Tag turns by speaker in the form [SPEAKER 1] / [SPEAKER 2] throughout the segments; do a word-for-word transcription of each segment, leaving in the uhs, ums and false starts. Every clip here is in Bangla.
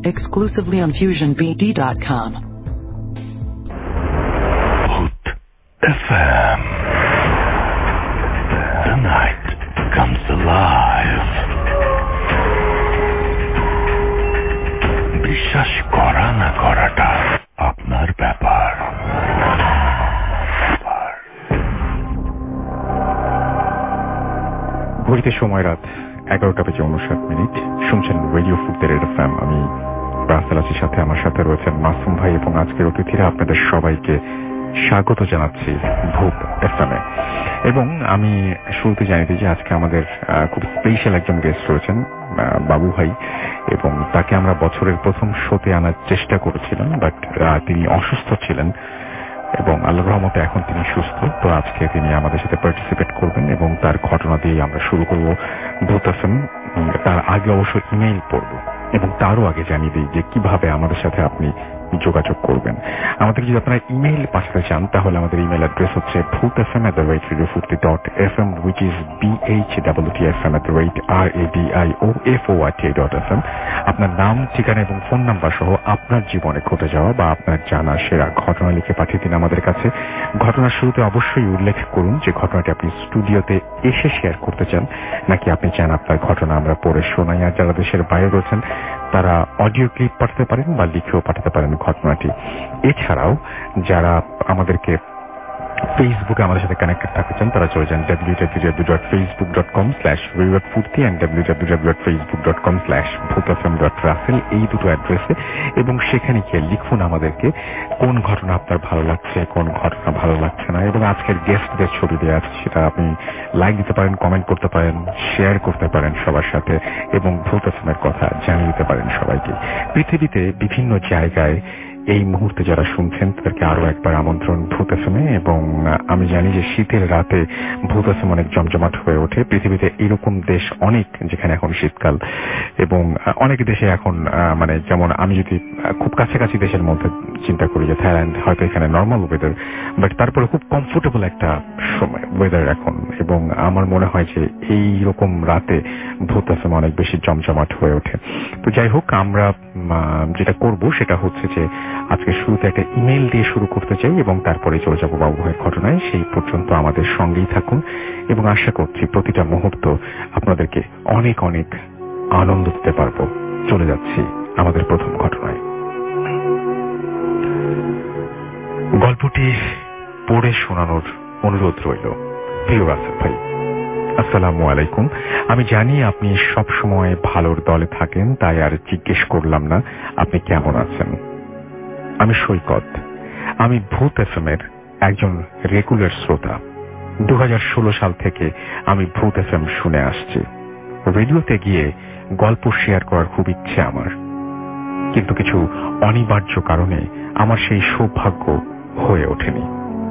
[SPEAKER 1] exclusively on fusion b d dot com.
[SPEAKER 2] Hood F M. The night comes alive. বিশ্বাস করা না করাটা আপনার ব্যাপার।
[SPEAKER 3] ঘড়িতে সময় রাত এগারোটা বেজে উনষাট মিনিট। শুনছেন রেডিও ফুড রেড এফ এম। আমি রাসেল আছির সাথে আমার সাথে রয়েছেন মাসুম ভাই এবং আজকের অতিথিরা। আপনাদের সবাইকে স্বাগত জানাচ্ছি ভূত এফ এম এ। এবং আমি শুরুতে জানিয়ে দিই যে আজকে আমাদের খুব স্পেশাল একজন গেস্ট রয়েছেন, বাবু ভাই, এবং তাকে আমরা বছরের প্রথম শোতে আনার চেষ্টা করেছিলাম, বাট তিনি অসুস্থ ছিলেন এবং আল্লাহর রহমতে এখন তিনি সুস্থ। তো আজকে তিনি আমাদের সাথে পার্টিসিপেট করবেন এবং তার ঘটনা দিয়ে আমরা শুরু করব ভূত এফ এম। তার আগে অবশ্য ইমেইল পড়ব এবং তারও আগে জানিয়ে দিই যে কিভাবে আমাদের সাথে আপনি যোগাযোগ করবেন। আমাদের যদি আপনারা ইমেইল পাঠাতে চান তাহলে আমাদের ইমেইল অ্যাড্রেস হচ্ছে Bhoot F M at the rate radio Foorti dot F M, which is B H W T F M at the rate R A D I O F O R T dot F M. আপনার নাম, ঠিকানা এবং ফোন নাম্বার সহ আপনার জীবনে ঘটে যাওয়া বা আপনার জানা সেরা ঘটনা লিখে পাঠিয়ে দিন আমাদের কাছে। ঘটনার শুরুতে অবশ্যই উল্লেখ করুন যে ঘটনাটি আপনি স্টুডিওতে এসে শেয়ার করতে চান নাকি আপনি চান আপনার ঘটনা আমরা পড়ে শোনাই। আর যারা দেশের বাইরে রয়েছেন তারা অডিও ক্লিপ পাঠাতে পারেন বা লিখেও পাঠাতে পারেন ঘটনাটি। এছাড়াও যারা আমাদেরকে ফেসবুকে আমাদের সাথে কানেক্টেড থাকতে চান তারা চলে যান W W W dot Facebook dot com slash radio Foorti and W W W dot Facebook dot com slash Bhoot F M dot Rasel, এই দুটো অ্যাড্রেসে। এবং সেখানে গিয়ে লিখুন আমাদেরকে কোন ঘটনা আপনার ভালো লাগছে, কোন ঘটনা ভালো লাগছে না। এবং আজকের গেস্টদের ছবি দেওয়া আছে, সেটা আপনি লাইক দিতে পারেন, কমেন্ট করতে পারেন, শেয়ার করতে পারেন সবার সাথে এবং ভূত এফ এম এর কথা জানিয়ে দিতে পারেন সবাইকে। পৃথিবীতে বিভিন্ন জায়গায় এই মুহূর্তে যারা শুনছেন তাদেরকে আরো একবার আমন্ত্রণ ভূত এফ এম এ। এবং আমি জানি যে শীতের রাতে ভূত এফ এম অনেক জমজমাট হয়ে ওঠে। পৃথিবীতে এরকম দেশ অনেক যেখানে এখন শীতকাল, এবং অনেক দেশে এখন মানে যেমন আমি যদি খুব কাছাকাছি দেশের মধ্যে চিন্তা করি যে থাইল্যান্ড, হয়তো এখানে নর্মাল ওয়েদার, বাট তারপরে খুব কমফোর্টেবল একটা সময় ওয়েদার এখন। এবং আমার মনে হয় যে এই রকম রাতে ভূত এফ এম অনেক বেশি জমজমাট হয়ে ওঠে। তো যাই হোক, আমরা যেটা করব সেটা হচ্ছে যে আজকে শুরুতে একটা ইমেইল দিয়ে শুরু করতে চাই এবং তারপরে চলে যাব বাবু ভাইয়ের ঘটনায়। সেই পর্যন্ত আমাদের সঙ্গেই থাকুন এবং আশা করছি প্রতিটা মুহূর্ত আপনাদেরকে অনেক অনেক আনন্দ দিতে পারবো। চলে যাচ্ছি আমাদের প্রথম ঘটনায়। গল্পটি পড়ে শোনানোর অনুরোধ রইল প্রিয় রাসেল ভাই। আসসালামু আলাইকুম। আমি জানি আপনি সব সময় ভালোর দলে থাকেন, তাই আর জিজ্ঞেস করলাম না আপনি কেমন আছেন। আমি সৈকত। আমি ভূত এফ এম এর একজন রেগুলার শ্রোতা। দু হাজার ষোলো সাল থেকে আমি ভূত এফ এম শুনে আসছি। রেডিওতে গিয়ে গল্প শেয়ার করার খুব ইচ্ছে আমার, কিন্তু কিছু অনিবার্য কারণে আমার সেই সৌভাগ্য হয়ে ওঠেনি।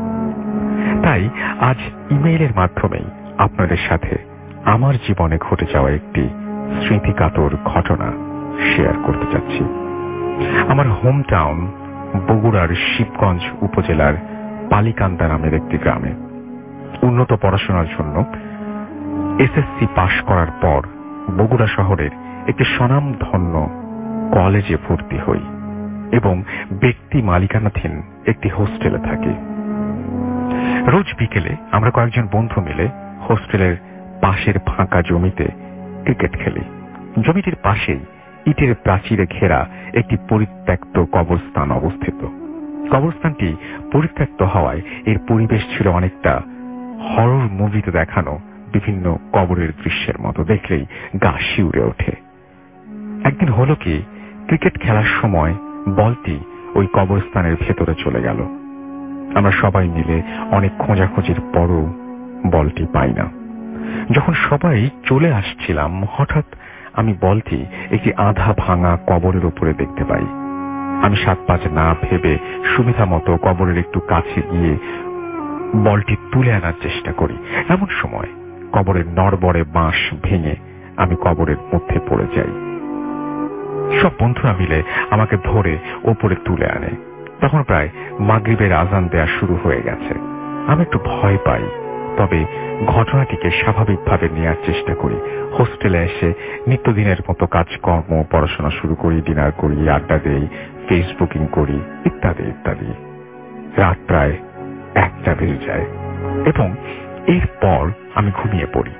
[SPEAKER 3] তাই আজ ইমেইলের মাধ্যমেই আপনাদের সাথে আমার জীবনে ঘটে যাওয়া একটি স্মৃতিকাতর ঘটনা শেয়ার করতে চাচ্ছি। আমার হোম টাউন বগুড়ার শিবগঞ্জ উপজেলার পালিকান্দা নামের একটি গ্রামে। উন্নত পড়াশোনার জন্য এস এস সি পাশ করার পর বগুড়া শহরের একটি স্বনামধন্য কলেজে ভর্তি হই এবং ব্যক্তি মালিকানাধীন একটি হোস্টেলে থাকি। রোজ বিকেলে আমরা কয়েকজন বন্ধু মিলে হোস্টেলের পাশের ফাঁকা জমিতে ক্রিকেট খেলি। জমিটির পাশেই ইটের প্রাচীরে ঘেরা একটি পরিত্যক্ত কবরস্থান অবস্থিত। কবরস্থানটি পরিত্যক্ত হওয়ায় এর পরিবেশ ছিল অনেকটা হরর মুভিতে দেখানো বিভিন্ন কবরের দৃশ্যের মতো। দেখলেই গা শিউরে ওঠে। একদিন হলো কি, ক্রিকেট খেলার সময় বলটি ওই কবরস্থানের ভেতরে চলে গেল। আমরা সবাই মিলে অনেক খোঁজাখুঁজির পরও বলটি পাই না। যখন সবাই চলে আসছিলাম, হঠাৎ আমি বলটি একটি আধা ভাঙা কবরের উপরে দেখতে পাই। আমি সাত পাঁচ না ভেবে সুবিধা মতো কবরের একটু কাছে গিয়ে বলটি তুলে আনার চেষ্টা করি। এমন সময় কবরের নড়বড়ে বাঁশ ভেঙে আমি কবরের মধ্যে পড়ে যাই। সব বন্ধুরা মিলে আমাকে ধরে ওপরে তুলে আনে। তখন প্রায় মাগরিবের আজান দেয়া শুরু হয়ে গেছে। আমি একটু ভয় পাই, তবে ঘটনাটিকে স্বাভাবিকভাবে নেওয়ার চেষ্টা করি। হোস্টেলে এসে নিত্যদিনের মতো কাজকর্ম, পড়াশোনা শুরু করি, ডিনার করি, আড্ডা দেই, ফেসবুকিং করি, ইত্যাদি ইত্যাদি। রাত প্রায় একটা বেজে যায় এবং এরপর আমি ঘুমিয়ে পড়ি।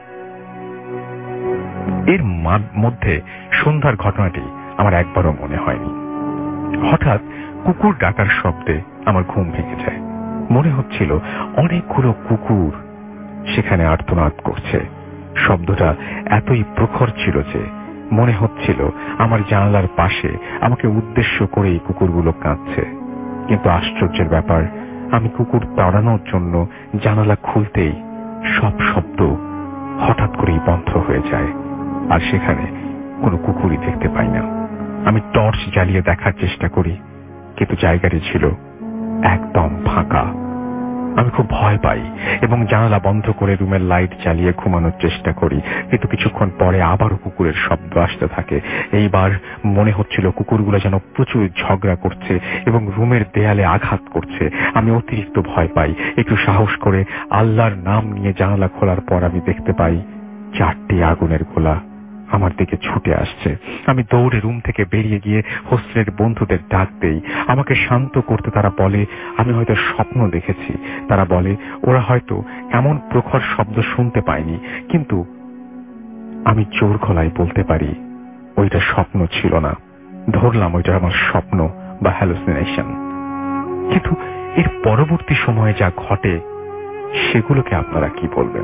[SPEAKER 3] এর মধ্যে সন্ধ্যার ঘটনাটি আমার একবারও মনে হয়নি। হঠাৎ কুকুর ডাকার শব্দে আমার ঘুম ভেঙে যায়। মনে হচ্ছিল অনেকগুলো কুকুর সেখানে আর্তনাদ করছে। শব্দটা এতই প্রখর ছিল যে মনে হচ্ছিল আমার জানালার পাশে আমাকে উদ্দেশ্য করেই কুকুরগুলো কাঁদছে। কিন্তু আশ্চর্যের ব্যাপার, আমি কুকুর তাড়ানোর জন্য জানালা খুলতেই সব শব্দ হঠাৎ করেই বন্ধ হয়ে যায়, আর সেখানে কোনো কুকুরই দেখতে পাই না। আমি টর্চ জ্বালিয়ে দেখার চেষ্টা করি, কিন্তু জায়গাটি ছিল একদম ফাঁকা। আমি খুব ভয় পাই এবং জানালা বন্ধ করে রুমের লাইট জ্বালিয়ে ঘুমানোর চেষ্টা করি, কিন্তু কিছুক্ষণ পরে আবারও কুকুরের শব্দ আসতে থাকে। এইবার মনে হচ্ছিল কুকুরগুলো যেন প্রচুর ঝগড়া করছে এবং রুমের দেয়ালে আঘাত করছে। আমি অতিরিক্ত ভয় পাই। একটু সাহস করে আল্লাহর নাম নিয়ে জানালা খোলার পর আমি দেখতে পাই চারটি আগুনের গোলা আমার দিকে ছুটে আসছে। আমি দৌড়ে রুম থেকে বেরিয়ে গিয়ে হোস্টেলের বন্ধুদের ডাক দেই। আমাকে শান্ত করতে তারা বলে আমি হয়তো স্বপ্ন দেখেছি। তারা বলে ওরা হয়তো এমন প্রখর শব্দ শুনতে পায়নি, কিন্তু আমি জোর গলায় বলতে পারি ওইটা স্বপ্ন ছিল না। ধরলাম ওইটা আমার স্বপ্ন বা হ্যালুসিনেশন। কিন্তু এর পরবর্তী সময়ে যা ঘটে সেগুলোকে আপনারা কি বলবেন?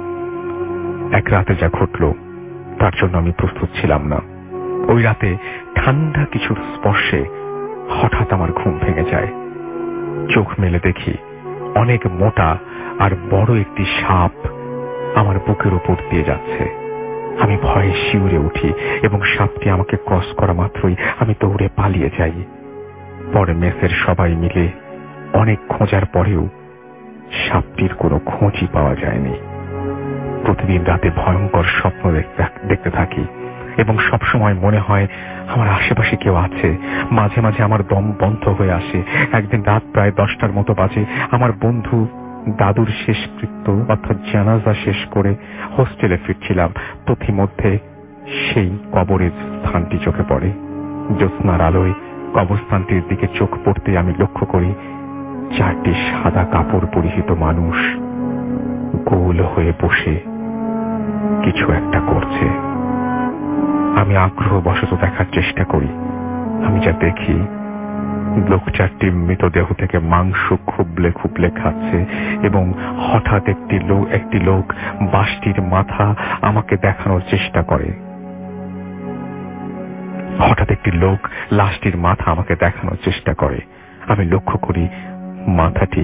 [SPEAKER 3] এক রাতে যা ঘটল তার জন্য আমি প্রস্তুত ছিলাম না। ওই রাতে ঠান্ডা কিছুর স্পর্শে হঠাৎ আমার ঘুম ভেঙে যায়। চোখ মেলে দেখি অনেক মোটা আর বড় একটি সাপ আমার বুকের উপর দিয়ে যাচ্ছে। আমি ভয়ে শিউরে উঠি এবং সাপটি আমাকে ক্রস করা মাত্রই আমি দৌড়ে পালিয়ে যাই। পরে মেসের সবাই মিলে অনেক খোঁজার পরেও সাপটির কোনো খোঁজই পাওয়া যায়নি। প্রতিদিন রাতে ভয়ঙ্কর স্বপ্ন দেখতে থাকি এবং সবসময় মনে হয় আমার আশেপাশে কেউ আছে। মাঝে মাঝে আমার দম বন্ধ হয়ে আসে। একদিন রাত প্রায় দশটার মতো বাজে। আমার বন্ধু দাদুর শেষকৃত্য অর্থাৎ জানাজা শেষ করে হোস্টেলে ফিরছিলাম। পথিমধ্যে সেই কবরের স্থানটি চোখে পড়ে। জ্যোৎস্নার আলোয় কবরস্থানটির দিকে চোখ পড়তে আমি লক্ষ্য করি চারটি সাদা কাপড় পরিহিত মানুষ গোল হয়ে বসে কিছু একটা করছে। আমি আগ্রহবশত দেখার চেষ্টা করি। আমি যা দেখি লোক চারটি মৃতদেহ থেকে মাংস খুবলে খুবলে খাচ্ছে এবং হঠাৎ একটি লোক একটি লোক বাঁশটির মাথা আমাকে দেখানোর চেষ্টা করে। হঠাৎ একটি লোক লাশটির মাথা আমাকে দেখানোর চেষ্টা করে। আমি লক্ষ্য করি মাথাটি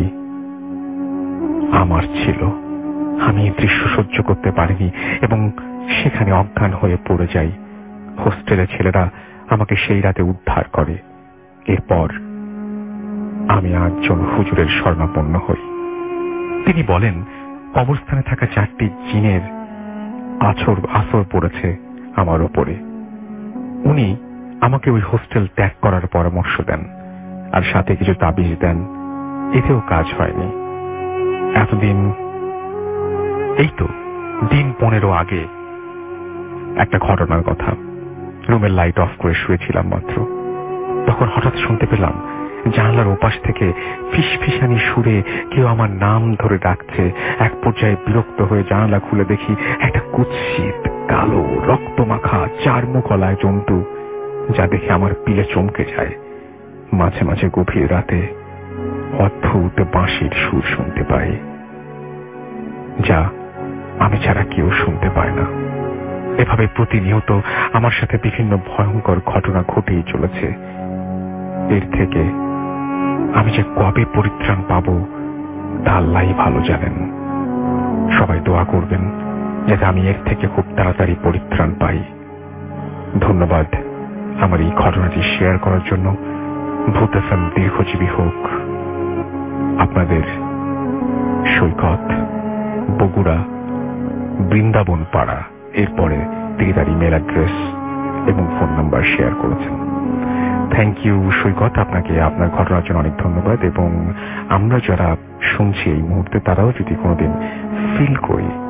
[SPEAKER 3] আমার ছিল। আমি এই দৃশ্য সহ্য করতে পারিনি এবং সেখানে অজ্ঞান হয়ে পড়ে যাই। হোস্টেলের ছেলেরা আমাকে সেই রাতে উদ্ধার করে। এরপর আমি একজন হুজুরের শরণাপন্ন হই। তিনি বলেন কবরস্থানে থাকা চারটি জিনের আছর আসর পড়েছে আমার ওপরে। উনি আমাকে ওই হোস্টেল ত্যাগ করার পরামর্শ দেন আর সাথে কিছু তাবিজ দেন। এতেও কাজ হয়নি। এতদিন এই তো দিন পনেরো আগে একটা ঘটনার কথা। রুমের লাইট অফ করে শুয়েছিলাম মাত্র, তখন হঠাৎ শুনতে পেলাম জানলার ওপাশ থেকে ফিসফিসানি সুরে কেউ আমার নাম ধরে ডাকছে। এক পর্যায়ে বিরক্ত হয়ে জানালা খুলে দেখি একটা কুৎসিত কালো রক্তমাখা চার মুখলায় জন্তু, যা দেখে আমার পিলে চমকে যায়। মাঝে মাঝে গভীর রাতে অদ্ভুত বাঁশির সুর শুনতে পাই, যা আমি ছাড়া কেউ শুনতে পায় না। এভাবে প্রতিনিয়ত আমার সাথে বিভিন্ন ভয়ঙ্কর ঘটনা ঘটেই চলেছে। এর থেকে আমি যে কবে পরিত্রাণ পাব তা আল্লাহই ভালো জানেন। সবাই দোয়া করবেন যাতে আমি এর থেকে খুব তাড়াতাড়ি পরিত্রাণ পাই। ধন্যবাদ আমার এই ঘটনাটি শেয়ার করার জন্য। ভূত এফএম দীর্ঘজীবী হোক। আপনাদের সৈকত, বগুড়া, বৃন্দাবন পাড়া। এরপরে তিনি তার ইমেল অ্যাড্রেস এবং ফোন নাম্বার শেয়ার করেছেন। থ্যাংক ইউ সৈকত, আপনাকে আপনার ঘটনার জন্য অনেক ধন্যবাদ। এবং আমরা যারা শুনছি এই মুহূর্তে তারাও যদি কোনোদিন ফিল করি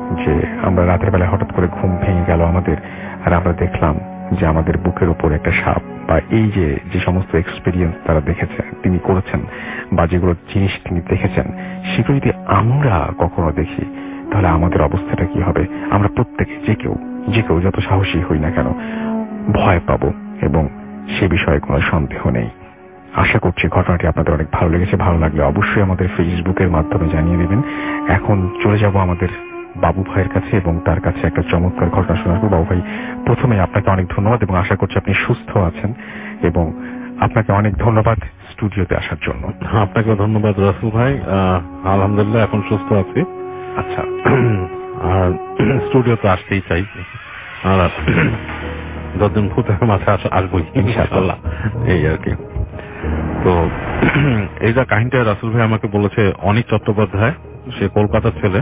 [SPEAKER 3] যে আমরা রাতের বেলায় হঠাৎ করে ঘুম ভেঙে গেল আমাদের, আর আমরা দেখলাম যে আমাদের বুকের উপর একটা সাপ, বা এই যে যে সমস্ত এক্সপিরিয়েন্স তারা দেখেছেন, তিনি করেছেন, বা যেগুলো জিনিস তিনি দেখেছেন, সেগুলো যদি আমরা কখনো দেখি তাহলে আমাদের অবস্থাটা কি হবে? আমরা প্রত্যেকে যে কেউ যে কেউ যত সাহসী হই না কেন ভয় পাবো, এবং সে বিষয়ে কোনো সন্দেহ নেই। আশা করছি ঘটনাটি আপনাদের অনেক ভালো লেগেছে। ভালো লাগলে অবশ্যই আমাদের ফেসবুকের মাধ্যমে জানিয়ে দেবেন। এখন চলে যাব আমাদের বাবু ভাইয়ের কাছে এবং তার কাছে একটা চমৎকার ঘটনা শোনাবো। বাবু ভাই, প্রথমে আপনাকে অনেক ধন্যবাদ এবং আশা করছি আপনি সুস্থ আছেন, এবং আপনাকে অনেক ধন্যবাদ স্টুডিওতে আসার জন্য।
[SPEAKER 4] আপনাকেও ধন্যবাদ রাসেল ভাই। আলহামদুলিল্লাহ এখন সুস্থ আছি।
[SPEAKER 3] আচ্ছা,
[SPEAKER 4] আর স্টুডিওতে আসতেই চাই, আর যতদিন ভূতের মাঝে আসবোই ইনশাআল্লাহ, এই আর কি। তো এই যা কাহিনীটা রাসেল ভাই আমাকে বলেছে, অনিক চট্টোপাধ্যায়, সে কলকাতার ছেলে,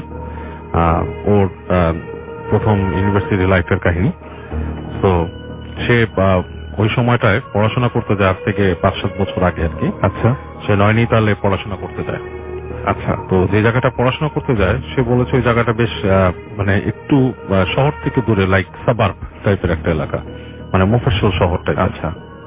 [SPEAKER 4] ওর প্রথম ইউনিভার্সিটি লাইফের কাহিনী। তো সে ওই সময়টায় পড়াশোনা করতে যায়, আজ থেকে পাঁচ সাত বছর আগে আর কি।
[SPEAKER 3] আচ্ছা,
[SPEAKER 4] সে নয়নিতালে পড়াশোনা করতে যায়।
[SPEAKER 3] আচ্ছা,
[SPEAKER 4] তো যে জায়গাটা পড়াশোনা করতে যায় সে বলেছে ওই জায়গাটা বেশ মানে একটু শহর থেকে দূরে, লাইক সাবার্ব টাইপের একটা এলাকা, মানে মফস্বল শহর টাইপ।
[SPEAKER 3] আচ্ছা,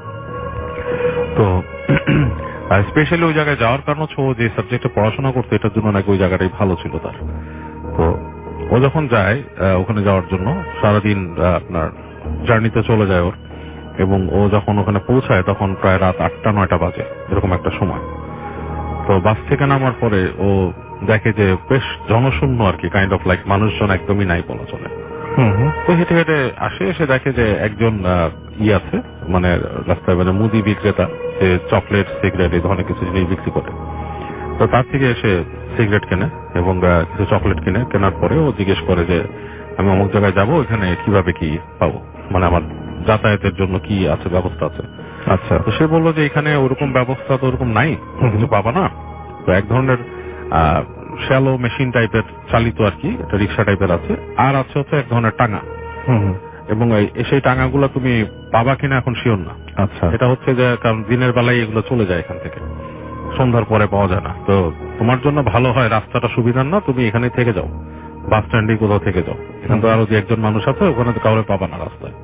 [SPEAKER 4] তো স্পেশালি ওই জায়গায় যাওয়ার কারণ হচ্ছে ও যে সাবজেক্টে পড়াশোনা করতে, এটার জন্য নাকি ওই জায়গাটাই ভালো ছিল তার। তো ও যখন যায় ওখানে যাওয়ার জন্য, সারাদিন আপনার জার্নিতে চলে যায় ওর, এবং ও যখন ওখানে পৌঁছায় তখন প্রায় রাত আটটা নয়টা বাজে, এরকম একটা সময়। তো বাস থেকে নামার পরে ও দেখে যে বেশ জনশূন্য আর কি, কাইন্ড অফ লাইক মানুষজন একদমই নাই বলা চলে। তো হেঁটে হেঁটে আসে, এসে দেখে যে একজন ই আছে, মানে রাস্তায় মানে মুদি বিক্রেতা, যে চকলেট সিগারেট এই ধরনের কিছু জিনিস বিক্রি করে। তো তার থেকে এসে সিগারেট কেনে এবং কিছু চকলেট কিনে, কেনার পরে ও জিজ্ঞেস করে যে আমি অমুক জায়গায় যাবো, এখানে কিভাবে কি পাবো, মানে আমার যাতায়াতের জন্য কি আছে, ব্যবস্থা আছে।
[SPEAKER 3] আচ্ছা,
[SPEAKER 4] তো সে বললো যে এখানে ওরকম ব্যবস্থা তো ওরকম নাই, কিছু পাবা না। তো এক ধরনের আহ শ্যালো মেশিন টাইপের চালিত আর কি, একটা রিক্সা টাইপের আছে, আর আছে হচ্ছে এক ধরনের টাঙা, এবং সেই টাঙাগুলো তুমি পাবা কিনা এখন শিওর না।
[SPEAKER 3] আচ্ছা,
[SPEAKER 4] এটা হচ্ছে যে কারণ দিনের বেলায় এগুলো চলে যায় এখান থেকে, সন্ধ্যার পরে পাওয়া যায় না। তো তোমার জন্য ভালো হয়, রাস্তাটা সুবিধার না, তুমি এখানে থেকে যাও, বাস স্ট্যান্ডে কোথাও থেকে যাও, এখান তো আরো যে একজন মানুষ আছে, ওখানে তো কাউরে পাবা না রাস্তায়।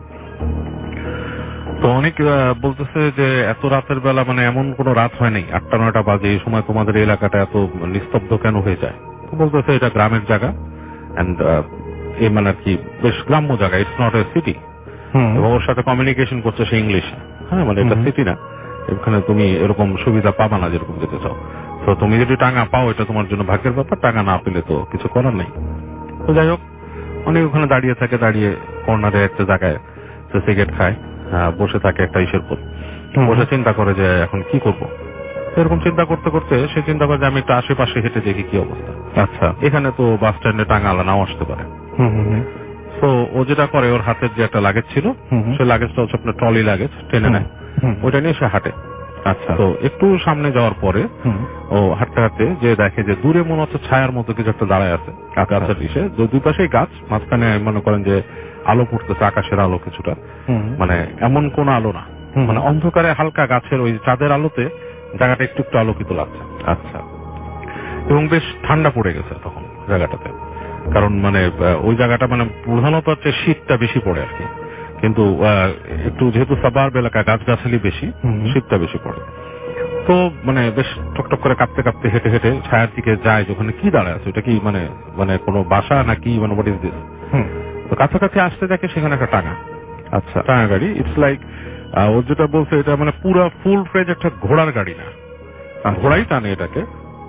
[SPEAKER 4] তো অনেক বলতেছে যে এত রাতের বেলা, মানে এমন কোন রাত হয় নাই, আটটা নয়টা বাজে, এই সময় তোমাদের এলাকাটা এত নিস্তব্ধ কেন হয়ে যায়? তো বলতেছে এটা গ্রামের জায়গা, এন্ড এই মানে আর কি বেশ গ্রাম্য জায়গা, ইটস নট এ সিটি। এবং ওর সাথে কমিউনিকেশন করছে সে ইংলিশে, হ্যাঁ, মানে এটা সিটি না, এখানে তুমি এরকম সুবিধা পাবা না যেরকম যেতে চাও। তো তুমি যদি টাঙা পাও এটা তোমার জন্য ভাগ্যের ব্যাপার, টাঙা না পেলে তো কিছু করার নেই। তো যাই হোক, অনেক ওখানে দাঁড়িয়ে থাকে, দাঁড়িয়ে কর্নারে একটা জায়গায় সে সিগারেট খায়, বসে থাকে একটা ইসের পর, বসে চিন্তা করে যে এখন কি করবো। এরকম চিন্তা করতে করতে সে চিন্তা করে যে আমি একটু আশেপাশে হেঁটে দেখি কি অবস্থা।
[SPEAKER 3] আচ্ছা,
[SPEAKER 4] এখানে তো বাস স্ট্যান্ডে টাঙা আলা নাও আসতে পারে। তো ও যেটা করে, ওর হাতের যে একটা লাগেজ ছিল, সে লাগেজটা হচ্ছে আপনার ট্রলি লাগেজ, টেনে নেয়, ওইটা নিয়ে সে হাঁটে।
[SPEAKER 3] আচ্ছা,
[SPEAKER 4] তো একটু সামনে যাওয়ার পরে ও হাঁটতে হাঁটতে যে দেখে যে দূরে মনে হচ্ছে ছায়ার মতো কিছু একটা দাঁড়ায় আছে গাছের ইসে, দুই পাশেই গাছ, মাঝখানে মনে করেন যে আলো পড়তেছে, আকাশের আলো কিছুটা, মানে এমন কোন আলো না, মানে অন্ধকারে হালকা গাছের ওই চাঁদের আলোতে জায়গাটা একটু একটু আলোকিত লাগছে।
[SPEAKER 3] আচ্ছা,
[SPEAKER 4] এবং বেশ ঠান্ডা পড়ে গেছে তখন জায়গাটাতে, কারণ মানে ওই জায়গাটা মানে প্রধানত হচ্ছে শীতটা বেশি পড়ে আর কি, কিন্তু একটু যেহেতু সাবার্ব এলাকা, গাছগাছালি বেশি, শীতটা বেশি পড়ে। তো মানে বেশ টকটক করে কাঁপতে কাঁপতে হেঁটে হেঁটে ছায়ার দিকে যায়, ওখানে কি দাঁড়ায় আছে, ওটা কি মানে মানে কোনো বাসা নাকি, মানে হোয়াট ইজ দিস। তো কাছাকাছি আসতে দেখে সেখানে একটা টাঙা।
[SPEAKER 3] আচ্ছা,
[SPEAKER 4] টাঙা গাড়ি, ইটস লাইক ও যেটা বলছে এটা মানে পুরো ফুল ফ্রেজ একটা ঘোড়ার গাড়ি না, ঘোড়াই টানে এটাকে,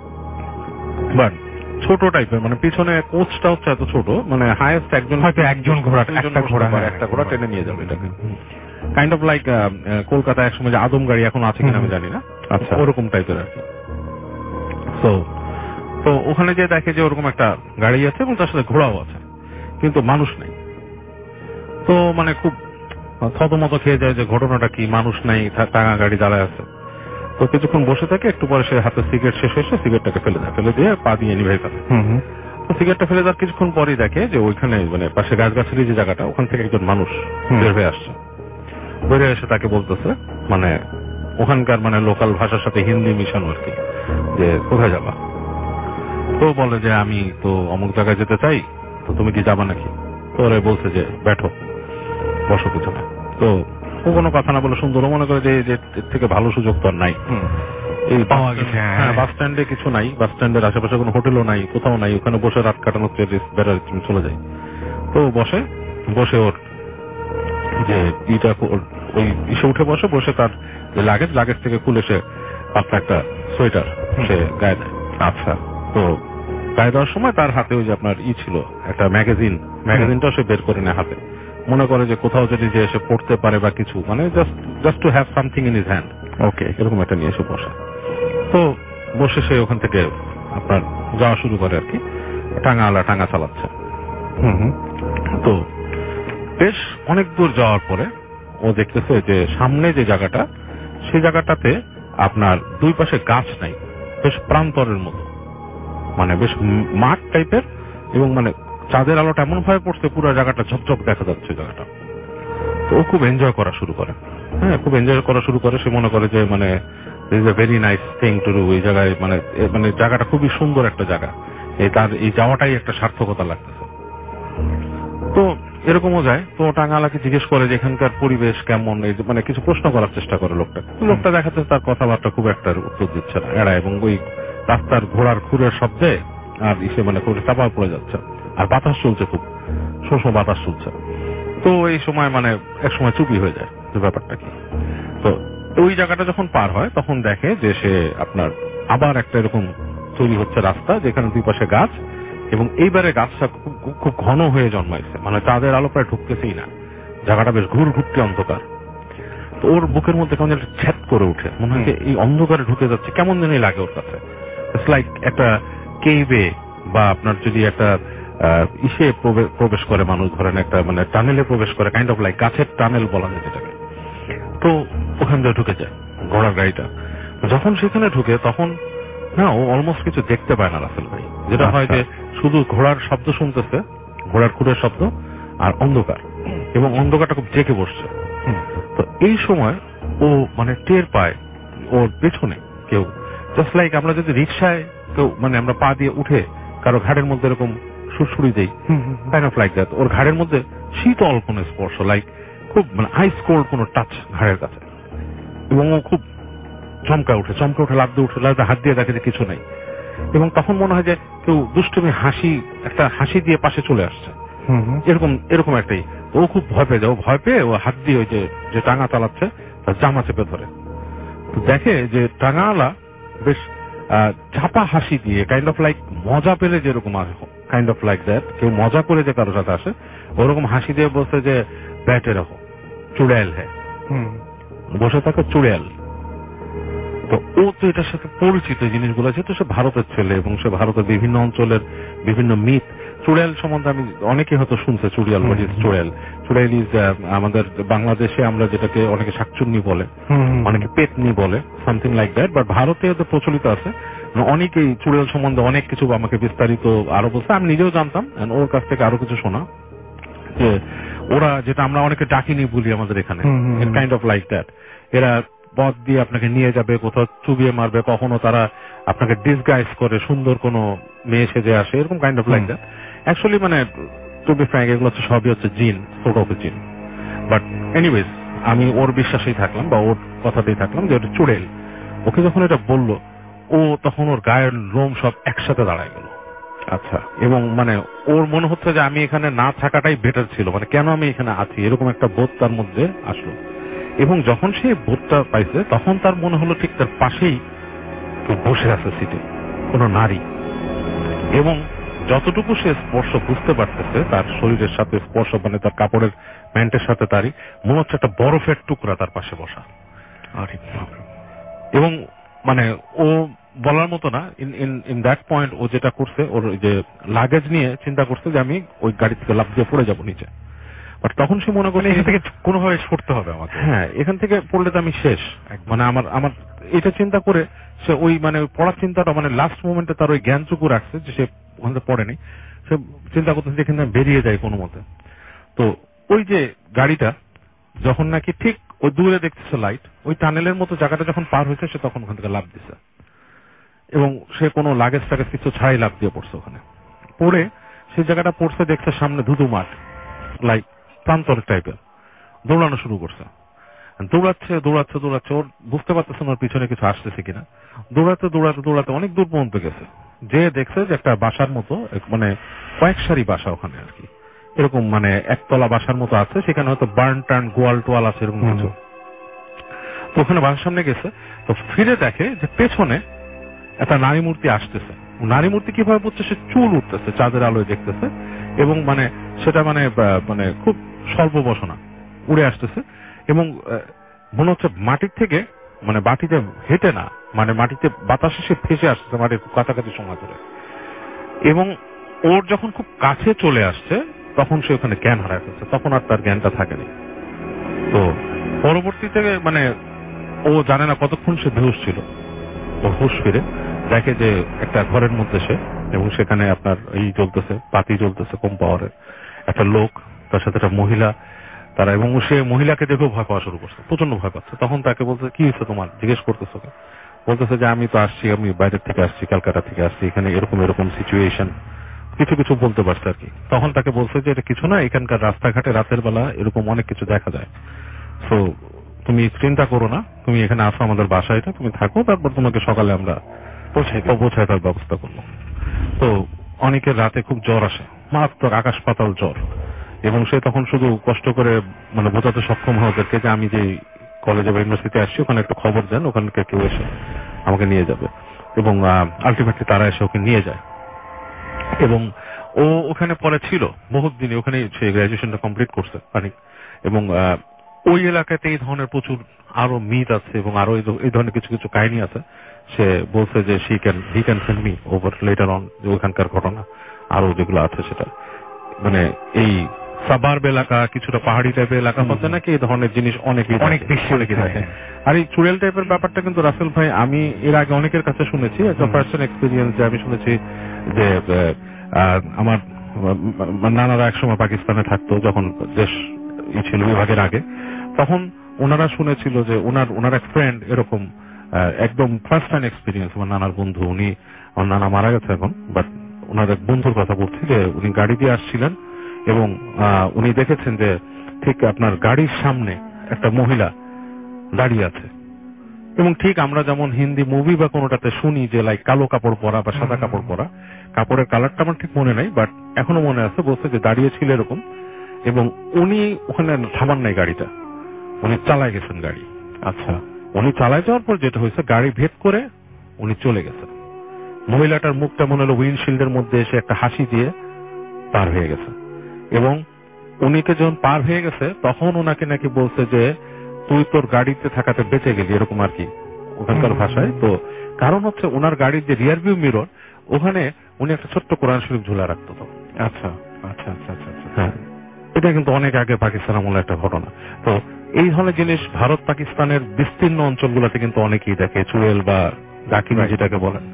[SPEAKER 4] বাট ছোট টাইপের, মানে পিছনে কোচটা হচ্ছে এত ছোট, মানে হাইয়েস্ট একজন হয়তো একজন ঘোড়া, একটা ঘোড়া একটা ঘোড়া টেনে নিয়ে যাবে এটাকে, কাইন্ড অফ লাইক কলকাতায় একসময় যে আদম গাড়ি এখন আছে কিনা আমি জানি না, আচ্ছা ওরকম টাইপের আর কি। তো তো ওখানে যে দেখে যে ওরকম একটা গাড়ি আছে এবং তার সাথে ঘোড়াও আছে, কিন্তু মানুষ নেই। তো মানে খুব থতমত খেয়ে যায় যে ঘটনাটা কি, মানুষ নাই, টাঙা গাড়ি দাঁড়ায় আছে। তো কিছুক্ষণ বসে থাকে, একটু পরে সে হাতে সিগারেট শেষ হয়েছে, সিগারেটটাকে ফেলে দেয়, ফেলে দিয়ে পা দিয়ে নিভে ফেলে। তো সিগারেটটা ফেলে দেওয়ার কিছুক্ষণ পরেই দেখে যে ওইখানে মানে পাশে গাছগাছালি যে জায়গাটা, ওখান থেকে একজন মানুষ বের হয়ে আসছে, বের এসে তাকে বলতেছে, মানে ওখানকার মানে লোকাল ভাষার সাথে হিন্দি মিশানো আর কি, যে কোথায় যাবা। তো বলে যে আমি তো অমুক জায়গায় যেতে চাই, তো তুমি কি যাবা নাকি? তো ওরা বলছে যে ব্যাঠো, বসো পিছনে। তো ও কোনো কথা না বলে সুন্দর মনে করে যে এর থেকে ভালো সুযোগ তো আর নাই, এই পাওয়া গেছে। হ্যাঁ, বাস স্ট্যান্ডে কিছু নাই, বাস স্ট্যান্ডের আশেপাশে কোনো হোটেলও নাই, কোথাও নাই, ওখানে বসে রাত কাটানো বেড়ার চলে যায়। তো বসে বসে ওর যে ইটা ওই ইসে উঠে বসে বসে তার লাগেজ লাগেজ থেকে খুলে সে পাতলা একটা সোয়েটার সে গায়ে দেয়। আচ্ছা, তো গায়ে দেওয়ার সময় তার হাতে ওই যে আপনার ই ছিল একটা ম্যাগাজিন, ম্যাগাজিনটাও সে বের করে নেয় হাতে, মনে করে যে কোথাও যদি যে এসে পড়তে পারে বা কিছু, মানে just just to have something in his hand. Okay, এরকম একটা নিয়ে এসে বসে। তো বসে সে ওখান থেকে আপনার যাওয়া শুরু করে আর কি, টাঙ্গা আলা টাঙ্গা চালাচ্ছে। তো বেশ অনেক দূর যাওয়ার পরে ও দেখতেছে যে সামনে যে জায়গাটা, সেই জায়গাটাতে আপনার দুই পাশে গাছ নাই, বেশ প্রান্তরের মতো, মানে বেশ মাঠ টাইপের, এবং মানে চাঁদের আলোটা এমন ভাবে পড়ছে পুরো জায়গাটা ঝকঝক দেখা যাচ্ছে জায়গাটা। তো ও খুব এনজয় করা শুরু করে। হ্যাঁ, খুব এনজয় করা শুরু করে। সে মনে করে যে মানে is a very nice thing to do, এই জায়গায় মানে মানে জায়গাটা খুবই সুন্দর একটা জায়গা, এই তার এই যাওয়াটাই একটা সার্থকতা লাগতেছে। তো এরকমও যায়। তো টাঙ্গালাকে জিজ্ঞেস করে যে এখানকার পরিবেশ কেমন, এই মানে কিছু প্রশ্ন করার চেষ্টা করে লোকটা। লোকটা দেখাচ্ছে তার কথাবার্তা খুব একটা উত্তর দিচ্ছে না, এড়ায়, এবং ওই রাস্তার ঘোড়ার খুরের শব্দে আর ইসে মানে খুব চাপা পড়ে যাচ্ছে, আর বাতাস চলছে, খুব শোষো বাতাস চলছে। তো এই সময় মানে এক সময় চুপি হয়ে যায় যে ব্যাপারটা কি। তো ওই জায়গাটা যখন পার হয় তখন দেখে যে সে আপনার আবার একটা এরকম তৈরি হচ্ছে রাস্তা, যেখানে দুই পাশে গাছ, এবং এইবারে গাছটা খুব খুব ঘন হয়ে জন্মাইছে, মানে চাঁদের আলো প্রায় ঢুকতেছেই না, জায়গাটা বেশ ঘুর ঘুরতে অন্ধকার। তো ওর বুকের মধ্যে কেমন একটা ছ্যাদ করে উঠে, মনে হয় এই অন্ধকারে ঢুকে যাচ্ছে, কেমন জানি লাগে ওর কাছে। ইটস লাইক একটা কেইভে, বা আপনার যদি একটা ইসে প্রবেশ করে মানুষ, ধরেন একটা মানে টানেলে প্রবেশ করে, কাইন্ড অফ লাইক গাছের টানেল বলা যায় যেটাকে। তো ওখান দিয়ে ঢুকে যায় ঘোড়ার গাড়িটা। যখন সেখানে ঢুকে তখন না ও অলমোস্ট কিছু দেখতে পায় না রাসেল ভাই, যেটা হয় যে শুধু ঘোড়ার শব্দ শুনতেছে, ঘোড়ার খুরের শব্দ, আর অন্ধকার, এবং অন্ধকারটা খুব জেগে বসছে। তো এই সময় ও মানে টের পায় ওর পেছনে কেউ, জাস্ট লাইক আমরা যদি রিক্সায় কেউ মানে আমরা পা দিয়ে উঠে কারো ঘাড়ের মধ্যে এরকম সুরসুরি দেই, কাইন্ড অফ লাইক দ্যাট, ওর ঘাড়ের মধ্যে শীতল কোন স্পর্শ, লাইক খুব মানে আইস কোল্ড কোন টাচ ঘাড়ের কাছে, এবং ও খুব চমকা উঠে চমকা উঠে লাফ দিয়ে উঠে লাফ হাত দিয়ে দেখে যে কিছু নেই, এবং তখন মনে হয় যে কেউ দুষ্টুমি হাসি একটা হাসি দিয়ে পাশে চলে আসছে, এরকম এরকম একটাই। ও খুব ভয় পেয়ে যায়, ও ভয় পেয়ে ও হাত দিয়ে ওই যে টাঙ্গা চালাচ্ছে তার জামা চেপে ধরে। তো দেখে যে টাঙ্গাওয়ালা বেশ চাপা হাসি দিয়ে, কাইন্ড অফ লাইক মজা পেলে যেরকম কাইন্ড অফ লাইক দ্যাট, কেউ মজা করে যে কারোর সাথে আসে ওরকম হাসি দিয়ে বলছে যে ব্যাটে রাখো, চুড়েল হ্যাঁ, বসে থাকে চুড়েল। তো ও তো এটার সাথে পরিচিত জিনিসগুলো, যেহেতু সে ভারতের ছেলে এবং সে ভারতের বিভিন্ন অঞ্চলের বিভিন্ন মিথ, চুড়েল সম্বন্ধে আমি অনেকে হয়তো শুনছে, চুড়িয়াল হোয়াট ইজ চুড়েল। চুড়েল ইজ আমাদের বাংলাদেশে আমরা যেটাকে অনেকে শাকচুন্নি বলে, অনেকে পেতনি বলে, সামথিং লাইক দ্যাট, বাট ভারতে তো প্রচলিত আছে। অনেকেই চুড়েল সম্বন্ধে অনেক কিছু আমাকে বিস্তারিত আরো বলছে, আমি নিজেও জানতাম, ওর কাছ থেকে আরো কিছু শোনা যে ওরা যেটা আমরা অনেকে ডাকিনি বলি আমাদের এখানে, কাইন্ড অফ লাইক দ্যাট, এরা পথ দিয়ে আপনাকে নিয়ে যাবে, কোথাও চুবিয়ে মারবে, কখনো তারা আপনাকে ডিসগাইজ করে সুন্দর কোন মেয়ে সেজে আসে, এরকম kind of like that. Actually মানে টু বি ফ্র্যাঙ্ক এগুলো হচ্ছে সবই হচ্ছে জিন, সোর্ট অফ জিন। বাট এনিওয়েজ আমি ওর বিশ্বাসেই থাকলাম বা ওর কথাতেই থাকলাম যে ওটা চুড়েল। ওকে যখন এটা বললো ও তখন ওর গায়ের লোম সব একসাথে দাঁড়ায় গেল। আচ্ছা, এবং মানে ওর মনে হচ্ছে যে আমি এখানে না থাকাটাই বেটার ছিল, মানে কেন আমি এখানে আছি, এরকম একটা বোধ তার মধ্যে আসলো। এবং যখন সে বোধটা পাইছে তখন তার মনে হলো ঠিক তার পাশেই কেউ বসে আছে সিটে, কোন নারী, এবং যতটুকু সে স্পর্শ বুঝতে পারতেছে তার শরীরের সাথে স্পর্শ, মানে তার কাপড়ের প্যান্টের সাথে তারই মনে হচ্ছে একটা বরফের টুকরা তার পাশে বসা। এবং মানে ও বলার মতো না, in in in that point ও যেটা করছে, ওর যে লাগেজ নিয়ে চিন্তা করছে যে আমি ওই গাড়ি থেকে লাফ দিয়ে পড়ে যাবো নিচে। বাট তখন সে মনে করে এখান থেকে কোনোভাবে ছুটতে হবে আমাকে, হ্যাঁ এখান থেকে পড়লে তো আমি শেষ, মানে আমার আমার এটা চিন্তা করে সে ওই মানে পড়ার চিন্তাটা মানে লাস্ট মোমেন্টে তার ওই জ্ঞানটুকু রাখছে যে সে ওখানে পড়েনি, সে চিন্তা করতেছে যে এখানে বেরিয়ে যায় কোনো মতে। তো ওই যে গাড়িটা যখন নাকি ঠিক ওই দূরে দেখতেছে লাইট, ওই টানেলের মতো জায়গাটা যখন পার হয়েছে সে তখন ওখান থেকে লাফ দিছে, এবং সে কোনো লাগেজ টাগেজ কিছু ছাড়াই লাফ দিয়ে পড়ছে। ওখানে পড়ে সেই জায়গাটা পড়ছে, দেখছে সামনে ধুধু মাঠ, লাইক প্রান্তর টাইপের, দৌড়ানো শুরু করছে। দৌড়াচ্ছে দৌড়াচ্ছে দৌড়াচ্ছে, ওর বুঝতে পারতেছে ওর পিছনে কিছু আসতেছে কিনা। দৌড়াতে দৌড়াতে দৌড়াতে অনেক দূর পর্যন্ত গেছে, যে দেখছে যে একটা বাসার মতো, মানে কয়েক সারি বাসা ওখানে আর কি, এরকম মানে একতলা বাসার মতো আছে, সেখানে হয়তো বার্ন টার্ন গোয়াল টোয়াল আছে এরকম কিছু। তো ওখানে বাসার সামনে গেছে, তো ফিরে দেখে যে পেছনে একটা নারী মূর্তি আসতেছে। নারী মূর্তি কিভাবে বুঝছে, সে চুল উঠতেছে, চাঁদের আলোয় দেখতেছে, এবং মানে সেটা মানে মানে খুব স্বল্প বসনা উড়ে আসতেছে, এবং মনে হচ্ছে মাটির থেকে মানে মাটিতে হেঁটে না, মানে মাটিতে বাতাসে সে ফেসে আসছে মাটির খুব কাছাকাছি সময় ধরে। এবং ওর যখন খুব কাছে চলে আসছে তখন সে ওখানে জ্ঞান হারায় ফেলছে, তখন আর তার জ্ঞানটা থাকেনি। তো পরবর্তীতে মানে ও জানে না কতক্ষণ সে বেহুশ ছিল। ও হুশ ফিরে দেখে যে একটা ঘরের মধ্যে সে, এবং সেখানে আপনার এই জ্বলতেছে, বাতি জ্বলতেছে কম পাওয়ারের, একটা লোক, তার সাথে একটা মহিলা, তারা, এবং সে মহিলাকে দেখেও ভয় পাওয়া শুরু করছে, প্রচন্ড ভয় পাচ্ছে। তখন তাকে বলছে, কি হয়েছে তোমার, জিজ্ঞেস করতেছে। বলতেছে যে আমি তো আসছি, আমি বাইরের থেকে আসছি, ক্যালকাটা থেকে আসছি, এখানে এরকম এরকম সিচুয়েশন, কিছু কিছু বলতে পারছে আর কি। তখন তাকে বলছে যে এটা কিছু না, এখানকার রাস্তাঘাটে রাতের বেলা এরকম অনেক কিছু দেখা যায়, তো তুমি চিন্তা করো না, তুমি এখানে আসো আমাদের বাসায়, তুমি থাকো, তারপর তোমাকে সকালে আমরা পৌঁছাই পৌঁছায় তার ব্যবস্থা করবো। তো অনেকের রাতে খুব জ্বর আসে, মারাত্মক আকাশ পাতাল জ্বর, এবং সে তখন শুধু কষ্ট করে মানে বোঝাতে সক্ষম হয় ওদেরকে যে আমি যে কলেজে বা ইউনিভার্সিটি আসছি ওখানে একটু খবর দেন, ওখানকার কেউ এসে আমাকে নিয়ে যাবে, এবং আলটিমেটলি তারা এসে ওকে নিয়ে যায়। এবং ও ওখানে পরে ছিল বহুত দিনে, ওখানে সে গ্রাজুয়েশনটা কমপ্লিট করছে অনেক, এবং ওই এলাকাতে এই ধরনের প্রচুর আরো মিথ আছে, এবং আরো এই ধরনের কিছু কিছু কাহিনী আছে। সে বলছে যে she can he can send me over letter on, যে ওখানকার ঘটনা আরো যেগুলো আছে সেটা, মানে এই সাবার্ব এলাকা, কিছুটা পাহাড়ি টাইপের এলাকার মধ্যে নাকি এই ধরনের জিনিস অনেকে অনেক বেশি অনেকে থাকে। আর এই চুড়েল টাইপের ব্যাপারটা কিন্তু রাসেল ভাই আমি এর আগে অনেকের কাছে শুনেছি, একটা পার্সোনাল এক্সপিরিয়েন্স, যে আমি শুনেছি যে আমার নানারা একসময় পাকিস্তানে থাকতো, যখন দেশ ছিল বিভাগের আগে, তখন ওনারা শুনেছিল যে ওনার ওনার এক ফ্রেন্ড এরকম একদম ফার্স্ট হ্যান্ড এক্সপিরিয়েন্স, আমার নানার বন্ধু, উনি আমার নানা মারা গেছে এখন, বাট ওনার এক বন্ধুর কথা বলছি, যে উনি গাড়ি দিয়ে আসছিলেন, এবং উনি দেখেছেন যে ঠিক আপনার গাড়ির সামনে একটা মহিলা দাঁড়িয়ে আছে, এবং ঠিক আমরা যেমন হিন্দি মুভি বা কোনোটাতে শুনি যে লাইক কালো কাপড় পরা বা সাদা কাপড় পরা, কাপড়ের কালারটা আমার ঠিক মনে নাই, বাট এখনো মনে আছে, বলছে যে দাঁড়িয়ে ছিল এরকম, এবং উনি ওখানে থামান নাই গাড়িটা, উনি চালায় গেছেন গাড়ি। আচ্ছা, উনি চালায় যাওয়ার পর যেটা হয়েছে, গাড়ি ভেদ করে উনি চলে গেছেন। মহিলাটার মুখটা মনে হলো উইন্ডশিল্ডের মধ্যে এসে একটা হাসি দিয়ে পার হয়ে গেছে, এবং উনিকে যখন পার হয়ে গেছে তখন ওনাকে নাকি বলছে যে তুই তোর গাড়িতে থাকাতে বেঁচে গেলি, এরকম আর কি ওখানকার ভাষায়। তো কারণ হচ্ছে ওনার গাড়ির যে রিয়ার ভিউ মিরর, ওখানে উনি একটা ছোট্ট কোরআন শরীফ ঝুলা রাখতো। আচ্ছা আচ্ছা আচ্ছা আচ্ছা হ্যাঁ, এটা কিন্তু অনেক আগে পাকিস্তান আমলে একটা ঘটনা। তো এই ধরনের জিনিস ভারত পাকিস্তানের বিস্তীর্ণ অঞ্চলগুলোতে কিন্তু অনেকেই দেখে, চুড়েল বা ডাকিনী যেটাকে বলেন।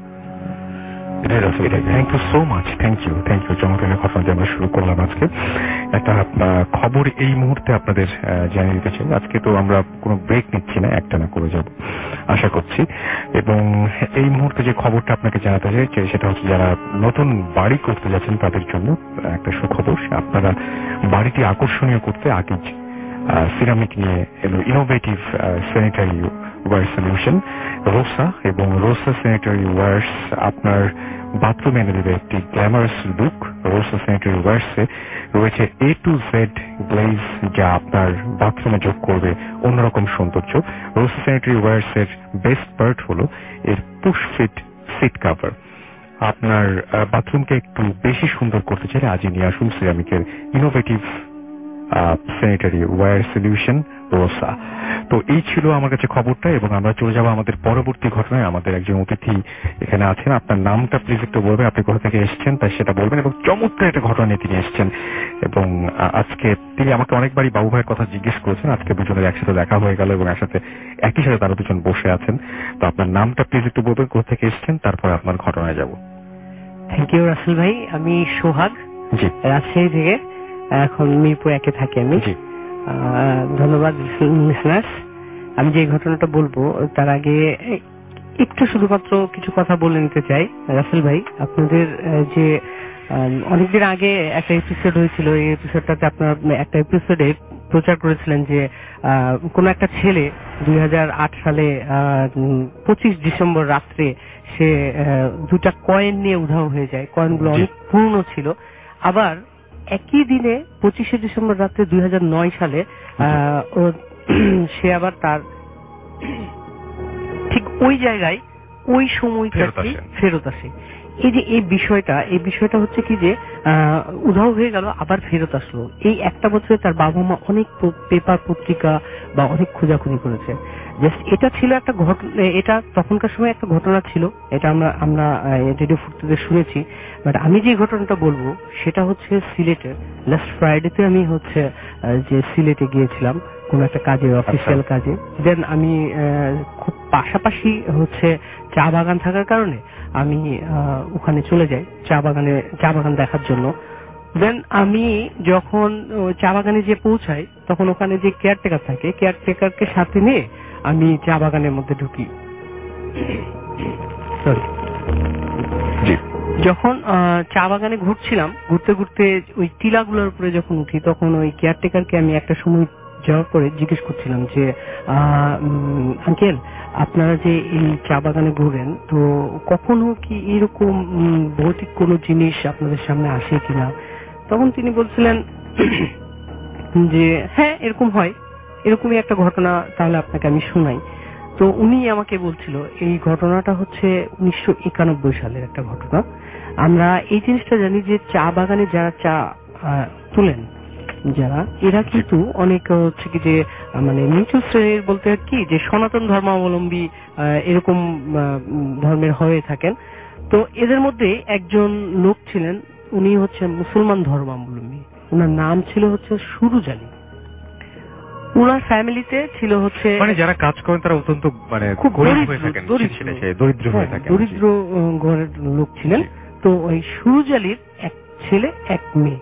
[SPEAKER 3] Thank you so much, thank you thank you চমৎকার ঘটনা দিয়ে আমরা শুরু করলাম আজকে। একটা খবর এই মুহূর্তে আপনাদের জানিয়ে দিতে চাই, আজকে তো আমরা কোনো ব্রেক নিচ্ছি না, একটা না করে যাব আশা করছি। এবং এই মুহূর্তে যে খবরটা আপনাকে জানাতে চাই সেটা হচ্ছে, যারা নতুন বাড়ি করতে যাচ্ছেন তাদের জন্য একটা সুখবর। আপনারা বাড়িটি আকর্ষণীয় করতে আগিজ সিরামিক নিয়ে এলো innovative sanitary ware solution Rosa, এবং রোসা স্যানিটারি ওয়ার্স আপনার বাথরুমে এনে দেবে একটি গ্ল্যামারাস লুক। রোসা স্যানিটারি ওয়ার্সে রয়েছে এ টু জেড গ্লেজ, যা আপনার বাথরুমে যোগ করবে অন্যরকম সৌন্দর্য। রোসা স্যানিটারি ওয়ার্সের বেস্ট পার্ট হলো এর পুশ ফিট সিট কভার। আপনার বাথরুমকে একটু বেশি সুন্দর করতে চাইলে আজই নিয়ে আসুন সিরামিকের innovative sanitary ware solution Rosa. তো এই ছিল আমার কাছে খবরটা, এবং আমরা চলে যাব আমাদের পরবর্তী ঘটনায়। আমাদের একজন অতিথি এখানে আছেন, আপনার নামটা প্লিজ একটু বলবেন, আপনি কোথা থেকে এসেছেন তাই সেটা বলবেন, এবং চমৎকার একটা ঘটনা নিয়ে তিনি এসেছেন। এবং আজকে তিনি আমাকে অনেকবারই বাবু ভাইয়ের কথা জিজ্ঞেস করেছেন, আজকে দুজনের একসাথে দেখা হয়ে গেল, এবং একসাথে একই সাথে তারা দুজন বসে আছেন। তো আপনার নামটা প্লিজ একটু বলবেন, কোথা থেকে এসেছেন, তারপর আপনার ঘটনায় যাব।
[SPEAKER 5] থ্যাংক ইউ রাসেল ভাই, আমি সোহাগ, জি, রাজশাহী থেকে, এখন মিরপুর একে থাকি আমি। ধন্যবাদ লিসনার্স। আমি যে ঘটনাটা বলবো তার আগে একটু শুধুমাত্র কিছু কথা বলে নিতে চাই। রাসেল ভাই, আপনাদের যে অনেকদিন আগে একটা এপিসোড হয়েছিল, এই এপিসোডটাতে আপনার একটা এপিসোডে প্রচার করেছিলেন যে কোন একটা ছেলে দুই হাজার আট সালে পঁচিশ ডিসেম্বর রাত্রে সে দুটা কয়েন নিয়ে উধাও হয়ে যায়। কয়েনগুলো অনেক পুরনো ছিল। আবার একই দিনে পঁচিশে ডিসেম্বর রাত্রে দুই হাজার নয় সালে সে আবার তার ঠিক ওই জায়গায় ওই সময়টাতে ফেরত আসে। এই যে এই বিষয়টা এই বিষয়টা হচ্ছে কি যে উধাও হয়ে গেল আবার ফেরত আসলো। এই একটা বছরে তার বাবা মা অনেক পেপার পত্রিকা বা অনেক খোঁজাখুঁজি করেছে। জাস্ট এটা ছিল একটা ঘটনা, এটা তখনকার সময় একটা ঘটনা ছিল, এটা আমরা আমরা রেডিও ফুটতে শুনেছি। বাট আমি যে ঘটনাটা বলবো সেটা হচ্ছে সিলেটের। লাস্ট ফ্রাইডেতে আমি হচ্ছে যে সিলেটে গিয়েছিলাম কোন একটা কাজে, অফিসিয়াল কাজে। দেন আমি খুব পাশাপাশি হচ্ছে চা বাগান থাকার কারণে আমি ওখানে চলে যাই চা বাগানে চা বাগান দেখার জন্য। দেন আমি যখন চা বাগানে যে পৌঁছাই তখন ওখানে যে কেয়ারটেকার থাকে, কেয়ারটেকারকে সাথে নিয়ে আমি চা বাগানের মধ্যে ঢুকি। যখন চা বাগানে ঘুরছিলাম, ঘুরতে ঘুরতে ওই টিলাগুলোর উপরে যখন উঠি তখন ওই কেয়ারটেকারকে আমি একটা সময় যাওয়ার পরে জিজ্ঞেস করছিলাম যে আঙ্কেল আপনারা যে এই চা বাগানে ঘুরেন তো কখনো কি এরকম ভৌতিক কোনো জিনিস আপনাদের সামনে আসে কিনা? তখন তিনি বলছিলেন যে হ্যাঁ এরকম হয়, এরকমই একটা ঘটনা, তাহলে আপনাকে আমি শোনাই। তো উনি আমাকে বলছিল এই ঘটনাটা হচ্ছে উনিশশো একানব্বই সালের একটা ঘটনা। আমরা এই জিনিসটা জানি যে চা বাগানে যারা চা তুলেন যারা, এরা কিন্তু অনেক হচ্ছে কি যে মানে নিচু শ্রেণীর বলতে কি যে সনাতন ধর্মাবলম্বী এরকম ধর্মের হয়ে থাকেন। তো এদের মধ্যে একজন লোক ছিলেন, উনি হচ্ছে মুসলমান ধর্মাবলম্বী। ওনার নাম ছিল হচ্ছে সুরুজ আলী। ওনার ফ্যামিলিতে ছিল হচ্ছে
[SPEAKER 3] মানে যারা কাজ করেন তারা অত্যন্ত মানে খুব গরিব হয়ে থাকেন, দরিদ্র হয়ে থাকেন,
[SPEAKER 5] দরিদ্র ঘরের লোক ছিলেন। তো ওই সুরুজ আলীর এক ছেলে এক মেয়ে।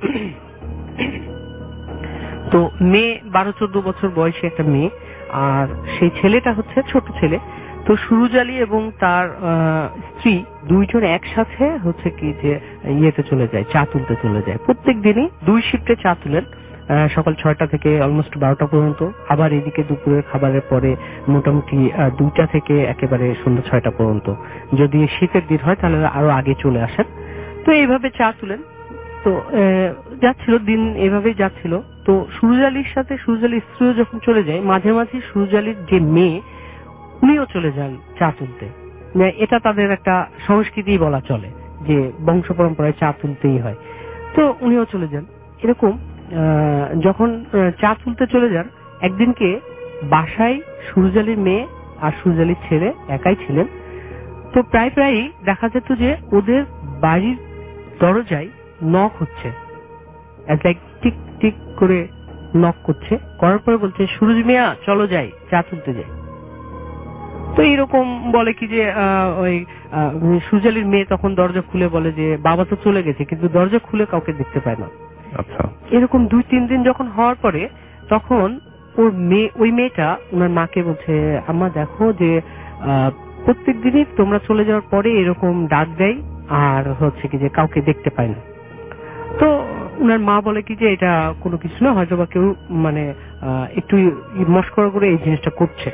[SPEAKER 5] তো মেয়ে বারো চোদ্দ বছর বয়সী একটা মেয়ে, আর সেই ছেলেটা হচ্ছে ছোট ছেলে। তো সুরুজ আলী এবং তার স্ত্রী দুইজন একসাথে হচ্ছে কি যে ইয়েতে চলে যায়, চা তুলতে চলে যায়। প্রত্যেক দিনই দুই শিফটে চা তুলেন, সকাল ছয়টা থেকে অলমোস্ট বারোটা পর্যন্ত, আবার এদিকে দুপুরের খাবারের পরে মোটামুটি দুইটা থেকে একেবারে সন্ধ্যা ছয়টা পর্যন্ত। যদি শীতের দিন হয় তাহলে আরো আগে চলে আসেন। তো এইভাবে চা তুলেন। তো যাচ্ছিল দিন, এভাবেই যাচ্ছিল। তো সুরুজ আলীর সাথে সুরুজ আলীর স্ত্রীও যখন চলে যায়, মাঝে মাঝে সুরুজ আলীর যে মেয়ে উনিও চলে যান চা তুলতে। এটা তাদের একটা সংস্কৃতি বলা চলে যে বংশ পরম্পরায় চা তুলতেই হয়। তো উনিও চলে যান। এরকম যখন চা তুলতে চলে যান, একদিনকে বাসায় সুরুজ আলীর মেয়ে আর সুরুজ আলীর ছেলে একাই ছিলেন। তো প্রায় প্রায়ই দেখা যেত যে ওদের বাড়ির দরজায় নক হচ্ছে, টিক টিক করে নক করছে, করার পরে বলছে সুরুজ মিয়া চলো যাই, চা তুলতে যাই। তো এইরকম বলে কি যে ওই সুরুজ আলীর মেয়ে তখন দরজা খুলে বলে যে বাবা তো চলে গেছে, কিন্তু দরজা খুলে কাউকে দেখতে পায় না।
[SPEAKER 3] আচ্ছা,
[SPEAKER 5] এরকম দুই তিন দিন যখন হওয়ার পরে তখন ওর মেয়ে ওই মেয়েটা ওনার মাকে বলছে আম্মা দেখো যে প্রত্যেক দিনই তোমরা চলে যাওয়ার পরে এরকম ডাক দেয় আর হচ্ছে কি যে কাউকে দেখতে পায় না। তো উনার মা বলে কি যে এটা কোনো কিছু না, হয়তো বা কেউ মানে একটু মস্করা করে এই জিনিসটা করছে।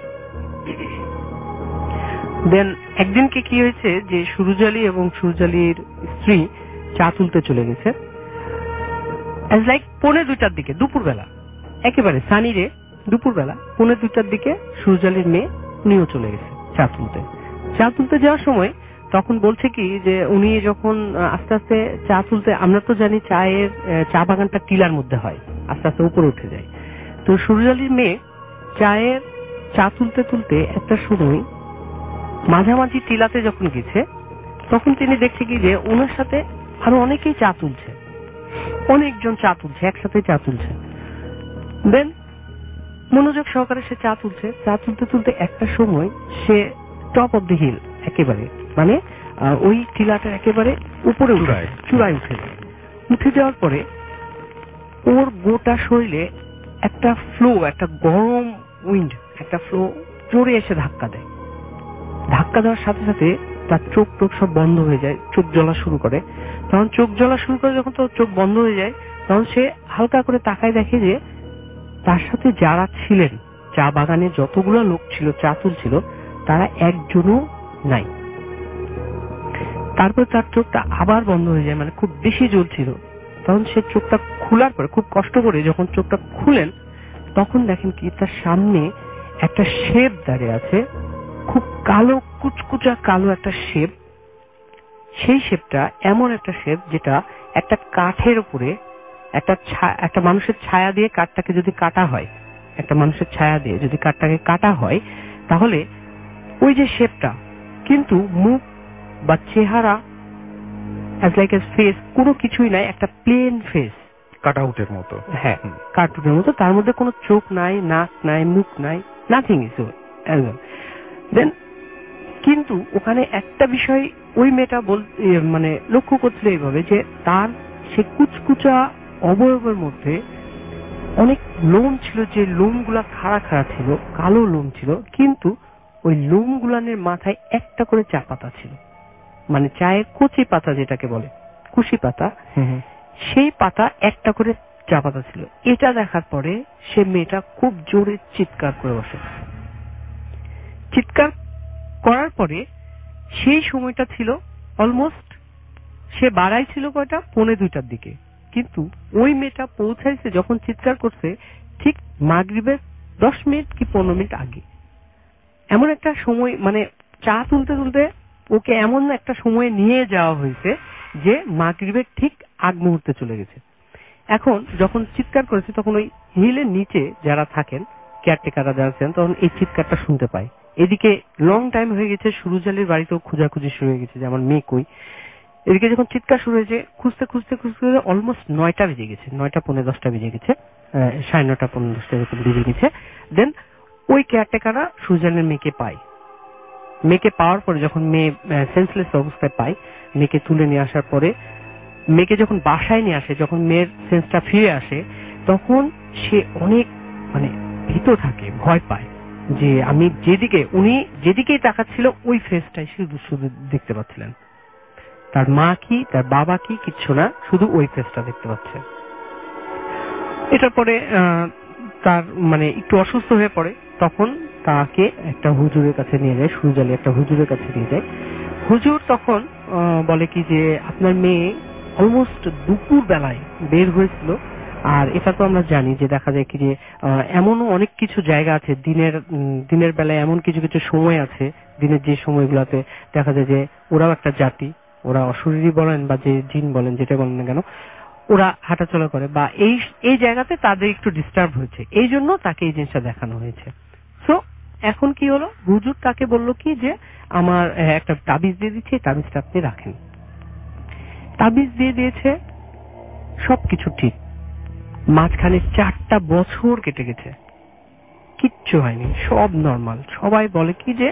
[SPEAKER 5] দেন একদিনকে কি হয়েছে যে সুরুজ আলী এবং সুরুজ আলীর স্ত্রী চা তুলতে চলে গেছে লাইক পৌনে দুইটার দিকে, দুপুরবেলা, একেবারে সানিরে দুপুরবেলা পৌনে দুইটার দিকে সুরুজ আলীর মেয়ে উনিও চলে গেছে চা তুলতে। চা তুলতে যাওয়ার সময় তখন বলছে কি যে উনি যখন আস্তে আস্তে চা তুলতে, আমরা তো জানি চায়ের চা বাগানটা টিলার মধ্যে হয়, আস্তে আস্তে উপরে উঠে যায়। তো সুরুজ আলীর মেয়ে চায়ের চা তুলতে তুলতে একটা সময় মাঝামাঝি টিলাতে যখন গেছে তখন তিনি দেখছে কি যে ওনার সাথে আরো অনেকেই চা তুলছে, অনেকজন চা তুলছে, একসাথে চা তুলছে। দেন মনোযোগ সহকারে সে চা তুলছে, চা তুলতে তুলতে একটা সময় সে টপ অব দি হিল, একেবারে মানে ওই টিলাটা একেবারে উপরে উঠায়, চূড়ায় উঠে যায়। উঠে যাওয়ার পরে ওর গোটা শরীরে একটা ফ্লো, একটা গরম উইন্ড, একটা ফ্লো জোরে এসে ধাক্কা দেয়। ধাক্কা দেওয়ার সাথে সাথে তার চোখ টোক সব বন্ধ হয়ে যায়, চোখ জ্বলা শুরু করে। তখন চোখ জ্বলা শুরু করে যখন তোর চোখ বন্ধ হয়ে যায়, তখন সে হালকা করে তাকায়, দেখে যে তার সাথে যারা ছিলেন, চা বাগানে যতগুলো লোক ছিল, চা তুলছিল, তারা একজনও নাই। তারপর তার চোখটা আবার বন্ধ হয়ে যায়, মানে খুব বেশি জ্বলছিল। তখন সে চোখটা খোলার পরে, খুব কষ্ট করে যখন চোখটা খুলেন, তখন দেখেন কি তার সামনে একটা শেপ দাঁড়িয়ে আছে, খুব কালো, কুচকুচা কালো একটা শেপ। সেই শেপটা এমন একটা শেপ যেটা একটা কাঠের উপরে একটা একটা মানুষের ছায়া দিয়ে কাঠটাকে যদি কাটা হয়, একটা মানুষের ছায়া দিয়ে যদি কাঠটাকে কাটা হয়, তাহলে ওই যে শেপটা, কিন্তু মুখ বা চেহারা অ্যাজ লাইক এ ফেস কোনো কিছুই নাই, একটা প্লেন ফেস,
[SPEAKER 3] কাটআউটের মতো।
[SPEAKER 5] হ্যাঁ, কার্টুনের মতো। তার মধ্যে কোনো চোখ নাই, নাক নাই, মুখ নাই, নাথিং ইজ দেন। কিন্তু ওখানে একটা বিষয় ওই মেয়েটা বল মানে লক্ষ্য করছিল এইভাবে, যে তার সে কুচকুচা অবয়বের মধ্যে অনেক লোম ছিল, যে লোমগুলা খাড়া খাড়া ছিল, কালো লোম ছিল, কিন্তু ওই লোম গুলানের মাথায় একটা করে চা পাতা ছিল, মানে চায়ের কচি পাতা যেটাকে বলে, কুশি পাতা, সেই পাতা একটা করে চা পাতা ছিল। এটা দেখার পরে সে মেয়েটা খুব জোরে চিৎকার করে বসে। চিৎকার করার পরে সেই সময়টা ছিল অলমোস্ট, সে বাড়াই ছিল কয়টা, পৌনে দুইটার দিকে, কিন্তু ওই মেয়েটা পৌঁছাইছে যখন চিৎকার করছে ঠিক মাগরিবের দশ মিনিট কি পনেরো মিনিট আগে। এমন একটা সময়, মানে চা তুলতে তুলতে ওকে এমন একটা সময়ে নিয়ে যাওয়া হয়েছে যে মাগরিবের ঠিক আগ মুহূর্তে চলে গেছে। এখন যখন চিৎকার করেছে, তখন ওই হিলের নিচে যারা থাকেন, কেয়ারটেকাররা যারা আছেন, তখন এই চিৎকারটা শুনতে পায়। এদিকে লং টাইম হয়ে গেছে, সুরুজালির বাড়িতেও খোঁজাখুঁজি শুরু হয়ে গেছে যে আমার মেয়ে কই। এদিকে যখন চিৎকার শুরু হয়েছে, খুঁজতে খুঁজতে খুঁজতে অলমোস্ট নয়টা বেজে গেছে, নয়টা পনেরো দশটা বেজে গেছে, সাড়ে নয়টা পনেরো দশটা এরকম বেজে গেছে। দেন ওই কেয়ারটেকাররা সুরুজালির মেয়েকে পায়। মেয়েকে পাওয়ার পরে যখন মেয়ে সেন্সলেস অবস্থায় পায়, মেয়েকে তুলে নিয়ে আসার পরে, মেয়েকে যখন বাসায় নিয়ে আসে, যখন মেয়ের সেন্সটা ফিরে আসে, তখন সে অনেক মানে ভীত থাকে, ভয় পায়, যে আমি যেদিকে, উনি যেদিকেই তাকাচ্ছিল ওই ফেসটাই শুধু শুধু দেখতে পাচ্ছিলেন। তার মা কি, তার বাবা কি, কিচ্ছু না, শুধু ওই ফেসটা দেখতে পাচ্ছে। এটার পরে তার মানে একটু অসুস্থ হয়ে পড়ে, তখন তাকে একটা হুজুরের কাছে নিয়ে যায়, সুরুজালি একটা হুজুরের কাছে নিয়ে যায়। হুজুর তখন বলে কি যে আপনার মেয়ে অলমোস্ট দুপুর বেলায় বের হয়েছিল, আর এটা তো আমরা জানি যে দেখা যায় কি যে এমনও অনেক কিছু জায়গা আছে দিনের দিনের বেলায়, এমন কিছু কিছু সময় আছে দিনের যে সময়গুলোতে দেখা যায় যে ওরাও একটা জাতি, ওরা অশরীরী বলেন বা যে জিন বলেন, যেটা বলেন না কেন, ওরা হাঁটাচলা করে, বা এই এই জায়গাতে তাদের একটু ডিস্টার্ব হয়েছে, এই জন্য তাকে এই জিনিসটা দেখানো হয়েছে। সো এখন কি হলো, হুজুর তাকে বলল কি যে আমার একটা তাবিজ দিয়ে দিচ্ছে, তাবিজটা আপনি রাখেন। তাবিজ দিয়ে দিয়েছে, সবকিছু ঠিক। মাঝখানে চারটা বছর কেটে গেছে, কিচ্ছু হয়নি, সব নর্মাল। সবাই বলে কি যে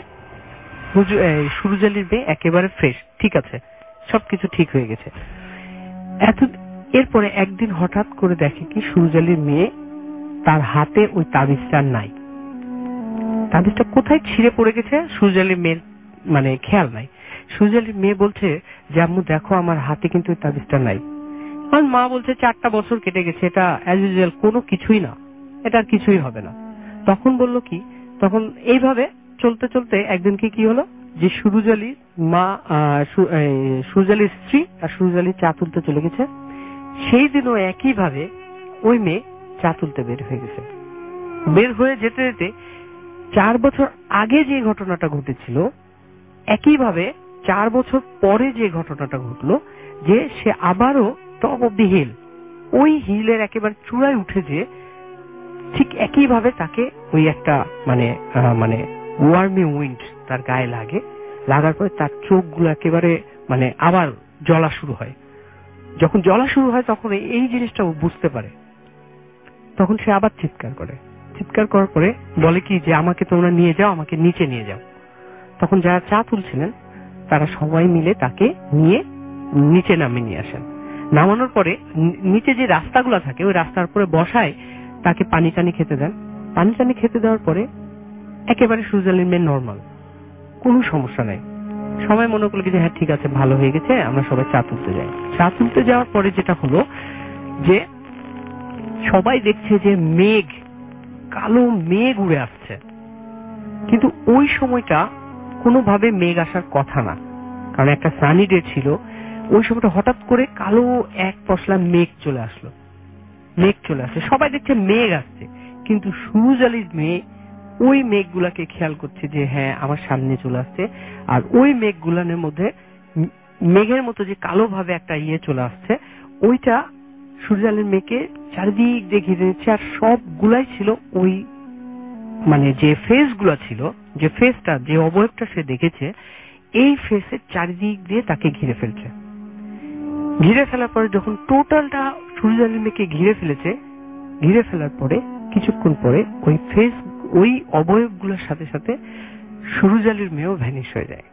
[SPEAKER 5] সুরুজালির মেয়ে একেবারে ফ্রেশ, ঠিক আছে, সবকিছু ঠিক হয়ে গেছে। এত এরপরে একদিন হঠাৎ করে দেখে কি সুরুজালির মেয়ে, তার হাতে ওই তাবিজটা নাই। তাবিজটা কোথায় ছিঁড়ে পড়ে গেছে সুরুজালির মেয়ের মানে খেয়াল নাই। সুরুজালির মেয়ে বলছে যে আম্মু দেখো আমার হাতে কিন্তু ওই তাবিজটা নাই। আমার মা বলছে চারটা বছর কেটে গেছে, এটা অ্যাজ ইউজুয়াল কোনো কিছুই না, এটা আর কিছুই হবে না। তখন বলল কি, তখন এইভাবে চলতে চলতে একদিন কি কি হলো যে সুরুজালির মা, সুরুজালির স্ত্রী আর সুরুজালির চা তুলতে চলে গেছে। সেই দিনও একইভাবে ওই মেয়ে চা তুলতে বের হয়ে গেছে। বের হয়ে যেতে যেতে চার বছর আগে যে ঘটনাটা ঘটেছিল, একইভাবে চার বছর পরে যে ঘটনাটা ঘটলো, যে সে আবারও টপ অব দি হিল, ওই হিলের একেবারে চূড়ায় উঠে, যে ঠিক একইভাবে তাকে ওই একটা মানে মানে ওয়ার্মি উইন্ড তার গায়ে লাগে। লাগার পরে তার চোখগুলো একেবারে মানে আবার জ্বলা শুরু হয়। যখন জ্বলা শুরু হয় তখন এই জিনিসটা ও বুঝতে পারে। তখন সে আবার চিৎকার করে, চিৎকার করার পরে বলে কি যে আমাকে তোমরা নিয়ে যাও, আমাকে নিচে নিয়ে যাও। তখন যারা চা তুলছিলেন তারা সবাই মিলে তাকে নিয়ে নিচে নামিয়ে নিয়ে আসেন। নামানোর পরে নিচে যে রাস্তাগুলো থাকে ওই রাস্তার উপরে বসায় তাকে পানি টানি খেতে দেন। পানি টানি খেতে দেওয়ার পরে একেবারে সুরুজালির মেয়ে নর্মাল, কোনো সমস্যা নাই। সবাই মনে করলো যে হ্যাঁ ঠিক আছে, ভালো হয়ে গেছে, আমরা সবাই চা তুলতে যাই। চা তুলতে যাওয়ার পরে যেটা হলো যে সবাই দেখছে যে মেঘ, কালো মেঘ উড়ে আসছে, কিন্তু ওই সময়টা কোনোভাবে মেঘ আসার কথা না, কারণ একটা সানি ডে ছিল। ওই সময়টা হঠাৎ করে কালো এক পশলা মেঘ চলে আসলো, মেঘ চলে আসছে, সবাই দেখছে মেঘ আসছে, কিন্তু সুরুজ আলীর মেয়ে ওই মেঘগুলাকে খেয়াল করছে যে হ্যাঁ আমার সামনে চলে আসছে। আর ওই মেঘগুলানের মধ্যে মেঘের মতো যে কালো ভাবে একটা ইয়ে চলে আসছে, ওইটা সুরুজ আলীর মেয়েকে চারিদিক দিয়ে ঘিরে নিচ্ছে। আর সবগুলাই ছিল ওই মানে যে ফেস গুলা ছিল, যে ফেসটা, যে অবয়বটা সে দেখেছে, এই ফেসের চারিদিক দিয়ে তাকে ঘিরে ফেলছে। ঘিরে ফেলার পরে যখন টোটালটা সুরুজ আলীর মেয়েকে ঘিরে ফেলেছে, ঘিরে ফেলার পরে কিছুক্ষণ পরে ওই ফেস, ওই অবয়বগুলোর সাথে সাথে সুরুজ আলীর মেয়েও ভ্যানিশ হয়ে যায়।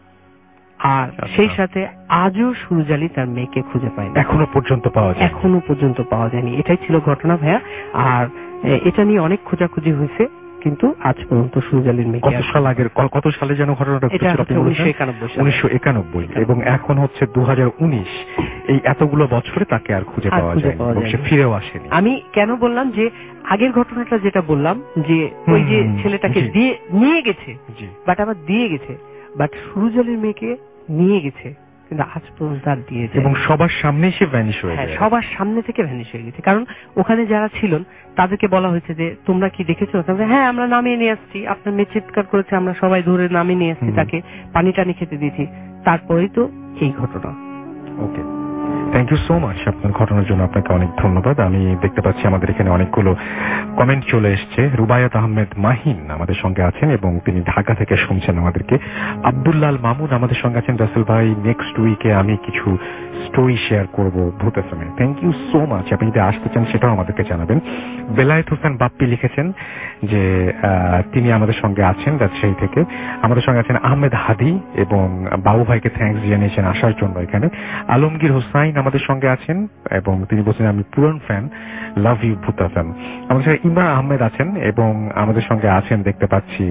[SPEAKER 5] আর সেই সাথে আজও সুরুজ আলী তার মেয়েকে খুঁজে পায় না,
[SPEAKER 3] এখনো পর্যন্ত পাওয়া যায়
[SPEAKER 5] এখনো পর্যন্ত পাওয়া যায়নি। এটাই ছিল ঘটনা ভাইয়া। আর এটা নিয়ে অনেক খোঁজাখুঁজি হয়েছে, কিন্তু আজ পর্যন্ত সুরুজ আলীর মেয়ে।
[SPEAKER 3] কত সাল আগের, কত সালে যেন ঘটনাটা উনিশশো একানব্বই এবং এখন হচ্ছে দু হাজার উনিশ। এই এতগুলো বছরে তাকে আর খুঁজে পাওয়া যায়, সে ফিরেও আসেনি।
[SPEAKER 5] আমি কেন বললাম যে আগের ঘটনাটা যেটা বললাম যে ওই যে ছেলেটাকে দিয়ে নিয়ে গেছে, বাট আবার দিয়ে গেছে, বাট সুরুজ আলীর মেয়েকে নিয়ে গেছে কিন্তু আজ পর্যন্ত আর দিয়েছে,
[SPEAKER 3] এবং সবার সামনে সে ভ্যানিশ হয়ে গেছে।
[SPEAKER 5] সবার সামনে থেকে ভ্যানিশ হয়ে গেছে, কারণ ওখানে যারা ছিলেন তাদেরকে বলা হয়েছে যে তোমরা কি দেখেছো? হ্যাঁ আমরা নামিয়ে নিয়ে আসছি, আপনার মেয়ে চিৎকার করেছে, আমরা সবাই ধরে নামিয়ে নিয়ে আসছি, তাকে পানি টানি খেতে দিয়েছি, তারপরেই তো এই ঘটনা।
[SPEAKER 3] Okay, thank you so much আপনার ঘটনার জন্য, আপনাকে অনেক ধন্যবাদ। আমি দেখতে পাচ্ছি আমাদের এখানে অনেকগুলো কমেন্ট চলে এসছে। রুবায়াত আহমেদ মাহিন আমাদের সঙ্গে আছেন এবং তিনি ঢাকা থেকে শুনছেন আমাদেরকে। আব্দুল্লাল মামুন আমাদের সঙ্গে আছেন। রাসেল ভাই, নেক্সট উইকে আমি কিছু স্টোরি শেয়ার করব ভূত এফএম এ। Thank you so much. আপনি যদি আসতে চান সেটাও আমাদেরকে জানাবেন। বেলায়েত হোসেন বাপ্পি লিখেছেন যে তিনি আমাদের সঙ্গে আছেন রাজশাহী থেকে। আমাদের সঙ্গে আছেন আহমেদ হাদি এবং বাবু ভাইকে থ্যাঙ্কস জানিয়েছেন আসার জন্য এখানে। আলমগীর হোসাইন আমাদের সঙ্গে আছেন এবং তিনি বলছেন আমি পুরান fan, love you Bhoot FM. আমাদের সঙ্গে ইমরান আহমেদ আছেন এবং আমাদের সঙ্গে আছেন দেখতে পাচ্ছি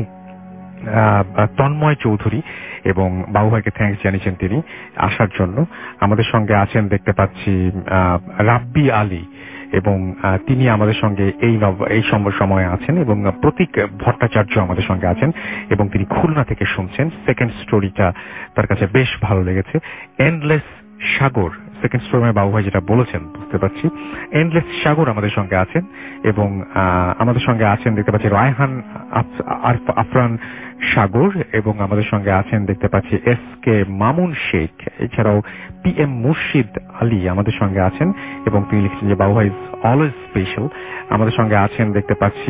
[SPEAKER 3] তন্ময় চৌধুরী এবং বাবু ভাইকে থ্যাঙ্কস জানিয়েছেন তিনি আসার জন্য। আমাদের সঙ্গে আছেন দেখতে পাচ্ছি রাব্বি আলী এবং তিনি আমাদের সঙ্গে এই এই সময়ে আছেন এবং প্রতীক ভট্টাচার্য আমাদের সঙ্গে আছেন এবং তিনি খুলনা থেকে শুনছেন। সেকেন্ড স্টোরিটা তার কাছে বেশ ভালো লেগেছে। এন্ডলেস সাগর, সেকেন্ড স্টোরি বাবু ভাই যেটা বলেছেন বুঝতে পারছি। এন্ডলেস সাগর আমাদের সঙ্গে আছেন এবং আমাদের সঙ্গে আছেন দেখতে পাচ্ছি রায়হান আফরান সাগর এবং আমাদের সঙ্গে আছেন দেখতে পাচ্ছি এস কে মামুন শেখ, এছাড়াও পি এম মুর্শিদ আলী আমাদের সঙ্গে আছেন এবং তিনি লিখছেন যে বাবু ভাই ইজ অলওয়েজ স্পেশাল। আমাদের সঙ্গে আছেন দেখতে পাচ্ছি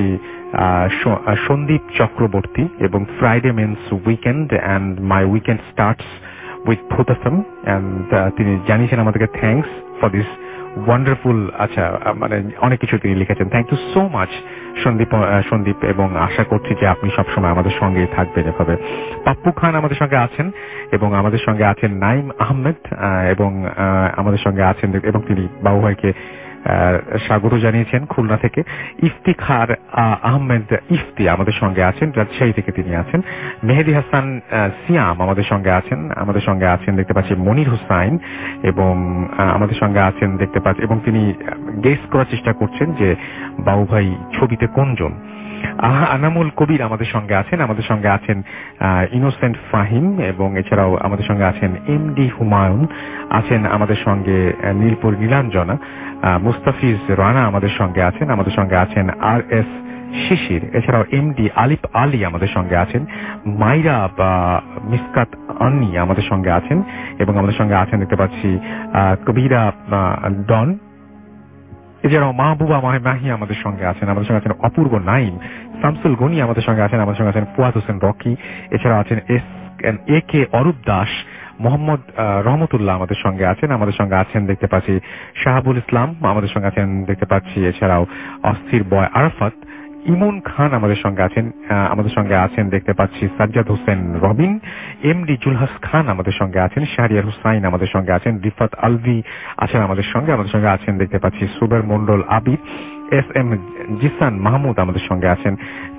[SPEAKER 3] সন্দীপ চক্রবর্তী এবং Friday means weekend and my weekend starts with Bhoot F M and তিনি জানিয়েছেন আমাদেরকে থ্যাঙ্কস ফর দিস ওয়ান্ডারফুল। আচ্ছা, মানে অনেক কিছু তিনি লিখেছেন। Thank you so much Sandeep Sandeep এবং আশা করছি যে আপনি সবসময় আমাদের সঙ্গেই থাকবেন এভাবে। পাপ্পু খান আমাদের সঙ্গে আছেন এবং আমাদের সঙ্গে আছেন নাইম আহমেদ এবং আমাদের সঙ্গে আছেন এবং তিনি বাবু ভাইকে স্বাগত জানিয়েছেন খুলনা থেকে। ইফতিখার আহমেদ ইফতি আমাদের সঙ্গে আছেন, রাজশাহী থেকে তিনি আছেন। মেহেদি হাসান সিয়াম আমাদের সঙ্গে আছেন। আমাদের সঙ্গে আছেন দেখতে পাচ্ছি মনির হুসাইন এবং আমাদের সঙ্গে আছেন দেখতে পাচ্ছি এবং তিনি গেস করার চেষ্টা করছেন যে বাবু ভাই ছবিতে কোনজন। আনামুল কবির আমাদের সঙ্গে আছেন। আমাদের সঙ্গে আছেন ইনোসেন্ট ফাহিম এবং এছাড়াও আমাদের সঙ্গে আছেন এম ডি হুমায়ুন আছেন, আমাদের সঙ্গে নীলপুর নীলাঞ্জনা, মুস্তাফিজ রানা আমাদের সঙ্গে আছেন। আমাদের সঙ্গে আছেন আর এস শিশির, এছাড়াও এম ডি আলিফ আলী আমাদের সঙ্গে আছেন। মাইরা বা মিসকাত আন্নি আমাদের সঙ্গে আছেন এবং আমাদের সঙ্গে আছেন দেখতে পাচ্ছি কবিরা ডন, এছাড়াও মাহবুবা মাহি আমাদের সঙ্গে আছেন। আমাদের সঙ্গে আছেন অপূর্ব নাইম, শামসুল গনি আমাদের সঙ্গে আছেন। আমাদের সঙ্গে আছেন ফুয়াদ হোসেন রকি, এছাড়াও আছেন S A K Arup Das, Mohammad Rahmatullah আমাদের সঙ্গে আছেন। আমাদের সঙ্গে আছেন দেখতে পাচ্ছি শাহাবুল ইসলাম আমাদের সঙ্গে আছেন দেখতে পাচ্ছি, এছাড়াও অস্থির বয় আরাফাত, ইমন খান আমাদের সঙ্গে আছেন। আমাদের সঙ্গে আছেন দেখতে পাচ্ছি সাজ্জাদ হোসেন রবিন, এম ডি জুলহাস খান আমাদের সঙ্গে আছেন। শাহরিয়ার হুসাইন আমাদের সঙ্গে আছেন। রিফাত আলভি আছেন আমাদের সঙ্গে। আমাদের সঙ্গে আছেন দেখতে পাচ্ছি সুবের মন্ডল আবিদ, এস এম জিসান মাহমুদ আমাদের সঙ্গে আছেন।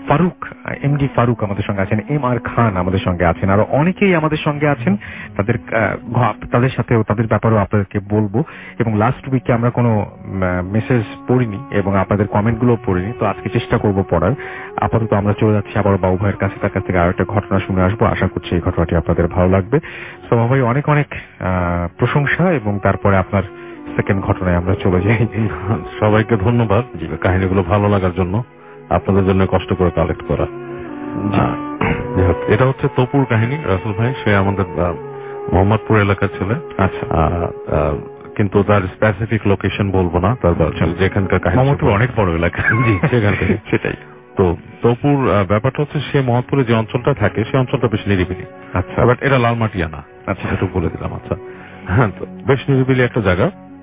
[SPEAKER 3] ফারুক, এমডি ফারুক আমাদের সঙ্গে আছেন, এম আর খান আমাদের সঙ্গে আছেন, আরো অনেকেই আমাদের সঙ্গে আছেন। তাদের তাদের সাথেও তাদের ব্যাপারেও আপনাদেরকে বলবো। এবং লাস্ট উইকে আমরা কোনো মেসেজ পড়িনি এবং আপনাদের কমেন্ট গুলো পড়িনি, তো আজকে চেষ্টা করব পড়ার। আপাতত আমরা চলে যাচ্ছি আবার বাবু ভাইয়ের কাছে, তার কাছ থেকে আরো একটা ঘটনা শুনে আসবো। আশা করছি এই ঘটনাটি আপনাদের ভালো লাগবে। তো বাবু ভাই, অনেক অনেক প্রশংসা এবং তারপরে আপনার সেকেন্ড ঘটনায় আমরা চলে যাই।
[SPEAKER 4] সবাইকে ধন্যবাদ কাহিনীগুলো ভালো লাগার জন্য, আপনাদের জন্য কষ্ট করে কালেক্ট করা। এটা হচ্ছে তপুর কাহিনী। রাসেল ভাই সে আমাদের মোহাম্মদপুর এলাকার ছেলে। আচ্ছা, কিন্তু তার স্পেসিফিক লোকেশন বলবো না, তার যেখানকার কাহিনী। মোহাম্মদপুর অনেক বড় এলাকা, জি সেখান থেকে সেটাই। তো তপুর ব্যাপারটা হচ্ছে সে মোহাম্মদপুরে যে অঞ্চলটা থাকে সে অঞ্চলটা বেশ নিরিবিলি। আচ্ছা, বাট এটা লালমাটিয়া না। আচ্ছা, একটু বলে দিলাম। আচ্ছা, হ্যাঁ, তো বেশ নিরিবিলি একটা জায়গা,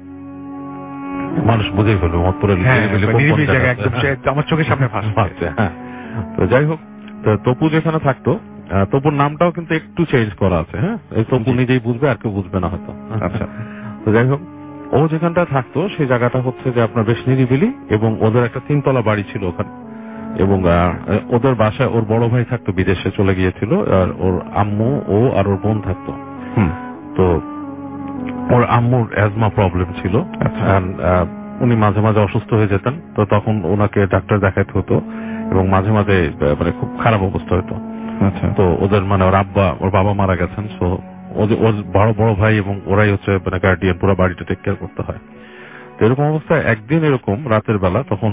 [SPEAKER 4] মানুষ বুঝেই ফেলবে মোহাম্মদপুরের নিরিবিলি জায়গা, একদম আমার চোখের সামনে ভাসছে। হ্যাঁ, তো যাই হোক, তপু যেখানে থাকতো, তপুর নামটাও কিন্তু একটু চেঞ্জ করা আছে। হ্যাঁ, এই তপু নিজেই বুঝবে, আর কেউ বুঝবে না হয়তো। আচ্ছা, তো যাই হোক, ও যেখানটা থাকতো সেই জায়গাটা হচ্ছে যে আপনার বেশ নিরিবিলি, এবং ওদের একটা তিনতলা বাড়ি ছিল ওখানে। এবং ওদের বাসায় ওর বড় ভাই থাকতো, বিদেশে চলে গিয়েছিল, আর ওর আম্মু, ও আর ওর বোন থাকতো। তো ওর আম্মুর অ্যাজমা প্রবলেম ছিল, উনি মাঝে মাঝে অসুস্থ হয়ে যেতেন। তো তখন ওনাকে ডাক্তার দেখাতে হতো এবং মাঝে মাঝে মানে খুব খারাপ অবস্থা হতো। তো ওদের মানে ওর আব্বা, ওর বাবা মারা গেছেন, সো ওর বড় বড় ভাই এবং ওরাই হচ্ছে মানে গার্ডিয়ান, পুরো বাড়িটা টেক কেয়ার করতে হয়। তো এরকম অবস্থায় একদিন এরকম রাতের বেলা, তখন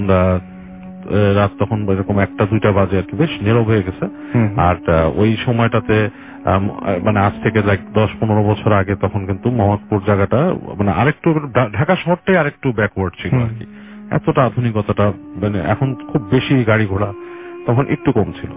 [SPEAKER 4] রাত তখন এরকম একটা দুইটা বাজে আর কি, বেশ নীরব হয়ে গেছে। আর ওই সময়টাতে মানে আজ থেকে লাইক দশ পনেরো বছর আগে তখন কিন্তু মোহাম্মদপুর জায়গাটা মানে আরেকটু, ঢাকা শহরটাই আরেকটু ব্যাকওয়ার্ড ছিল আর কি। এতটা আধুনিকতাটা মানে এখন খুব বেশি গাড়ি ঘোড়া তখন একটু কম ছিল।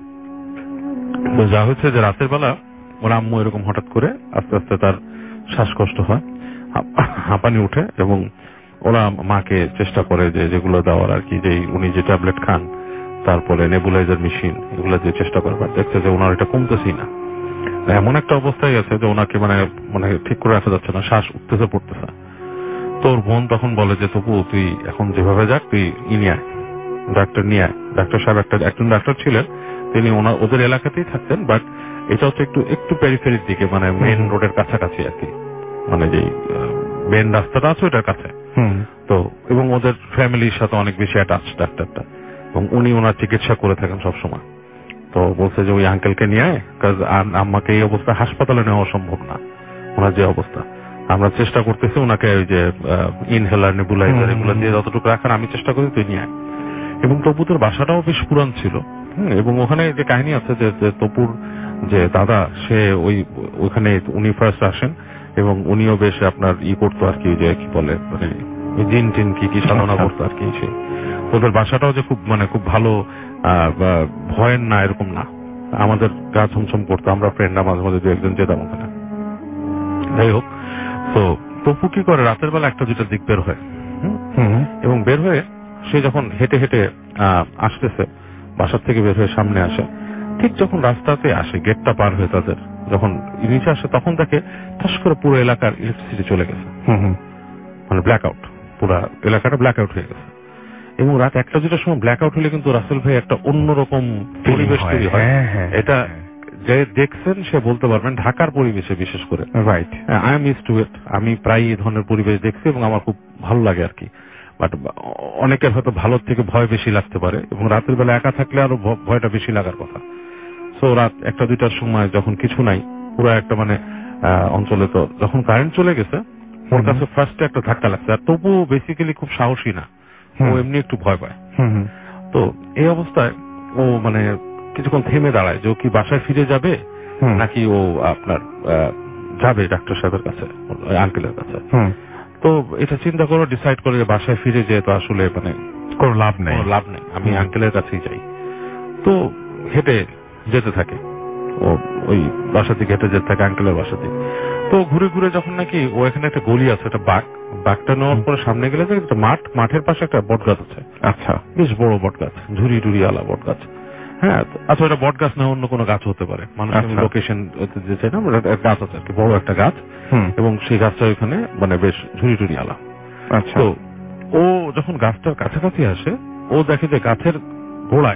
[SPEAKER 4] তো যা হচ্ছে যে রাতের বেলা ওর আম্মু এরকম হঠাৎ করে আস্তে আস্তে তার শ্বাসকষ্ট হয়, হাঁপানি উঠে, এবং ওরা মাকে চেষ্টা করে যে যেগুলো দেওয়ার আর কি, যে উনি যে ট্যাবলেট খান, তারপরে নেবুলাইজার মেশিন, এগুলো দিয়ে চেষ্টা করে, দেখছে যে ওনার এটা কমতেছেই না। এমন একটা অবস্থায় আছে যে ওনাকে মানে মানে ঠিক করে রাখা যাচ্ছে না, শ্বাস উঠতেছে পড়তেছে। তো ওর বোন তখন বলে যে তপু তুই এখন যেভাবে যাক তুই ই নিয়ে আয়, ডাক্তার নিয়ে আয়। ডাক্তার সাহেব একটা একজন ডাক্তার ছিলেন, তিনি ওনার ওদের এলাকাতেই থাকতেন, বাট এটা হচ্ছে একটু একটু পেরিফেরির দিকে, মানে মেন রোডের কাছাকাছি আর কি, মানে যে মেন রাস্তাটা আছে ওটার কাছে। তো এবং ওদের ফ্যামিলির সাথে অনেক বেশি অ্যাটাচ ডাক্তারটা, এবং উনি ওনার চিকিৎসা করে থাকেন সবসময়। তো বলছে যে ওই আঙ্কেলকে নিয়ে আয়, কারণ আম্মাকে এই অবস্থা হাসপাতালে নেওয়া সম্ভব না, ওনার যে অবস্থা। আমরা চেষ্টা করতেছি ওনাকে ওই যে ইনহেলার, নেবুলাইজার এগুলো দিয়ে যতটুকু রাখার আমি চেষ্টা করি, তুই নিয়ে আয়। এবং তপুদের বাসাটাও বেশ পুরান ছিল, এবং ওখানে যে কাহিনী আছে যে তপুর যে দাদা, সে ওই ওখানে উনি ফার্স্ট আসেন, এবং উনিও বেশ আপনার ই করতো আর কি, যে কি বলে মানে জিন টিন কি কি সাধনা করতো আর কি। সে ওদের বাসাটাও যে খুব মানে খুব ভালো ভয়ের না এরকম না, আমাদের গা ছমছম করতো, আমরা ফ্রেন্ডরা মাঝে মাঝে দু একজন যেতাম ওখানে। যাই হোক, তো তপু কি করে রাতের বেলা একটা দুটার দিক বের হয়, এবং বের হয়ে সে যখন হেঁটে হেঁটে আসতেছে, বাসার থেকে বের হয়ে সামনে আসে, ঠিক যখন রাস্তাতে আসে গেটটা পার হয়ে তাদের যখন নিচে আসে, তখন দেখে ঠাস করে পুরো এলাকার ইলেকট্রিসিটি চলে গেছে, মানে ব্ল্যাক আউট, পুরো এলাকাটা ব্ল্যাক আউট হয়ে গেছে। এবং রাত একটা দুটার সময় ব্ল্যাক আউট হলে কিন্তু রাসেল ভাই একটা অন্যরকম পরিবেশ তৈরি হয়। এটা যে দেখছেন সে বলতে পারবেন, ঢাকার পরিবেশে বিশেষ করে। Right, I am used to it, আমি প্রায় এই ধরনের পরিবেশ দেখছি এবং আমার খুব ভালো লাগে আর কি। বাট অনেকের হয়তো ভালোর থেকে ভয় বেশি লাগতে পারে, এবং রাতের বেলা একা থাকলে আরো ভয়টা বেশি লাগার কথা। সো রাত একটা দুইটার সময় যখন কিছু নাই, পুরো একটা মানে অঞ্চলে, তো যখন কারেন্ট চলে গেছে ওর কাছে ফার্স্টে একটা ধাক্কা লাগছে। আর তবু বেসিক্যালি খুব সাহসী না, ও এমনি একটু ভয় পায়। তো এই অবস্থায় ও মানে কিছুক্ষণ থেমে দাঁড়ায় যে ও কি বাসায় ফিরে যাবে নাকি ও আপনার যাবে ডাক্তার সাহেবের কাছে, আঙ্কেলের কাছে। তো এটা চিন্তা করে ডিসাইড করে যে বাসায় ফিরে যেয়ে তো আসলে মানে কোনো লাভ নেই, লাভ নেই, আমি আঙ্কেলের কাছেই যাই। তো হেঁটে যেতে থাকে, ও ওই বাসা থেকে হেঁটে যেতে থাকে আঙ্কেলের বাসা থেকে। তো ঘুরে ঘুরে যখন নাকি ও এখানে একটা গলি আছে, একটা বাঘ, বাঘটা নেওয়ার পরে সামনে গেলে একটা মাঠ, মাঠের পাশে একটা বট গাছ আছে। আচ্ছা, বেশ বড় বট গাছ, ঝুড়ি টুড়ি আলা বট গাছ। হ্যাঁ, আচ্ছা, ওটা বট গাছ না অন্য কোনো গাছ হতে পারে, মানুষ লোকেশন যেতে না, গাছ আছে আর কি, বড় একটা গাছ, এবং সেই গাছটা ওইখানে মানে বেশ ঝুড়ি টুড়ি আলা। আচ্ছা, তো ও যখন গাছটার কাছাকাছি আসে, ও দেখে যে গাছের গোড়ায়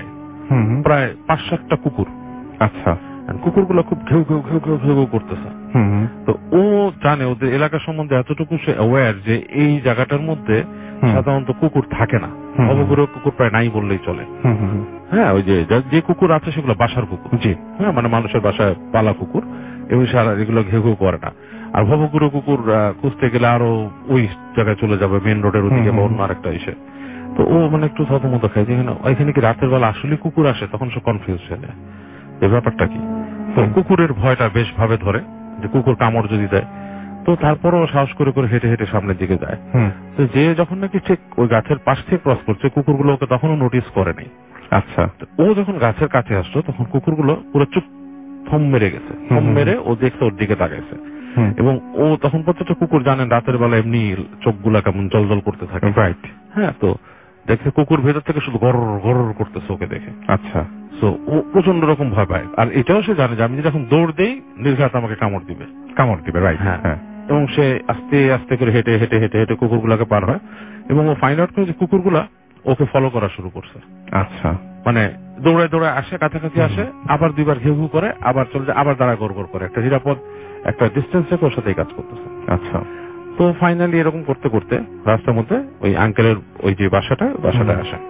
[SPEAKER 4] প্রায় পাঁচ সাতটা কুকুর। আচ্ছা, কুকুরগুলো খুব ঘেউ ঘেউ ঘেউ ঘেউ ঘেউ করতেছে। তো ও জানে ওদের এলাকা সম্বন্ধে এতটুকু সে অ্যাওয়্যার যে এই জায়গাটার মধ্যে সাধারণত কুকুর থাকে না, অবগুরো কুকুর প্রায় নাই বললেই চলে। হ্যাঁ, ওই যে যে কুকুর আছে সেগুলো বাসার কুকুর, জি হ্যাঁ, মানে মানুষের বাসায় পালা কুকুর, এবং সারা এগুলো ঘেউ ঘেউ করে না। আর ভবগুরু কুকুর খুঁজতে গেলে আরো ওই জায়গায় চলে যাবে, মেন রোডের ওদিকে বা অন্য আরেকটা এসে। তো ও মানে একটু থতমত খায় যে এখানে কি রাতের বেলা আসলে কুকুর আসে, তখন সে কনফিউজ হয়ে যায় এই ব্যাপারটা কি। তো কুকুরের ভয়টা বেশ ভাবে ধরে যে কুকুর কামড় যদি দেয়, তো তারপরও সাহস করে করে হেঁটে হেঁটে সামনের দিকে যায়। তো যে যখন নাকি ঠিক ওই গাছের পাশ থেকে ক্রস করছে, কুকুরগুলো ওকে তখনও নোটিস করেনি। আচ্ছা, ও যখন গাছের কাছে আসলো তখন কুকুরগুলো পুরো চুপ থম মেরে গেছে, থম মেরে ও দেখছে ওর দিকে তাকাইছে। এবং ও তখন প্রত্যেকটা কুকুর জানেন রাতের বেলা এমনি চোখগুলা কেমন জলজল করতে থাকে, রাইট? হ্যাঁ, তো দেখে কুকুর ভেতর থেকে শুধু গরর গরর করতেছে ওকে দেখে। আচ্ছা, তো ও প্রচন্ড রকম ভয় পায়, আর এটাও সে জানে যে আমি যদি এখন দৌড় দেই নির্ঘাত আমাকে কামড় দিবে, কামড় দিবে, রাইট? হ্যাঁ, এবং সে আস্তে আস্তে করে হেঁটে হেঁটে হেঁটে হেঁটে কুকুরগুলাকে পার হয়, এবং ও ফাইন্ড আউট করে যে কুকুরগুলা ওকে ফলো করা শুরু করছে। আচ্ছা, মানে দৌড়ায় দৌড়ায় আসে, কাছাকাছি আসে, আবার দুইবার ঘেউ ঘেউ করে, আবার চলে যায়, আবার দাঁড়া গড় গড় করে, একটা নিরাপদ একটা ডিস্টেন্স থেকে ওর সাথে কাজ করতেছে। আচ্ছা, তো ফাইনালি এরকম করতে করতে রাস্তার মধ্যে ওই আঙ্কেলের ওই যে বাসাটা বাসাটায় আসে,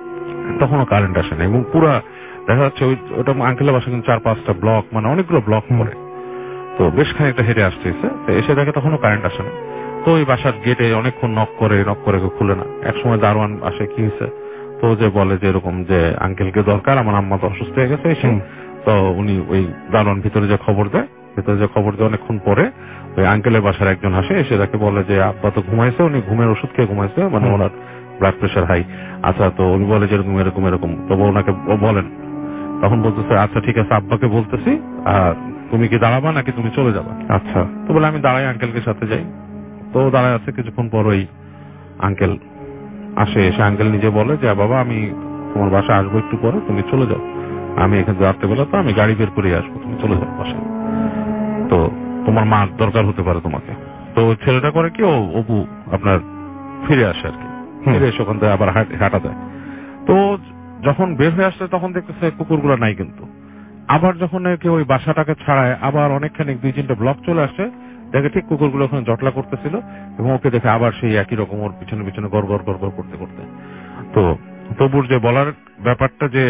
[SPEAKER 4] তখনও কারেন্ট আসে না, এবং পুরা দেখা যাচ্ছে ওই ওটা আঙ্কেলের বাসা কিন্তু চার পাঁচটা ব্লক, মানে অনেকগুলো ব্লক পরে। তো বেশ খানিকটা হেঁটে আসতেছে, এসে দেখে তখনও কারেন্ট আসে না। তো ওই বাসার গেটে অনেকক্ষণ নক করে নক করে খুলে না। এক সময় দারোয়ান আসে, কি হয়েছে? তো যে বলে যে এরকম যে আঙ্কেলকে দরকার, আমার আম্মা তো অসুস্থ হয়ে গেছে এসে। তো উনি ওই দারোয়ান ভিতরে যে খবর দেয়, ভিতরে যে খবর দেয় অনেকক্ষণ পরে ওই আঙ্কেলের বাসার একজন আসে, এসে তাকে বলে যে আব্বা তো ঘুমাইছে, উনি ঘুমের ওষুধ খেয়ে ঘুমাইছে, মানে ওনার ব্লাড প্রেশার হাই। আচ্ছা, তো উনি বলে যে এরকম এরকম এরকম, তবে ওনাকে বলেন, তখন বলতেছে আচ্ছা ঠিক আছে, আব্বাকে বলতেছি, আর তুমি কি দাঁড়াবা নাকি তুমি চলে যাবা? আচ্ছা, তো বলে আমি দাঁড়াই, আঙ্কেলকে সাথে যাই। তো দাঁড়ায় আছে, কিছুক্ষণ পর ওই আঙ্কেল আসে, এসে আঙ্কেল নিজে বলে যে বাবা আমি তোমার বাসায় আসবো একটু পরে, তুমি চলে যাও, আমি এখানে রাত্রেবেলা তো আমি গাড়ি বের করে আসবো, তুমি চলে যাও বাসায়, তো তোমার মা দরকার হতে পারে তোমাকে। তো ছেলেটা করে কি, ও অপু আপনার ফিরে আসে আর কি, ফিরে এসে ওখান থেকে আবার হাঁটা দেয়। তো যখন বের হয়ে আসছে তখন দেখতেছে কুকুরগুলো নাই, কিন্তু আবার যখন কেউ ওই বাসাটাকে ছাড়ায়, আবার অনেকখানি দুই তিনটা ব্লক চলে আসে, দেখে ঠিক কুকুরগুলো ওখানে জটলা করতেছিল, এবং ওকে দেখে আবার সেই একই রকম ওর পিছনে পিছনে গড় গড় গড় গড় করতে করতে। তো তবুর যে বলার ব্যাপারটা যে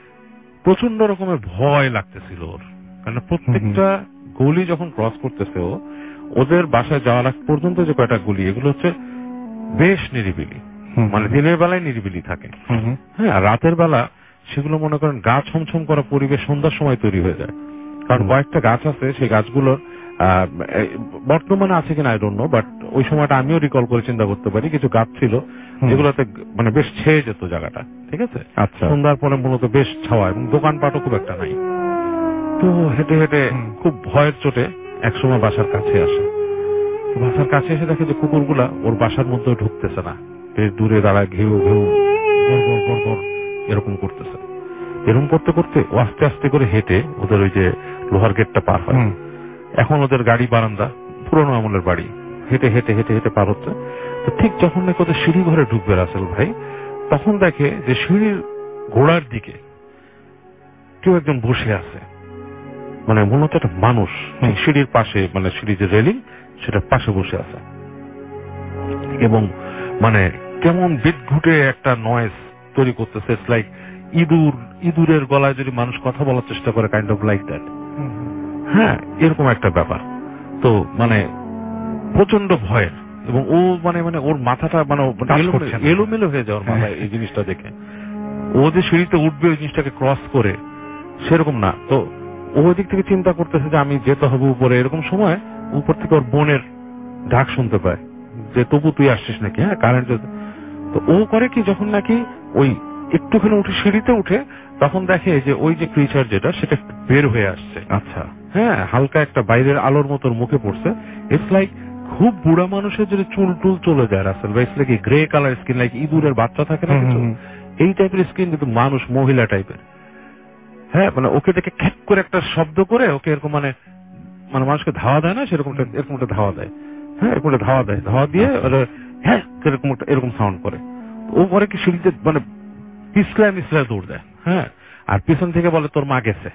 [SPEAKER 4] প্রচন্ড রকমের ভয় লাগতেছিল ওর, কারণ প্রত্যেকটা গলি যখন ক্রস করতেছে ও, ওদের বাসায় যাওয়ার আগ পর্যন্ত যে কয়টা গলি, এগুলো হচ্ছে বেশ নিরিবিলি, মানে দিনের বেলায় নিরিবিলি থাকে। হ্যাঁ, আর রাতের বেলা সেগুলো মনে করেন গা ছমছম করা পরিবেশ সন্ধ্যার সময় তৈরি হয়ে যায়, কারণ কয়েকটা গাছ আছে, সেই গাছগুলোর বর্তমানে আছে কিনা আই ডোন্ট নো, বাট ওই সময়টা আমিও রিকল করে চিন্তা করতে পারি, কিছু গাছ ছিল যেগুলোতে মানে বেশ ছেয়ে যেত জায়গাটা, ঠিক আছে? আচ্ছা, সন্ধ্যার পরে মূলত বেশ ছাওয়া, এবং দোকানপাটও খুব একটা নাই। তো হেঁটে হেঁটে খুব ভয়ের চোটে একসময় বাসার কাছে আসে। বাসার কাছে এসে দেখে যে কুকুরগুলা ওর বাসার মধ্যে ঢুকতেছে না, বেশ দূরে দাঁড়ায় ঘেউ ঘেউ এরকম করতেছে। এরকম করতে করতে ও আস্তে আস্তে করে হেঁটে ওদের ওই যে লোহার গেটটা পার হয়। এখন ওদের গাড়ি বারান্দা, পুরোনো আমলের বাড়ি, হেঁটে হেঁটে হেঁটে হেঁটে পার হচ্ছে। তো ঠিক যখন নাকি ওদের সিঁড়ি ঘরে ঢুকবে রাসেল ভাই, তখন দেখে যে সিঁড়ির গোড়ার দিকে কেউ একজন বসে আছে, মানে মূলত একটা মানুষ সিঁড়ির পাশে, মানে সিঁড়ির যে রেলিং সেটার পাশে বসে আছে, এবং মানে কেমন বিদঘুটে একটা নয়েজ তৈরি করতেছে। ইটস লাইক ইঁদুর, ইঁদুরের গলায় যদি মানুষ কথা বলার চেষ্টা করে, কাইন্ড অফ লাইক দ্যাট। হ্যাঁ, এরকম একটা ব্যাপার। তো মানে প্রচন্ড ভয়ের, এবং ও মানে মানে ওর মাথাটা মানে এলোমেলো হয়ে যাওয়ার মাথায় এই জিনিসটা দেখে। ও যে সিঁড়িতে উঠবে ওই জিনিসটাকে ক্রস করে, সেরকম না। তো ও দিক থেকে চিন্তা করতেছে যে আমি যেতে হবে উপরে। এরকম সময় উপর থেকে ওর বোনের ডাক শুনতে পায় যে তবু তুই আসছিস নাকি? হ্যাঁ, কারেন্ট। তো ও করে কি, যখন নাকি ওই একটুখানি উঠে সিঁড়িতে উঠে, তখন দেখে যে ওই যে ক্রিচার যেটা, সেটা বের হয়ে আসছে। আচ্ছা, হ্যাঁ, হালকা একটা বাইরের আলোর মতো মুখে পড়ছে। ইটস লাইক খুব বুড়া মানুষের যদি চুল টুল চলে যায় রাসেল ভাই, it's like grey colour skin, like ইঁদুরের বাচ্চা থাকে না কিছু, এই টাইপের স্কিন, কিন্তু মানুষ, মহিলা টাইপের। হ্যাঁ, মানে ওকে দেখে খ্যাক করে একটা শব্দ করে ওকে এরকম মানে মানে মানুষকে ধাওয়া দেয় না, সেরকম এরকম একটা ধাওয়া দেয়। হ্যাঁ, এরকম একটা ধাওয়া দেয়, ধাওয়া দিয়ে হ্যাঁ এরকম এরকম সাউন্ড করে। ও পরে কি সিঁড়িতে মানে পিছলায় মিছলায় দৌড় দেয়। হ্যাঁ, আর পিছন থেকে বলে তোর মা গেছে।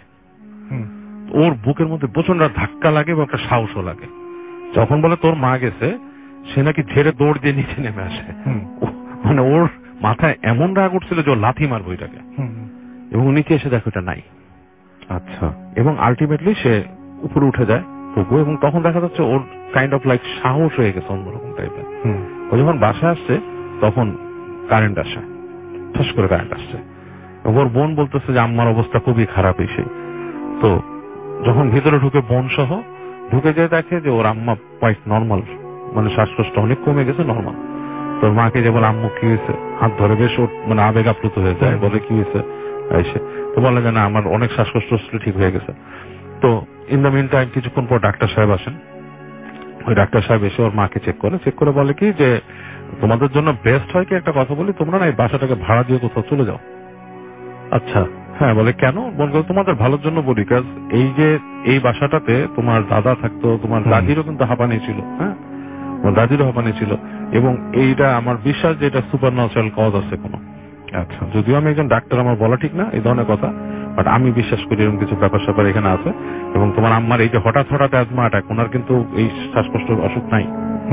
[SPEAKER 4] ওর বুকের মধ্যে প্রচন্ড ধাক্কা লাগে এবং একটা সাহসও লাগে। যখন বলে তোর মা গেছে, সে নাকি ঝেড়ে দৌড় দিয়ে নিচে নেমে আসে। মানে ওর মাথায় এমন রাগ উঠছিল যে ও লাথি মারবো এটাকে, এবং নিচে এসে দেখো এটা নাই। আচ্ছা, এবং আলটিমেটলি সে উপরে উঠে যায় তবু, এবং তখন দেখা যাচ্ছে ওর কাইন্ড অফ লাইক সাহস হয়ে গেছে অন্যরকম টাইপের। ও যখন বাসায় আসছে তখন কারেন্ট আসে, ঠাস করে কারেন্ট আসছে। ওর বোন বলতেছে যে আম্মার অবস্থা খুবই খারাপ এসে। তো যখন ভিতরে ঢুকে বোন সহ ঢুকে যায়, দেখে যে ওর আম্মা কোয়াইট নর্মাল, মানে শ্বাসকষ্ট অনেক কমে গেছে, নর্মাল। তোর মাকে যে বলে আম্মু কি হয়েছে, হাত ধরে বেশ ওর মানে আবেগ আপ্লুত হয়ে যায়, বলে কি হয়েছে এসে। তো বলে যে না আমার অনেক শ্বাসকষ্ট ঠিক হয়ে গেছে। তো ইন দ্য মিন টাইম কিছুক্ষণ পর ডাক্তার সাহেব আসেন। ওই ডাক্তার সাহেব এসে ওর মাকে চেক করে, চেক করে বলে কি যে তোমাদের জন্য বেস্ট হয় কি একটা কথা বলি, তোমরা না এই বাসাটাকে ভাড়া দিয়ে কোথাও চলে যাও। আচ্ছা, হ্যাঁ। বলে কেন? বলবে তোমাদের ভালোর জন্য বলি, কাজ এই যে এই বাসাটাতে তোমার দাদা থাকতো, তোমার দাদিরও কিন্তু হাঁপানি ছিল, হ্যাঁ তোমার দাদিরও হাঁপানি ছিল, এবং এইটা আমার বিশ্বাস যে এটা সুপার ন্যাচারাল কজ আছে কোনো। আচ্ছা, যদিও আমি একজন ডাক্তার, আমার বলা ঠিক না এই ধরনের কথা, বাট আমি বিশ্বাস করি এরকম কিছু ব্যাপার স্যাপার এখানে আছে। এবং তোমার আম্মার এই যে হঠাৎ হঠাৎ অ্যাজমা অ্যাটাক, ওনার কিন্তু এই শ্বাসকষ্ট অসুখ নাই,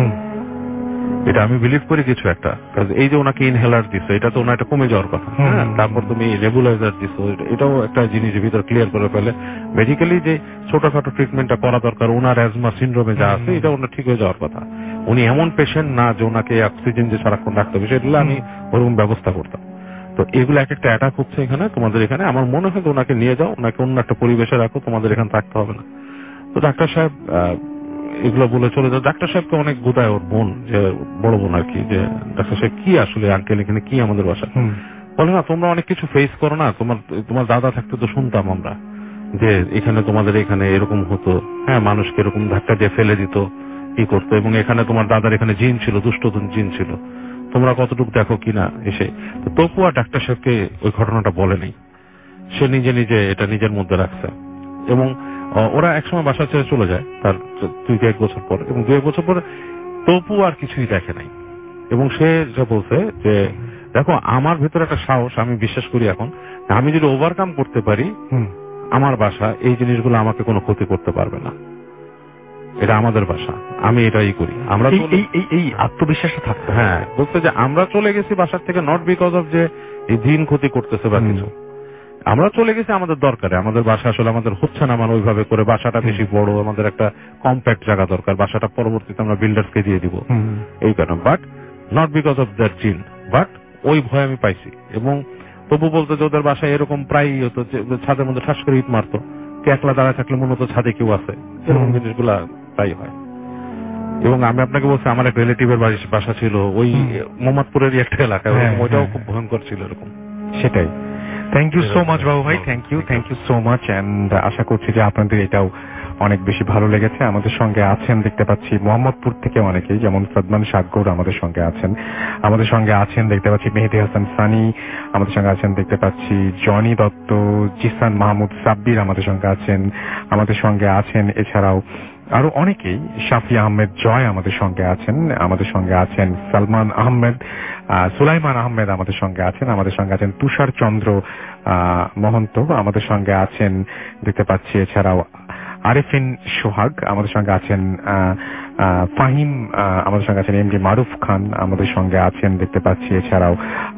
[SPEAKER 4] এটা আমি বিলিভ করি কিছু একটা। কারণ এই যে ওনাকে ইনহেলার দিছো, এটা তো ওনার একটা কমে যাওয়ার কথা। তারপর তুমি রেগুলাইজার দিছো, এটাও একটা জিনিস ভিতর ক্লিয়ার করে ফেলে। মেডিকেলি যে ছোটখাটো ট্রিটমেন্টটা করা দরকার ওনার অ্যাজমা সিন্ড্রোমে যা আছে, এটা ওনার ঠিক হয়ে যাওয়ার কথা। উনি এমন পেশেন্ট না যে ওনাকে অক্সিজেন যে সারাক্ষণ রাখতে হবে, সেগুলো আমি ওরকম ব্যবস্থা করতাম। তো এগুলো এক একটা অ্যাটাক হচ্ছে এখানে তোমাদের এখানে, আমার মনে হয় ওনাকে নিয়ে যাও, ওনাকে অন্য একটা পরিবেশে রাখো, তোমাদের এখানে থাকতে হবে না। তো ডাক্তার সাহেব এগুলো বলে চলে যাও। ডাক্তার সাহেবকে অনেক গোদায় ওর বোন, যে বড় বোন আর কি, যে ডাক্তার সাহেব কি আসলে আঙ্কেল এখানে কি আমাদের বাসা? বলে না তোমরা অনেক কিছু ফেস করো না, তোমার তোমার দাদা থাকতে তো শুনতাম আমরা যে এখানে তোমাদের এখানে এরকম হতো, হ্যাঁ মানুষকে এরকম ধাক্কা দিয়ে ফেলে দিত, কি করতো, এবং এখানে তোমার দাদার এখানে জিন ছিল, দুষ্ট জিন ছিল, তোমরা কতটুকু দেখো কিনা এসে। তো তপু আর ডাক্তার সাহেবকে ওই ঘটনাটা বলে নেই, সে নিজে নিজে এটা নিজের মধ্যে রাখছে। এবং ওরা একসময় বাসা ছেড়ে চলে যায় তার দুই এক বছর পর, এবং দুই এক বছর পরে তপু আর কিছুই দেখে নাই। এবং সে যা বলছে যে দেখো আমার ভেতরে একটা সাহস, আমি বিশ্বাস করি এখন আমি যদি ওভারকাম করতে পারি আমার বাসা, এই জিনিসগুলো আমাকে কোনো ক্ষতি করতে পারবে না, এটা আমাদের বাসা, আমি এটাই করি। আমরা এই আত্মবিশ্বাসটা থাকতে, হ্যাঁ বলতে যে আমরা চলে গেছি বাসার থেকে নট বিকজ অফ যে এই দিন ক্ষতি করতেছে বা কিছু, আমরা চলে গেছি আমাদের দরকারে, আমাদের বাসা আসলে আমাদের হচ্ছে না মানে ওইভাবে করে, বাসাটা বেশি বড়, আমাদের একটা কম্প্যাক্ট জায়গা দরকার, বাসাটা পরবর্তীতে আমরা বিল্ডার্সকে দিয়ে দিব এই কারণে, but not because of that জিন, বাট ওই ভয় আমি পাইছি। এবং তবু বলতো যে ওদের বাসায় এরকম প্রায়ই হতো, ছাদের মধ্যে ঠাস করে ইট মারতো, কে একলা দাঁড়ায় থাকলে মনে হতো ছাদে কেউ আছে, এরকম জিনিসগুলা তাই হয়। এবং আমি আপনাকে বলছি আমার এক রিলেটিভের বাসা ছিল ওই মোহাম্মদপুরেরই একটা এলাকায়, ওইটাও খুব ভয়ঙ্কর ছিল এরকম।
[SPEAKER 3] সেটাই। Thank you so much Babu ভাই, thank you thank you so much. And আশা করছি যে আপনাদের এটাও অনেক বেশি ভালো লেগেছে। আমাদের সঙ্গে আছেন দেখতে পাচ্ছি মোহাম্মদপুর থেকে অনেকেই, যেমন সাদমান সাগর আমাদের সঙ্গে আছেন, আমাদের সঙ্গে আছেন দেখতে পাচ্ছি মেহেদি হাসান সানি, আমাদের সঙ্গে আছেন দেখতে পাচ্ছি জনি দত্ত, জিসান মাহমুদ সাব্বির আমাদের সঙ্গে আছেন, আমাদের সঙ্গে আছেন এছাড়াও আরো অনেকেই, শাফি আহমেদ জয় আমাদের সঙ্গে আছেন, আমাদের সঙ্গে আছেন সালমান আহমেদ, সুলাইমান আহমেদ আমাদের সঙ্গে আছেন, আমাদের সঙ্গে আছেন তুষার চন্দ্র মহন্ত, আমাদের সঙ্গে আছেন দেখতে পাচ্ছি এছাড়াও আরেফিন সোহাগ, আমাদের সঙ্গে আছেন ফাহিম, আমাদের সঙ্গে আছেন এম ডি মারুফ খান, আমাদের সঙ্গে আছেন দেখতে পাচ্ছি এছাড়াও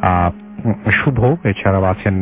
[SPEAKER 3] শুভ, এছাড়াও আছেন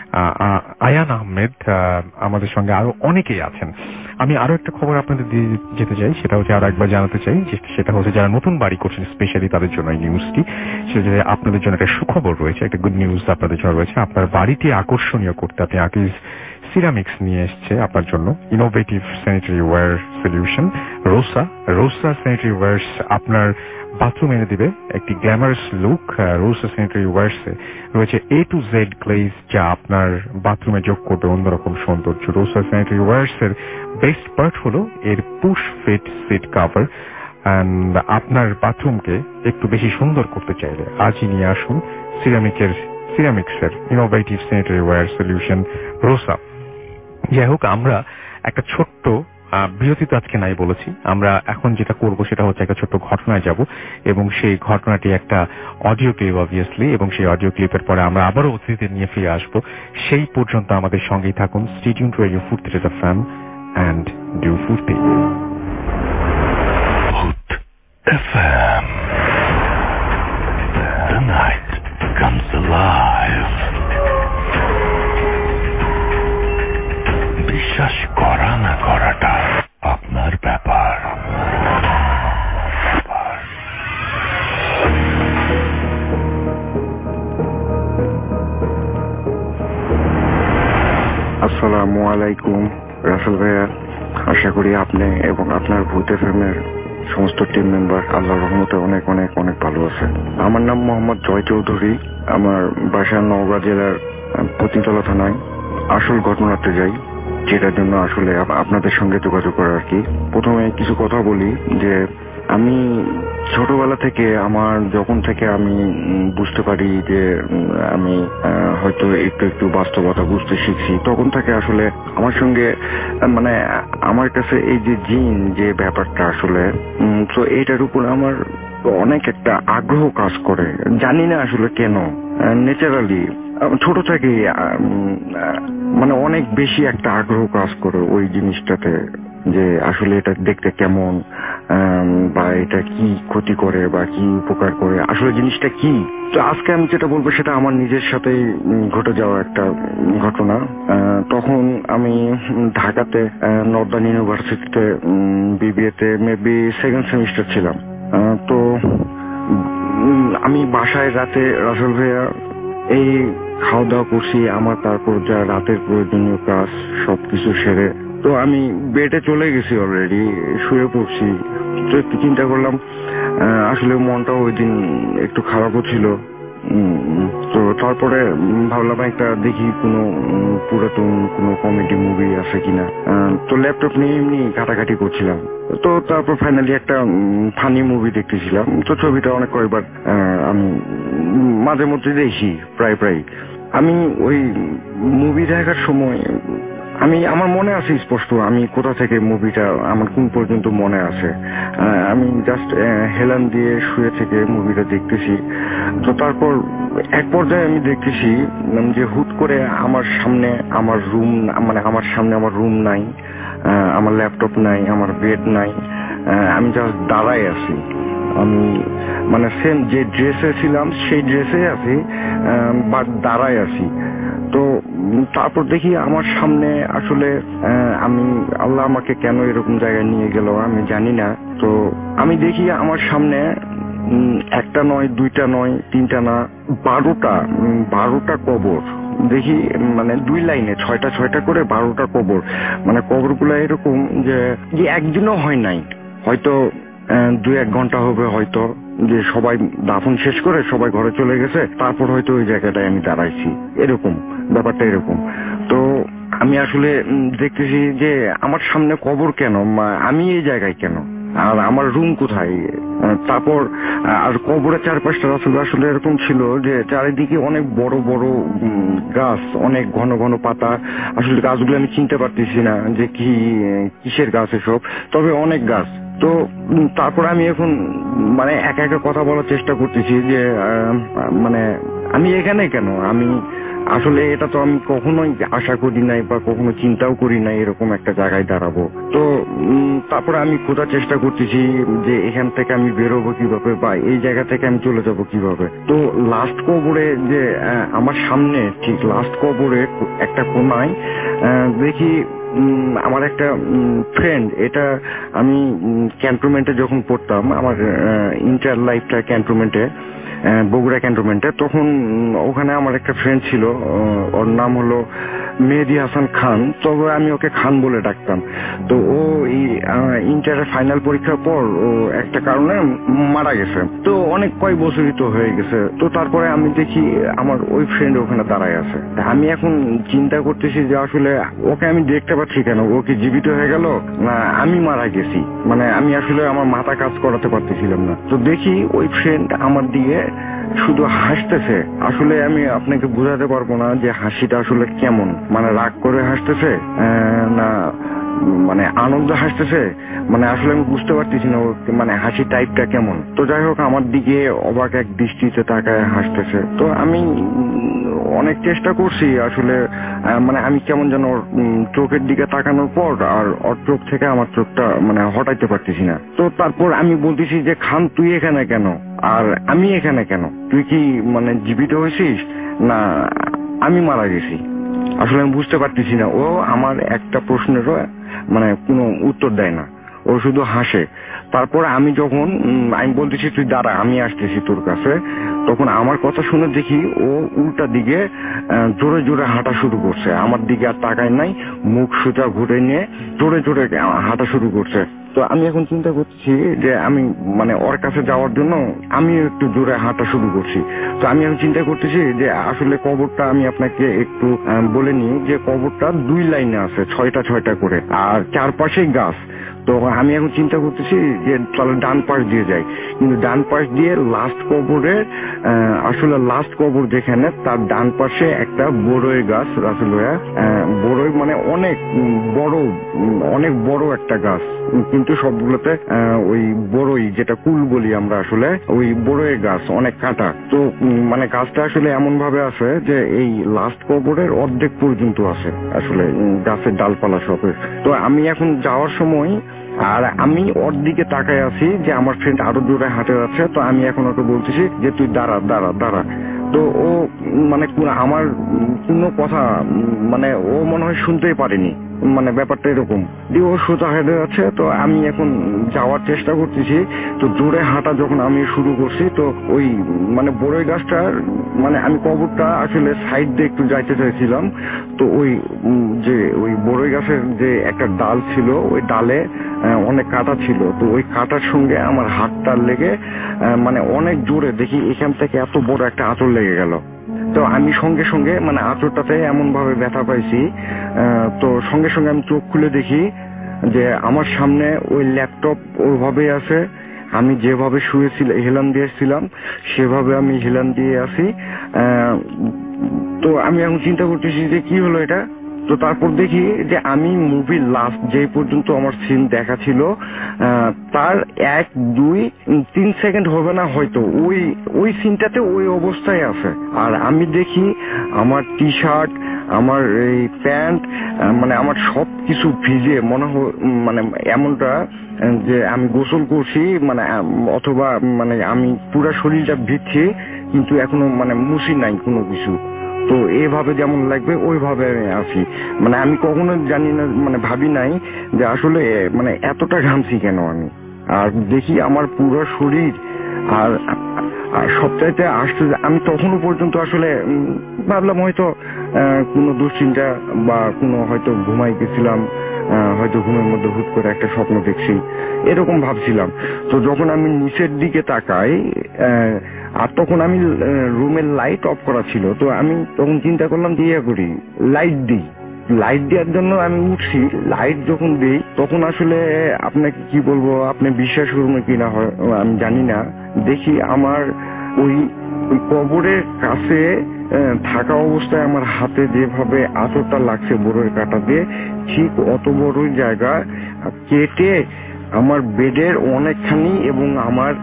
[SPEAKER 3] আয়ান আহমেদ, আমাদের সঙ্গে আরো অনেকেই আছেন। আমি আরো একটা খবর আপনাদের দিয়ে যেতে চাই, সেটা হচ্ছে আরো একবার জানাতে চাই, সেটা হচ্ছে যারা নতুন বাড়ি করছেন স্পেশালি তাদের জন্য এই নিউজটি, সেটা যে আপনাদের জন্য একটা সুখবর রয়েছে, একটা গুড নিউজ আপনাদের জন্য রয়েছে। আপনার বাড়িটি আকর্ষণীয় করতে আপনি আকিজ সিরামিক্স নিয়ে এসছে আপনার জন্য innovative sanitary ware solution Rosa. Rosa sanitary wares আপনার বাথরুম এনে দিবে একটি গ্ল্যামারাস লুক। রোসা স্যানিটারি ওয়্যার্সে রয়েছে এ টু জেড গ্লেজ, যা আপনার বাথরুমে যোগ করবে অন্যরকম সৌন্দর্য। রোসা স্যানিটারি ওয়্যার্স এর বেস্ট পার্ট হলো এর push fit seat cover, and আপনার বাথরুমকে একটু বেশি সুন্দর করতে চাইলে আজই নিয়ে আসুন সিরামিকের সিরামিক্সের innovative sanitary ware solution Rosa. যাই হোক, আমরা একটা ছোট্ট বিরতি তো আজকে নাই বলেছি, আমরা এখন যেটা করব সেটা হচ্ছে একটা ছোট্ট ঘটনায় যাব এবং সেই ঘটনাটি একটা অডিও ক্লিপ অবভিয়াসলি, এবং সেই অডিও ক্লিপের পরে আমরা আবারও অতিথিদের নিয়ে ফিরে আসবো। সেই পর্যন্ত আমাদের সঙ্গেই থাকুন। Stay tuned to radio Foorti FM and do Foorti
[SPEAKER 2] FM. The night comes alive. বিশ্বাস করা না করাটা আপনার ব্যাপার।
[SPEAKER 6] আসসালামু আলাইকুম রাসেল ভাইয়া, আশা করি আপনি এবং আপনার ভূত এফএমের সমস্ত টিম মেম্বার আল্লাহর রহমতে অনেক অনেক অনেক ভালো আছে। আমার নাম মোহাম্মদ জয় চৌধুরী, আমার বাসা নওগাঁ জেলার পতিতলা থানায়। আসল ঘটনাতে যাই, যেটার জন্য আসলে আপনাদের সঙ্গে যোগাযোগ করা আর কি। প্রথমে কিছু কথা বলি যে আমি ছোটবেলা থেকে, আমার যখন থেকে আমি বুঝতে পারি যে আমি হয়তো একটু একটু বাস্তবতা বুঝতে শিখছি, তখন থেকে আসলে আমার সঙ্গে মানে আমার কাছে এই যে জিন যে ব্যাপারটা আসলে, তো এইটার উপর আমার অনেক একটা আগ্রহ কাজ করে। জানি না আসলে কেন, ন্যাচারালি ছোট থেকে মানে অনেক বেশি একটা আগ্রহ কাজ করে ওই জিনিসটাতে, যে আসলে এটা দেখতে কেমন বা এটা কি ক্ষতি করে বা কি উপকার করে, আসলে জিনিসটা কি। তো আজকে আমি যেটা বলবো সেটা আমার নিজের সাথেই ঘটে যাওয়া একটা ঘটনা। তখন আমি ঢাকাতে নর্দার্ন ইউনিভার্সিটিতে বিবিএ তে মেবি সেকেন্ড সেমিস্টার ছিলাম। তো আমি বাসায় রাতে রাসেল ভাইয়া এই খাওয়া দাওয়া করছি, আমার তারপর যা রাতের প্রয়োজনীয় কাজ সবকিছু সেরে তো আমি বেডে চলে গেছি, অলরেডি শুয়ে পড়ছি। তো একটু চিন্তা করলাম, আসলে মনটা ওই দিন একটু খারাপও ছিল। তো তারপরে ভাবলাম একটা দেখি কোনো পুরাতন কোনো কমেডি মুভি আছে কিনা। তো ল্যাপটপ নিয়ে এমনি ঘাটাঘাটি করছিলাম, তো তারপর ফাইনালি একটা ফানি মুভি দেখতেছিলাম। তো ছবিটা অনেক কয়েকবার আমি মাঝে মধ্যে দেখি, প্রায় প্রায়। আমি ওই মুভি দেখার সময় আমি আমার মনে আছে স্পষ্ট আমি কোথা থেকে মুভিটা আমার কোন পর্যন্ত মনে আছে। আমি জাস্ট হেলান দিয়ে শুয়ে থেকে মুভিটা দেখতেছি। তো তারপর এক পর্যায়ে আমি দেখতেছি যে হুট করে আমার সামনে আমার রুম, মানে আমার সামনে আমার রুম নাই, আমার ল্যাপটপ নাই, আমার বেড নাই, আমি জাস্ট দাঁড়াই আছি। আমি মানে সেম যে ড্রেসে ছিলাম সেই ড্রেসে আছি, বাট দাঁড়াই আছি। তো তারপর দেখি আমার সামনে আসলে আমি, আল্লাহ আমাকে কেন এরকম জায়গায় নিয়ে গেল আমি জানি না। তো আমি দেখি আমার সামনে একটা নয়, দুইটা নয়, তিনটা না, বারোটা বারোটা কবর দেখি, মানে দুই লাইনে ছয়টা ছয়টা করে বারোটা কবর। মানে কবরগুলো এরকম যে একদিনও হয় নাই, হয়তো দুই এক ঘন্টা হবে, হয়তো যে সবাই দাফন শেষ করে সবাই ঘরে চলে গেছে, তারপর হয়তো ওই জায়গাটায় আমি দাঁড়াইছি, এরকম ব্যাপারটা এরকম। তো আমি আসলে দেখতেছি যে আমার সামনে কবর কেন, আমি এই জায়গায় কেন, আর আমার রুম কোথায়। তারপর আর কবরের চারপাশটা আসলে আসলে এরকম ছিল যে চারিদিকে অনেক বড় বড় গাছ, অনেক ঘন ঘন পাতা। আসলে গাছগুলো আমি চিনতে পারতেছি না যে কি কিসের গাছ এসব, তবে অনেক গাছ। তো তারপর আমি এখন মানে একা একা কথা বলার চেষ্টা করতেছি যে মানে আমি এখানে কেন, আমি আসলে এটা তো আমি কখনোই আশা করি নাই বা কখনো চিন্তাও করি নাই এরকম একটা জায়গায় দাঁড়াবো। তো তারপরে আমি খোঁজার চেষ্টা করতেছি যে এখান থেকে আমি বেরোবো কিভাবে বা এই জায়গা থেকে আমি চলে যাব কিভাবে। তো লাস্ট কবরে যে আমার সামনে ঠিক লাস্ট কবরে একটা কোনায় দেখি আমার একটা ফ্রেন্ড, এটা আমি ক্যান্টনমেন্টে যখন পড়তাম, আমার ইন্টার লাইফটা ক্যান্টনমেন্টে, বগুড়া ক্যান্টনমেন্টে, তখন ওখানে আমার একটা ফ্রেন্ড ছিল, ওর নাম হলো মেহেদি হাসান খান, তবে আমি ওকে খান বলে ডাকতাম। তো ও ইন্টারের ফাইনাল পরীক্ষার পর ও একটা কারণে মারা গেছে। তো অনেক কয়েক বছরই তো হয়ে গেছে। তো তারপরে আমি দেখি আমার ওই ফ্রেন্ড ওখানে দাঁড়ায় আছে। আমি এখন চিন্তা করতেছি যে আসলে ওকে আমি দেখতে পাচ্ছি কেন, ও কি জীবিত হয়ে গেল না আমি মারা গেছি, মানে আমি আসলে আমার মাথা কাজ করাতে পারতেছিলাম না। তো দেখি ওই ফ্রেন্ড আমার দিকে শুধু হাসতেছে। আসলে আমি আপনাকে বোঝাতে পারবো না যে হাসিটা আসলে কেমন, মানে রাগ করে হাসতেছে না মানে আনন্দে হাসতেছে, মানে আসলে আমি বুঝতে পারতেছি না মানে হাসি টাইপটা কেমন। তো যাই হোক আমার দিকে অবাক এক দৃষ্টিতে তাকায় হাসতেছে। তো আমি অনেক চেষ্টা করছি আসলে, মানে আমি কেমন যেন চোখের দিকে তাকানোর পর আর ওর চোখ থেকে আমার চোখটা মানে হটাইতে পারতেছি না। তো তারপর আমি বলতেছি যে খান তুই এখানে কেন আর আমি এখানে কেন, তুই কি মানে জীবিত হয়েছিস না আমি মারা গেছি? আসলে আমি বুঝতে পারতেছি না। ও আমার একটা প্রশ্নেরও মানে কোনো উত্তর দেয় না, ও শুধু হাসে। তারপর আমি যখন আমি বলতেছি তুই দাঁড়া আমি আসতেছি তোর কাছে, তখন আমার কথা শুনে দেখি ও উল্টা দিকে জোরে জোরে হাঁটা শুরু করছে। আমার দিকে আর তাকায় নাই, মুখ সোজা ঘুরে নিয়ে জোরে জোরে হাঁটা শুরু করছে। তো আমি এখন চিন্তা করছি যে আমি মানে ওর কাছে যাওয়ার জন্য আমি একটু জোরে হাঁটা শুরু করছি। তো আমি এখন চিন্তা করতেছি যে আসলে কবরটা আমি আপনাকে একটু বলে নিই যে কবরটা দুই লাইনে আছে, ছয়টা ছয়টা করে, আর চারপাশেই গাছ। তো আমি এখন চিন্তা করতেছি যে তাহলে ডান পাশ দিয়ে যাই, কিন্তু ডান পাশ দিয়ে লাস্ট কবরের আসলে লাস্ট কবর যেখানে তার ডান পাশে একটা বড়ই গাছ রাসেল ভাইয়া, বড়ই মানে অনেক বড় অনেক বড় একটা গাছ, কিন্তু সবগুলোতে ওই বড়ই যেটা কুল বলি আমরা আসলে ওই বড়ই গাছ অনেক কাঁটা। তো মানে গাছটা আসলে এমন ভাবে আছে যে এই লাস্ট কবরের অর্ধেক পর্যন্ত আছে আসলে গাছের ডালপালা সবের। তো আমি এখন যাওয়ার সময় আর আমি ওর দিকে তাকায় আছি যে আমার ফ্রেন্ড আরো জোরে হাঁটে যাচ্ছে। তো আমি এখন ওকে বলতেছি যে তুই দাঁড়া দাঁড়া দাঁড়া। তো ও মানে আমার কোনো কথা মানে ও মনে হয় শুনতেই পারেনি, মানে ব্যাপারটা এরকম দিয়ে ও সোজা হেঁটে যাচ্ছে। তো আমি এখন যাওয়ার চেষ্টা করতেছি। তো জোরে হাঁটা যখন আমি শুরু করছি তো ওই মানে বড়ই গাছটার মানে আমি কবরটা আসলে সাইড দিয়ে একটু যাইতে চাইছিলাম। তো ওই যে ওই বড়ই গাছের যে একটা ডাল ছিল ওই ডালে অনেক কাঁটা ছিল। তো ওই কাঁটার সঙ্গে আমার হাতটা লেগে মানে অনেক জোরে দেখি এখান থেকে এত বড় একটা আঁচড় লেগে গেল। তো আমি সঙ্গে সঙ্গে মানে আঁচড়টাতে এমন ভাবে ব্যথা পাইছি, তো সঙ্গে সঙ্গে আমি চোখ খুলে দেখি যে আমার সামনে ওই ল্যাপটপ ওইভাবেই আছে, আমি যেভাবে শুয়েছিলাম হেলান দিয়েছিলাম সেভাবে আমি হেলান দিয়ে আছি। তো আমি এখন চিন্তা করতেছি যে কি হলো এটা। তো তারপর দেখি যে আমি মুভির লাস্ট যে পর্যন্ত আমার সিন দেখা ছিল তার এক দুই তিন সেকেন্ড হবে না হয়তো ওই ওই সিনটাতে ওই অবস্থায় আছে। আর আমি দেখি আমার টি শার্ট আমার এই প্যান্ট মানে আমার সব কিছু ভিজে মনে মানে এমনটা যে আমি গোসল করছি মানে অথবা মানে আমি পুরো শরীরটা ভিজছি কিন্তু এখনো মানে মুছি নাই কোনো কিছু। তো এইভাবে যেমন লাগবে ওইভাবে আমি আছি, মানে আমি কখনো জানি না মানে ভাবি নাই যে আসলে মানে এতটা ঘামছি কেন আমি। আর দেখি আমার পুরো শরীর আর সবচাইতে আসছে আমি তখনও পর্যন্ত আসলে ভাবলাম হয়তো কোনো দুশ্চিন্তা বা কোনো হয়তো ঘুমাই গেছিলাম, হয়তো ঘুমের মধ্যে হুট করে একটা স্বপ্ন দেখছি এরকম ভাবছিলাম। তো যখন আমি নিচের দিকে তাকাই আর তখন আমি রুমের লাইট অফ করা ছিল, তো আমি তখন চিন্তা করলাম যে ইয়ে করি লাইট দিই, লাইট দেওয়ার জন্য আমি উঠছি। লাইট যখন দিই তখন আসলে আপনাকে কি বলবো আপনি বিশ্বাস করবেন কিনা আমি জানি না, দেখি আমার ওই ওই কবরের কাছে থাকা অবস্থায় আমার হাতে যেভাবে আঁচড়টা লাগছে বড়ই কাঁটা দিয়ে ঠিক অত বড়ই জায়গা কেটে আমার বেডের অনেকখানি এবং আমার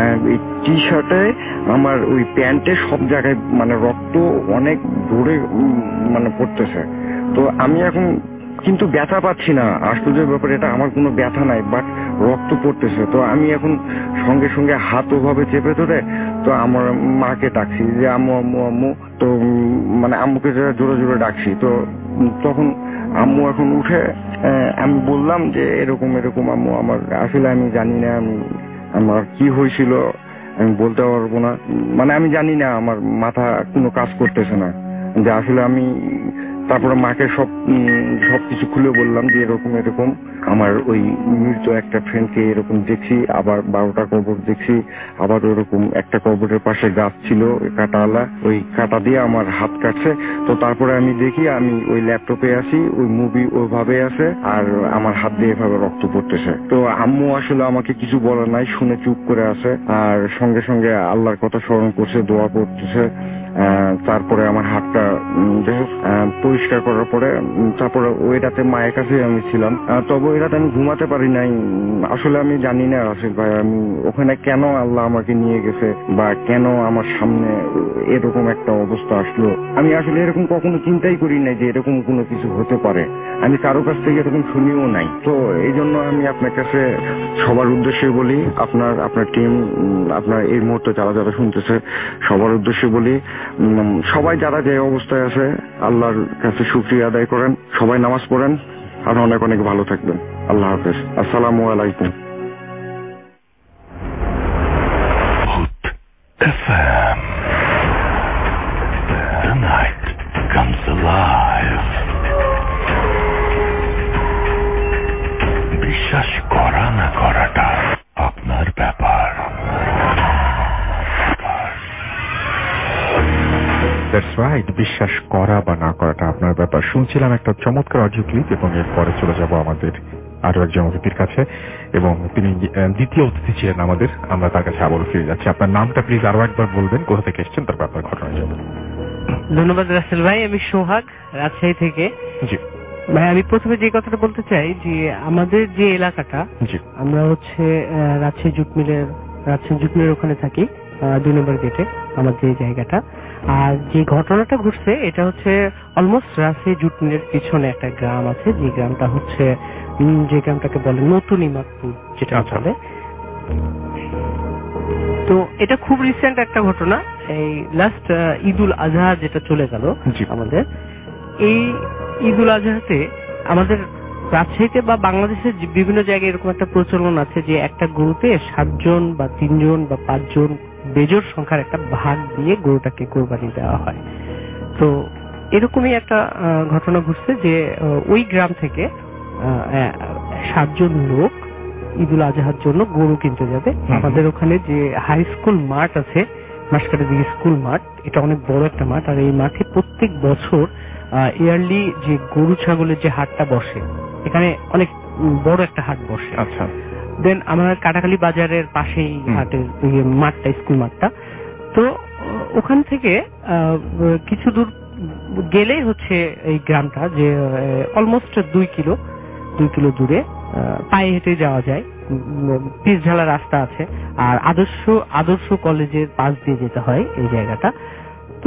[SPEAKER 6] টি শার্টে আমার ওই প্যান্টে সব জায়গায় মানে রক্ত অনেক দূরে মানে পড়তেছে। তো আমি এখন কিন্তু ব্যথা পাচ্ছি না, আশ্চর্যের ব্যাপার এটা আমার কোনো ব্যথা নাই বাট রক্ত পড়তেছে। তো আমি এখন সঙ্গে সঙ্গে হাত ওভাবে চেপে ধরে তো আমার মাকে ডাকছি যে আম্মু আম্মু আম্মু। তো মানে আম্মুকে জোরে জোরে ডাকছি। তো তখন আম্মু এখন উঠে আমি বললাম যে এরকম এরকম আম্মু আমার আসলে আমি জানি না আমি আমার কি হয়েছিল আমি বলতে পারবো না, মানে আমি জানি না আমার মাথা কোনো কাজ করতেছে না যে আসলে আমি। তারপরে মাকে সব সবকিছু খুলে বললাম যে এরকম এরকম আমার ওই মৃত একটা ফ্রেন্ডকে এরকম দেখছি, আবার বারোটা কবর দেখছি, আবার ওরকম একটা কবরের পাশে গাছ ছিল কাঁটাওয়ালা ওই কাঁটা দিয়ে আমার হাত কাটছে। তো তারপরে আমি দেখি আমি ওই ল্যাপটপে আছি, ওই মুভি ওইভাবে আছে আর আমার হাত দিয়ে এভাবে রক্ত পড়তেছে। তো আম্মু আসলে আমাকে কিছু বলার নাই, শুনে চুপ করে আছে আর সঙ্গে সঙ্গে আল্লাহর কথা স্মরণ করছে, দোয়া করতেছে। তারপরে আমার হাতটা পরিষ্কার করার পরে তারপরে ওই রাতে মায়ের কাছে আমি ছিলাম। তবে ওই রাতে আমি ঘুমাতে পারি নাই। আসলে আমি জানি না রাশিদ ভাই আমি ওখানে কেন আল্লাহ আমাকে নিয়ে গেছে বা কেন আমার সামনে এরকম একটা অবস্থা আসলো। আমি আসলে এরকম কখনো চিন্তাই করি নাই যে এরকম কোনো কিছু হতে পারে। আমি কারো কাছ থেকে এরকম শুনিও নাই। তো এই জন্য আমি আপনার কাছে সবার উদ্দেশ্যে বলি, আপনার আপনার টিম, আপনার এই মুহূর্তে যারা যারা শুনতেছে সবার উদ্দেশ্যে বলি, সবাই যারা যে অবস্থায় আছে আল্লাহর কাছে শুকরিয়া আদায় করেন, সবাই নামাজ পড়েন, আর অনেক অনেক ভালো থাকবেন। আল্লাহ হাফেজ। আসসালামু আলাইকুম।
[SPEAKER 2] F M. The night comes alive. বিশ্বাস করা না করাটা আপনার ব্যাপার।
[SPEAKER 3] দ্যাটস রাইট, বিশ্বাস করা বা না করাটা আপনার ব্যাপার। শুনছিলাম একটা চমৎকার অডিও ক্লিপ এবং এরপরে চলে যাব আমাদের আরো একজন অতিথির কাছে, এবং তিনি দ্বিতীয় অতিথি ছিলেন আমাদের। আমরা তার কাছে আবারও ফিরে যাচ্ছি। আপনার নামটা প্লিজ আরো একবার বলবেন, কোথা থেকে এসেছেন, তারপর আপনার ঘটনায় যাবেন।
[SPEAKER 5] ধন্যবাদ রাসেল ভাই, আমি সোহাগ, রাজশাহী থেকে।
[SPEAKER 3] জি
[SPEAKER 5] ভাই, আমি প্রথমে যে কথাটা বলতে চাই যে আমাদের যে এলাকাটা, আমরা হচ্ছে রাজশাহী জুট মিলের রাজশাহী জুট মিলের ওখানে থাকি, দুই নম্বর গেটে আমাদের এই জায়গাটা। আর যে ঘটনাটা ঘটছে এটা হচ্ছে অলমোস্ট রাজশাহী জুট মিলের পিছনে একটা গ্রাম আছে, যে গ্রামটা হচ্ছে যে গ্রামটাকে বলে নতুন ইমাদপুর, যেটা বলে। তো এটা খুব রিসেন্ট একটা ঘটনা। এই লাস্ট ঈদুল আজহা যেটা চলে গেল আমাদের, এই ঈদুল আজহাতে আমাদের রাজশাহীতে বা বাংলাদেশের বিভিন্ন জায়গায় এরকম একটা প্রচলন আছে যে একটা গরুতে সাতজন বা তিনজন বা পাঁচজন বেজোর সংখ্যার একটা ভাগ দিয়ে গরুটাকে কোরবানি দেওয়া হয়। তো এরকমই একটা ঘটনা ঘটছে যে ওই গ্রাম থেকে সাতজন লোক ঈদুল আজহার জন্য গরু কিনতে যাবে। আমাদের ওখানে যে হাই স্কুল মাঠ আছে, মাসকাটা দিকে স্কুল মাঠ, এটা অনেক বড় একটা মাঠ। আর এই মাঠে প্রত্যেক বছর ইয়ারলি যে গরু ছাগলের যে হাটটা বসে, এখানে অনেক বড় একটা হাট বসে।
[SPEAKER 3] আচ্ছা।
[SPEAKER 5] দেন আমার কাটাখালী বাজারের পাশেই হাটের মাঠটা, স্কুল মাঠটা। তো ওখান থেকে কিছু দূর গেলেই হচ্ছে এই গ্রামটা, যে অলমোস্ট দুই কিলো দুই কিলো দূরে পায়ে হেঁটে যাওয়া যায়, পিচ ঢালা রাস্তা আছে। আর আদর্শ আদর্শ কলেজের পাশ দিয়ে যেতে হয় এই জায়গাটা। তো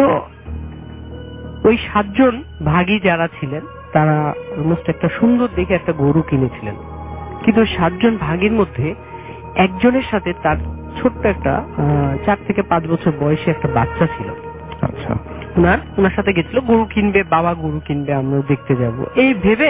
[SPEAKER 5] ওই সাতজন ভাগী যারা ছিলেন তারা অলমোস্ট একটা সুন্দর দেখে একটা গরু কিনেছিলেন, কিন্তু সাতজন ভাগীর মধ্যে একজনের সাথে তার ছোট্ট একটা চার থেকে পাঁচ বছর বয়সী একটা বাচ্চা ছিল।
[SPEAKER 3] আচ্ছা।
[SPEAKER 5] ওনার ওনার সাথে গেছিল, গরু কিনবে, বাবা গরু কিনবে, আমরা দেখতে যাব এই ভেবে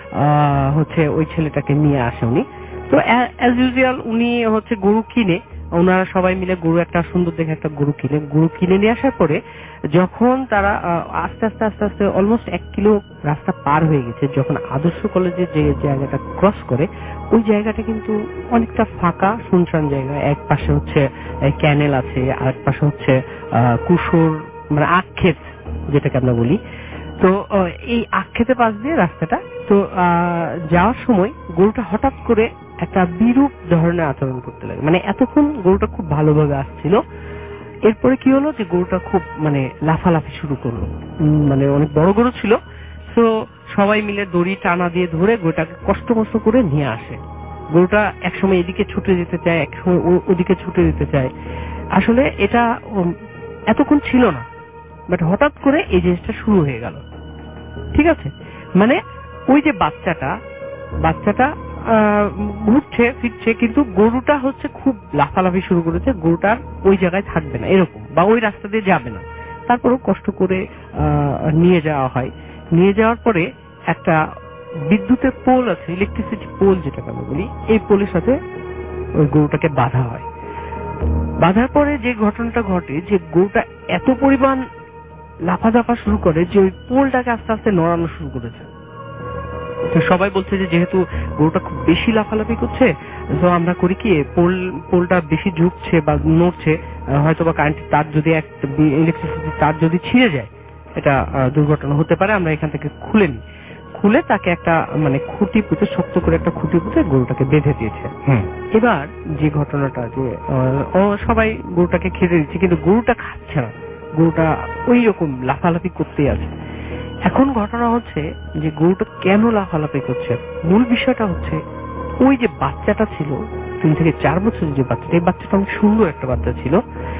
[SPEAKER 5] হচ্ছে ওই ছেলেটাকে নিয়ে আসে উনি। তো অ্যাজ ইউজুয়াল উনি হচ্ছে গরু কিনে, ওনারা সবাই মিলে গরু একটা সুন্দর দেখে একটা গরু কিনে গরু কিনে নিয়ে আসার পরে যখন তারা আস্তে আস্তে আস্তে আস্তে অলমোস্ট এক কিলো রাস্তা পার হয়ে গেছে, যখন আদর্শ কলেজের যে জায়গাটা ক্রস করে, ওই জায়গাটা কিন্তু অনেকটা ফাঁকা শুনশান জায়গা। এক পাশে হচ্ছে ক্যানেল আছে, আর এক পাশে হচ্ছে কুসুর মানে আখক্ষেত যেটাকে আমরা বলি। তো এই আখক্ষেতে পাশ দিয়ে রাস্তাটা। তো যাওয়ার সময় গরুটা হঠাৎ করে একটা বিরূপ ধরনের আচরণ করতে লাগে, মানে এতক্ষণ গরুটা খুব ভালোভাবে আসছিল, এরপরে কি হলো যে গরুটা খুব মানে লাফালাফি শুরু করলো। মানে অনেক বড় গরু ছিল, তো সবাই মিলে দড়ি টানা দিয়ে ধরে গরুটাকে কষ্ট মষ্ট করে নিয়ে আসে। গরুটা একসময় এদিকে ছুটে যেতে চায়, একসময় ওদিকে ছুটে যেতে চায়। আসলে এটা এতক্ষণ ছিল না, বাট হঠাৎ করে এই জিনিসটা শুরু হয়ে গেল। ঠিক আছে, মানে ওই যে বাচ্চাটা বাচ্চাটা ঘুরছে ফিরছে, কিন্তু গরুটা হচ্ছে খুব লাফালাফি শুরু করেছে, গরুটার ওই জায়গায় থাকবে না এরকম, বা ওই রাস্তা দিয়ে যাবে না। তারপরেও কষ্ট করে নিয়ে যাওয়া হয়। নিয়ে যাওয়ার পরে একটা বিদ্যুতের পোল আছে, ইলেকট্রিসিটি পোল যেটাকে আমরা বলি, এই পোলের সাথে ওই গরুটাকে বাঁধা হয়। বাঁধার পরে যে ঘটনাটা ঘটে যে গরুটা এত পরিমাণ লাফাঝাফা শুরু করে যে ওই পোলটাকে আস্তে আস্তে নড়ানো শুরু করেছে। তো সবাই বলছে যে যেহেতু গরুটা খুব বেশি লাফালাফি করছে, তো আমরা করি কি, পোল পোলটা বেশি ঝুঁকছে বা নড়ছে, হয়তো বা কারেন্ট তার যদি ইলেকট্রিসিটি তার যদি ছিঁড়ে যায়, এটা দুর্ঘটনা হতে পারে, আমরা এখান থেকে খুলে নিই। খুলে তাকে একটা মানে খুঁটি পুঁতে, শক্ত করে একটা খুঁটি পুঁতে গরুটাকে বেঁধে দিয়েছে। এবার যে ঘটনাটা যে ও সবাই গরুটাকে খেতে দিচ্ছে, কিন্তু গরুটা খাচ্ছে না, গরুটা ওই রকম লাফালাফি করতেই আছে। এখন ঘটনা হচ্ছে যে গরুটা কেন লাফালাফি করছে, মূল বিষয়টা হচ্ছে ওই যে বাচ্চাটা ছিল তিন থেকে চার বছরের যে বাচ্চাটা, এই বাচ্চাটা অনেক সুন্দর একটা বাচ্চা ছিল।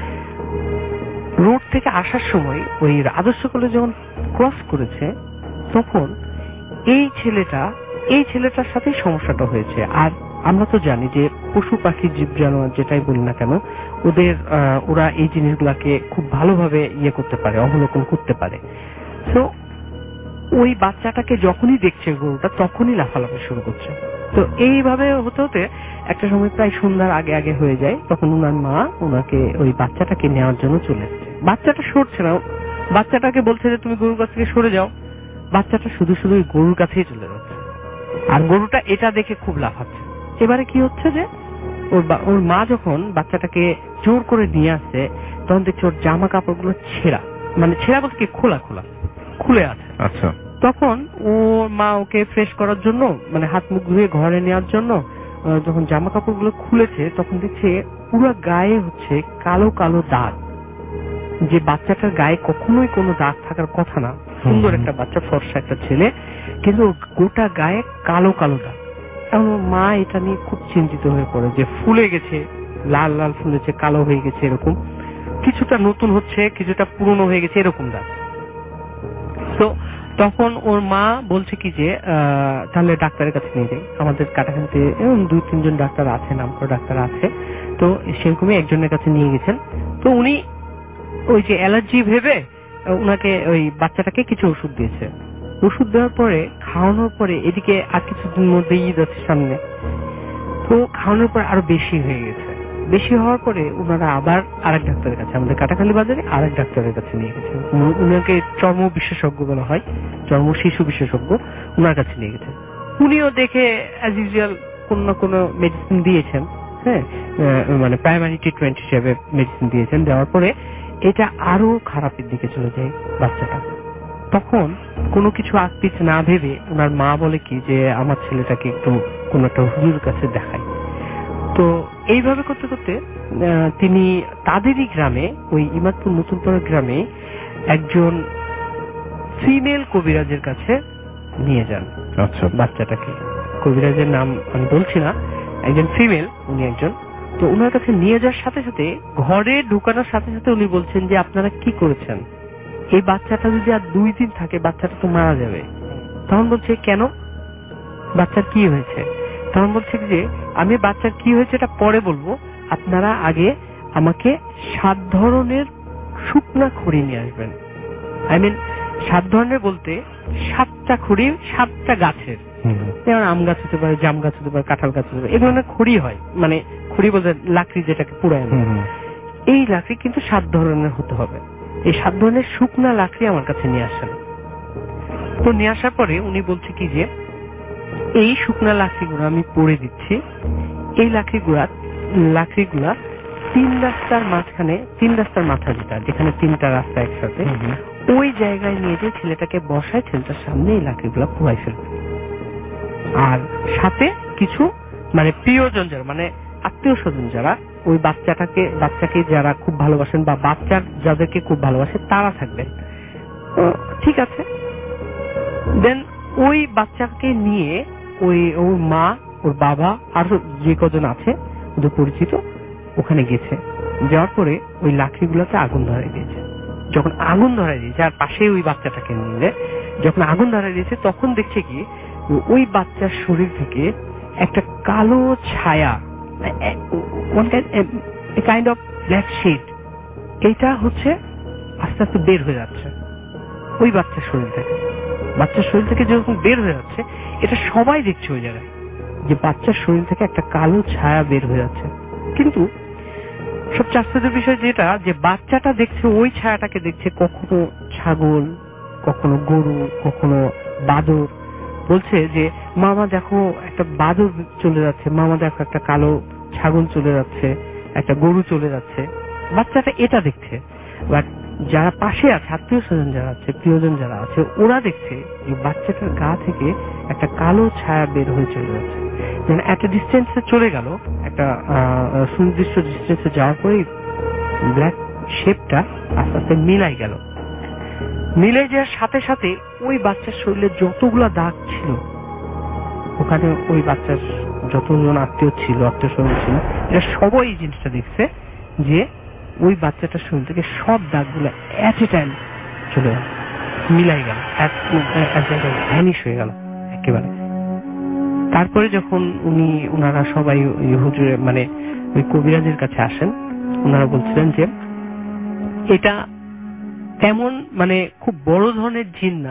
[SPEAKER 5] রোড থেকে আসার সময় ওই আদর্শ কলেজ যখন ক্রস করেছে তখন এই ছেলেটা এই ছেলেটার সাথে সমস্যাটা হয়েছে। আর আমরা তো জানি যে পশু পাখি জীব জানোয়ার যেটাই বলি না কেন ওদের ওরা এই জিনিসগুলাকে খুব ভালোভাবে ইয়ে করতে পারে, অবলোকন করতে পারে। তো ওই বাচ্চাটাকে যখনই দেখছে গরুটা তখনই লাফালাফি শুরু করছে। তো এইভাবে হতে হতে একটা সময় প্রায় সন্ধ্যার আগে আগে হয়ে যায়, তখন ওনার মা ওনাকে ওই বাচ্চাটাকে নেওয়ার জন্য চলে এসছে। বাচ্চাটা সরছে না, বাচ্চাটাকে বলছে যে তুমি গরুর কাছ থেকে সরে যাও, বাচ্চাটা শুধু শুধু ওই গরুর কাছেই চলে যাচ্ছে আর গরুটা এটা দেখে খুব লাফাচ্ছে। এবারে কি হচ্ছে যে ওর ওর মা যখন বাচ্চাটাকে জোর করে নিয়ে আসছে তখন দেখছে ওর জামা কাপড়গুলো ছেঁড়া, মানে ছেঁড়া বলতে কি খোলা খোলা খুলে আছে।
[SPEAKER 3] আচ্ছা,
[SPEAKER 5] তখন ওর মা ওকে ফ্রেশ করার জন্য মানে হাত মুখ ধুয়ে ঘরে নেওয়ার জন্য যখন জামা কাপড়গুলো খুলেছে তখন দেখছে পুরো গায়ে হচ্ছে কালো কালো দাগ, যে বাচ্চাটার গায়ে কখনোই কোনো দাগ থাকার কথা না, সুন্দর একটা বাচ্চা, ফর্সা একটা ছেলে, কিন্তু গোটা গায়ে কালো কালো দাগ। এখন মা এটা নিয়ে খুব চিন্তিত হয়ে পড়ে যে ফুলে গেছে, লাল লাল ফুলেছে, কালো হয়ে গেছে, এরকম কিছুটা নতুন হচ্ছে কিছুটা পুরনো হয়ে গেছে এরকম দাগ। তো তখন ওর মা বলছে কি যে তাহলে ডাক্তারের কাছে নিয়ে যাই, আমাদের কাটাখানতে এরকম দুই তিনজন ডাক্তার আছে, নাম করা ডাক্তার আছে, তো সেরকমই একজনের কাছে নিয়ে গেছেন। তো উনি ওই যে অ্যালার্জি ভেবে উনাকে ওই বাচ্চাটাকে কিছু ওষুধ দিয়েছে। ওষুধ দেওয়ার পরে খাওয়ানোর পরে এদিকে আর কিছুদিন মধ্যে ঈদ আছে সামনে, তো খাওয়ানোর পর আরো বেশি হয়ে গেছে। বেশি হওয়ার পরে ওনারা আবার আরেক ডাক্তারের কাছে, আমাদের কাটাখালী বাজারে আরেক ডাক্তারের কাছে নিয়ে গেছেন। উনাকে চর্ম বিশেষজ্ঞ বলা হয়, চর্ম শিশু বিশেষজ্ঞ, ওনার কাছে নিয়ে গেছেন। উনিও দেখে অ্যাজ ইউজুয়াল কোন না কোনো মেডিসিন দিয়েছেন, হ্যাঁ, মানে প্রাইমারি ট্রিটমেন্ট হিসেবে মেডিসিন দিয়েছেন। দেওয়ার পরে এটা আরো খারাপের দিকে চলে যায় বাচ্চাটা। তখন কোনো কিছু আকপিছ না ভেবে ওনার মা বলে কি যে আমার ছেলেটাকে একটু কোন একটা হুজুর কাছে দেখাই। তো এইভাবে করতে করতে তিনি তাদেরই গ্রামে, ওই ইমাদপুর নতুনপাড়া গ্রামে একজন ফিমেল কবিরাজের কাছে নিয়ে যান। আচ্ছা, বাচ্চাটাকে, কবিরাজের নাম আমি বলছি না, একজন ফিমেল, উনি একজন। তো ওনার কাছে নিয়ে যাওয়ার সাথে সাথে ঘরে ঢুকানোর সাথে সাথে উনি বলছেন যে আপনারা কি করেছেন, এই বাচ্চাটা যদি আর দুই দিন থাকে বাচ্চাটা তো মারা যাবে। তখন বলছে কেন, বাচ্চার কি হয়েছে? তখন বলছে যে আমি বাচ্চার কি হয়েছে এটা পরে বলবো, আপনারা আগে আমাকে সাত ধরনের শুকনা খড়ি নিয়ে আসবেন। আই মিন সাত ধরনের বলতে সাতটা খড়ি, সাতটা গাছের, যেমন আম গাছ হতে পারে, জাম গাছ হতে পারে, কাঁঠাল গাছ হতে পারে, এই ধরনের খড়ি হয়, মানে খড়ি বলতে লাকড়ি যেটাকে পুড়ায়, এই লাকড়ি কিন্তু সাত ধরনের হতে হবে। এই সাত ধরনের শুকনা লাকড়ি আমার কাছে নিয়ে আসেন। তো নিয়ে আসার পরে উনি বলছে কি যে এই শুকনা লাকড়িগুলো আমি পড়ে দিচ্ছি, এই লাকড়িগুলা লাকড়িগুলা তিন রাস্তার মাঝখানে, তিন রাস্তার মাথা যেটা, যেখানে তিনটা রাস্তা একসাথে, ওই জায়গায় নিয়ে যে ছেলেটাকে বসায়, ছেলেটার সামনে এই লাকড়িগুলা পুড়াই ফেলবে। আর সাথে কিছু মানে প্রিয়জন যারা, মানে আত্মীয় স্বজন যারা ওই বাচ্চাটাকে বাচ্চাকে যারা খুব ভালোবাসেন বা বাচ্চার যাদেরকে খুব ভালোবাসে তারা থাকবেন। ঠিক আছে, দেন ওই বাচ্চাকে নিয়ে ওই ওর মা, ওর বাবা আর যে কজন আছে ওদের পরিচিত ওখানে গেছে। যাওয়ার পরে ওই লাকড়িগুলোতে আগুন ধরাই দিয়েছে। যখন আগুন ধরাই দিয়েছে আর পাশে ওই বাচ্চাটাকে নিয়ে যখন আগুন ধরাই দিয়েছে তখন দেখছে কি ওই বাচ্চার শরীর থেকে একটা কালো ছায়া, কাইন্ড অফ ব্ল্যাক শেড, এইটা হচ্ছে আস্তে আস্তে বের হয়ে যাচ্ছে ওই বাচ্চার শরীর থেকে। বাচ্চার শরীর থেকে যখন বের হয়ে যাচ্ছে এটা সবাই দেখছে ওই জায়গায়, যে বাচ্চার শরীর থেকে একটা কালো ছায়া বের হয়ে যাচ্ছে। কিন্তু সবচেয়ে আশ্চর্যের বিষয় যেটা, যে বাচ্চাটা দেখছে ওই ছায়াটাকে দেখছে কখনো ছাগল, কখনো গরু, কখনো বাদর। বলছে যে মামা দেখো একটা বাদর চলে যাচ্ছে, মামা দেখো একটা কালো ছাগল চলে যাচ্ছে, একটা গরু চলে যাচ্ছে। বাচ্চাটা এটা দেখছে, বাট যারা পাশে আছে, আত্মীয় স্বজন যারা আছে, প্রিয়জন যারা আছে, ওরা দেখছে যে বাচ্চাটার গা থেকে একটা কালো ছায়া বের হয়ে চলে যাচ্ছে। মানে একটা ডিস্টেন্সে চলে গেল, একটা সুনির্দিষ্ট ডিস্টেন্সে যাওয়ার পরে ব্ল্যাক শেপটা আস্তে আস্তে মিলাই গেল। মিলে যাওয়ার সাথে সাথে ওই বাচ্চার শরীরে যতগুলা দাগ ছিল, ওখানে ওই বাচ্চার যতজন আত্মীয় ছিল, আত্মীয় স্বজন ছিল, এরা সবাই এই জিনিসটা দেখছে যে ওই বাচ্চাটার শরীর থেকে সব দাগগুলো এট এ টাইম চলে গেল, মিলাই গেল, এক জায়গায় ভ্যানিশ হয়ে গেল একেবারে। তারপরে যখন উনি ওনারা সবাই হুজুরে মানে ওই কবিরাজের কাছে আসেন, ওনারা বলছিলেন যে এটা তেমন মানে খুব বড় ধরনের জিন না,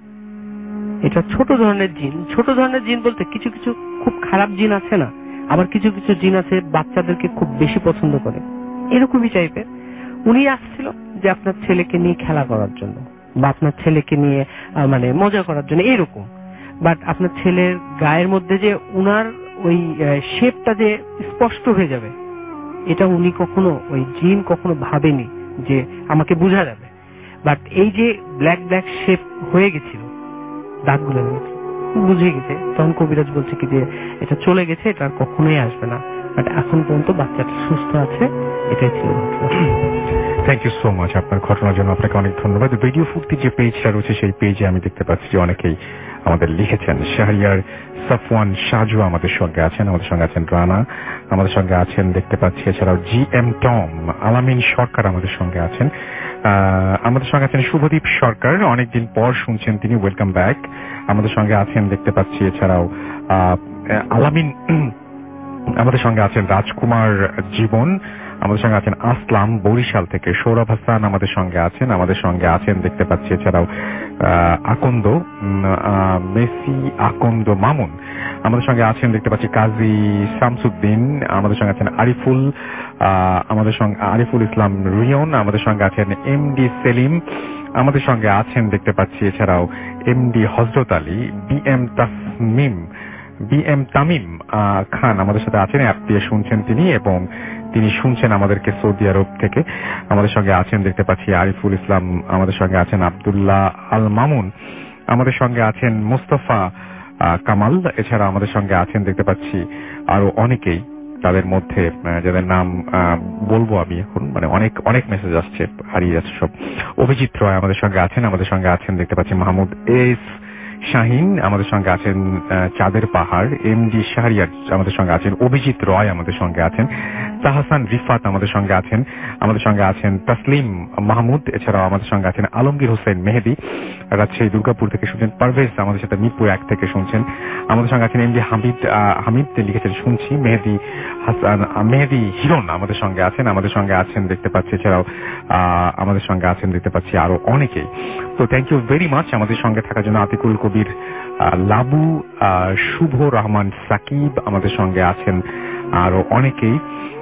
[SPEAKER 5] এটা ছোট ধরনের জিন। ছোট ধরনের জিন বলতে কিছু কিছু খুব খারাপ জিন আছে না, আবার কিছু কিছু জিন আছে বাচ্চাদেরকে খুব বেশি পছন্দ করে, এরকমই টাইপের। উনি আসছিল যে আপনার ছেলেকে নিয়ে খেলা করার জন্য বা আপনার ছেলেকে নিয়ে মানে মজা করার জন্য এরকম। বাট আপনার ছেলের গায়ের মধ্যে যে উনার ওই শেপটা যে স্পষ্ট হয়ে যাবে, এটা উনি কখনো ওই জিন কখনো ভাবেনি যে আমাকে বোঝা যাবে। বাট এই যে ব্ল্যাক ব্ল্যাক শেপ হয়ে গেছিল, দাগগুলো বুঝে গেছে, তখন কবিরাজ বলছে কি যে এটা চলে গেছে, এটা আর কখনোই আসবে না। বাট এখন পর্যন্ত বাচ্চাটা সুস্থ আছে, এটাই ছিল।
[SPEAKER 3] থ্যাংক ইউ সো মাচ আপনার ঘটনার জন্য, আপনাকে অনেক ধন্যবাদ। ভিডিও ফুর্তির যে পেজটা রয়েছে সেই পেজে আমি দেখতে পাচ্ছি যে অনেকেই আমাদের লিখেছেন। শাহরিয়ার সাফওয়ান সাজু আমাদের সঙ্গে আছেন, আমাদের সঙ্গে আছেন রানা, আমাদের সঙ্গে আছেন দেখতে পাচ্ছি, এছাড়াও জি এম টম, আলামিন সরকার আমাদের সঙ্গে আছেন, আমাদের সঙ্গে আছেন শুভদীপ সরকার, অনেকদিন পর শুনছেন তিনি, ওয়েলকাম ব্যাক। আমাদের সঙ্গে আছেন দেখতে পাচ্ছি এছাড়াও আলামিন, আমাদের সঙ্গে আছেন রাজকুমার জীবন, আমাদের সঙ্গে আছেন আসলাম বরিশাল থেকে, সৌরভ হাসান আমাদের সঙ্গে আছেন, আমাদের সঙ্গে আছেন দেখতে পাচ্ছি এছাড়াও আকন্দ মেসি, আকন্দ মামুন, আমাদের সঙ্গে আছেন দেখতে পাচ্ছি কাজী শামসুদ্দিন, আমাদের সঙ্গে আছেন আরিফুল, আমাদের সঙ্গে আরিফুল ইসলাম রিয়ন, আমাদের সঙ্গে আছেন এম ডি সেলিম, আমাদের সঙ্গে আছেন দেখতে পাচ্ছি এছাড়াও M D Hazrat Ali, B M Tasmim, B M Tamim Khan আমাদের সাথে আছেন, অ্যাপ দিয়ে শুনছেন তিনি এবং তিনি শুনছেন আমাদেরকে সৌদি আরব থেকে। আমাদের সঙ্গে আছেন দেখতে পাচ্ছি আরিফুল ইসলাম, আমাদের সঙ্গে আছেন আব্দুল্লাহ আল মামুন, আমাদের সঙ্গে আছেন মুস্তফা কামাল, এছাড়া আমাদের সঙ্গে আছেন দেখতে পাচ্ছি আরো অনেকেই, তাদের মধ্যে যাদের নাম বলবো আমি এখন, মানে অনেক অনেক মেসেজ আসছে, হারিয়ে যাচ্ছে সব। অভিজিৎ রয় আমাদের সঙ্গে আছেন, আমাদের সঙ্গে আছেন দেখতে পাচ্ছি মাহমুদ এস শাহিন, আমাদের সঙ্গে আছেন চাঁদের পাহাড়, এম ডি শাহরিয়ার আমাদের সঙ্গে আছেন, অভিজিৎ রয় আমাদের সঙ্গে আছেন, তাহসান রিফাত আমাদের সঙ্গে আছেন, আমাদের সঙ্গে আছেন তাসলিম মাহমুদ, এছাড়াও আমাদের সঙ্গে আছেন আলমগীর হোসেন মেহেদি, রাজশাহী দুর্গাপুর থেকে শুনছেন, পারভেজ আমাদের সাথে মিরপুর এক থেকে শুনছেন, আমাদের সঙ্গে আছেন এম ডি হামিদ, হামিদ লিখেছেন শুনছি, মেহেদি হাসান, মেহেদি হিরন আমাদের সঙ্গে আছেন, আমাদের সঙ্গে আছেন দেখতে পাচ্ছি এছাড়াও আমাদের সঙ্গে আছেন দেখতে পাচ্ছি আরো অনেকেই। তো থ্যাংক ইউ ভেরি মাচ আমাদের সঙ্গে থাকার জন্য। আতিকুল কবির লাবু, শুভ রহমান সাকিব আমাদের সঙ্গে আছেন আরো অনেকেই।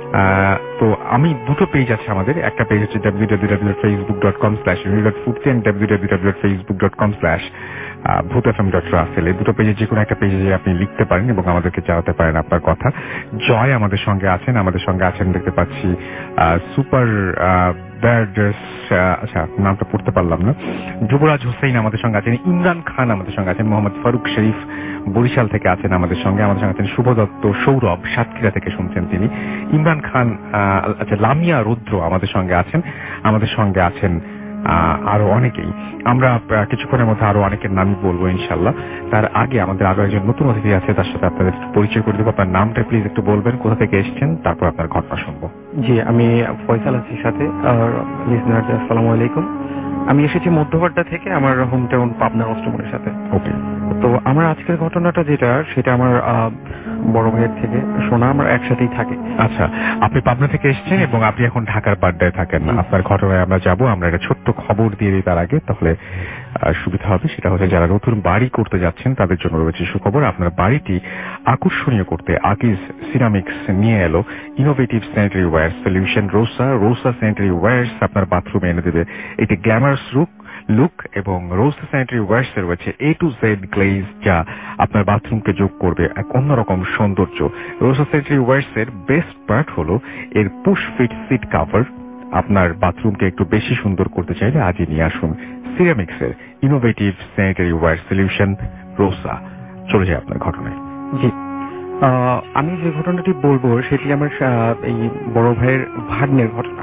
[SPEAKER 3] তো আমি দুটো পেজ আছে আমাদের, একটা পেজ হচ্ছে W W W dot Facebook dot com slash foodsy and W W W dot Facebook dot com slash Bhoot F M dot Rasel. এই দুটো পেজে যে কোনো একটা পেজে আপনি লিখতে পারেন এবং আমাদেরকে জানাতে পারেন আপনার কথা। জয় আমাদের সঙ্গে আছেন, আমাদের সঙ্গে আছেন দেখতে পাচ্ছি সুপার ব্যাডার্স, আচ্ছা নামটা পড়তে পারলাম না, যুবরাজ হোসেন আমাদের সঙ্গে আছেন, ইমরান খান আমাদের সঙ্গে আছেন, মোহাম্মদ ফারুক শরীফ বরিশাল থেকে আছেন আমাদের সঙ্গে, আমাদের সঙ্গে আছেন শুভ দত্ত সৌরভ সাতক্ষীরা থেকে শুনছেন তিনি, ইমরান খান, আচ্ছা লামিয়া রুদ্র আমাদের সঙ্গে আছেন, আমাদের সঙ্গে আছেন আরো অনেকেই। আমরা কিছুক্ষণের মধ্যে আরো অনেকের নামই বলবো ইনশাল্লাহ। তার আগে আমাদের আরো একজন নতুন অতিথি আছে, তার সাথে আপনাদের পরিচয় করে দেবো। আপনার নামটা প্লিজ একটু বলবেন, কোথা থেকে এসেছেন, তারপর আপনার ঘটনা শুনবো।
[SPEAKER 6] জি, আমি ফয়সাল আছির সাথে। লিসনার আসসালামু আলাইকুম। আমি এসেছি মধ্যপাড়া থেকে, আমার হোম টাউন পাবনা অষ্টমনের সাথে। ওকে, তো আমার আজকের ঘটনাটা যেটা, সেটা আমার বড় ভাইয়ের থেকে শোনা, আমরা একসাথেই থাকি।
[SPEAKER 3] আচ্ছা, আপনি পাবনা থেকে এসেছেন এবং আপনি এখন ঢাকার বাড্ডায় থাকেন। আপনার ঘটনায় আমরা যাব, আমরা একটা ছোট্ট খবর দিয়ে দিই তার আগে, তাহলে সুবিধা হবে। সেটা হচ্ছে যারা নতুন বাড়ি করতে যাচ্ছেন তাদের জন্য রয়েছে সুখবর। আপনার বাড়িটি আকর্ষণীয় করতে আকিজ সিরামিক্স নিয়ে এলো innovative sanitary ware solution Rosa. Rosa sanitary wares আপনার বাথরুমে এনে দেবে একটি গ্ল্যামারাস লুক লুক এবং রোসা স্যানিটারি ওয়্যার্স এর রয়েছে এ টু জেড গ্লেজ, যা আপনার বাথরুমকে যোগ করবে এক অন্যরকম সৌন্দর্য। রোসা স্যানিটারি ওয়্যার্স এর বেস্ট পার্ট হলো এর পুশ ফিট সিট কভার। আপনার বাথরুমকে একটু বেশি সুন্দর করতে চাইলে আজই নিয়ে আসুন সিরামিক্স এর innovative sanitary ware solution Rosa. চলে যায় আপনার ঘটনায়।
[SPEAKER 6] জি, আমি যে ঘটনাটি বলবো সেটি আমার এই বড় ভাইয়ের ভাগ্নের ঘটনা।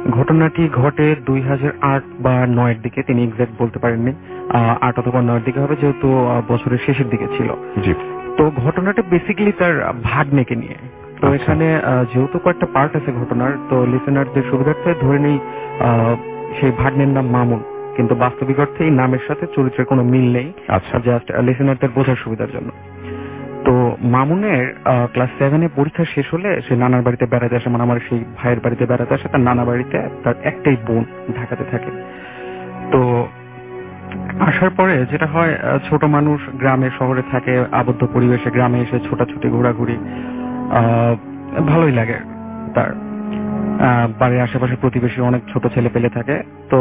[SPEAKER 3] ঘটনাটি ঘটে দুই হাজার আট বা নয়ের দিকে, তিনি এক্সাক্ট বলতে পারেননি, আট অথবা নয়ের দিকে হবে, যেহেতু বছরের শেষের দিকে ছিল। জি। তো ঘটনাটা বেসিক্যালি তার ভাগ্নেকে নিয়ে। তো এখানে যেহেতু কয়েকটা পার্ট আছে ঘটনার, তো লিসেনারদের সুবিধার্থে ধরে নেই সেই ভাগ্নের নাম মামুন, কিন্তু বাস্তবিক অর্থে এই নামের সাথে চরিত্রের কোনো মিল নেই, জাস্ট লিসেনারদের বোঝার সুবিধার জন্য। তো মামুনের ক্লাস সেভেনে পরীক্ষা শেষ হলে সে নানার বাড়িতে বেড়াতে আসে, মানে আমার সেই ভাইয়ের বাড়িতে বেড়াতে আসে। তার নানা বাড়িতে তার একটাই বোন ঢাকাতে থাকে। তো আসার পরে যেটা হয়, ছোট মানুষ গ্রামে শহরে থাকে, আবদ্ধ পরিবেশে গ্রামে এসে ছোটাছুটি ঘোরাঘুরি ভালোই লাগে তার। বাড়ির আশেপাশে প্রতিবেশী অনেক ছোট ছেলে পেলে থাকে। তো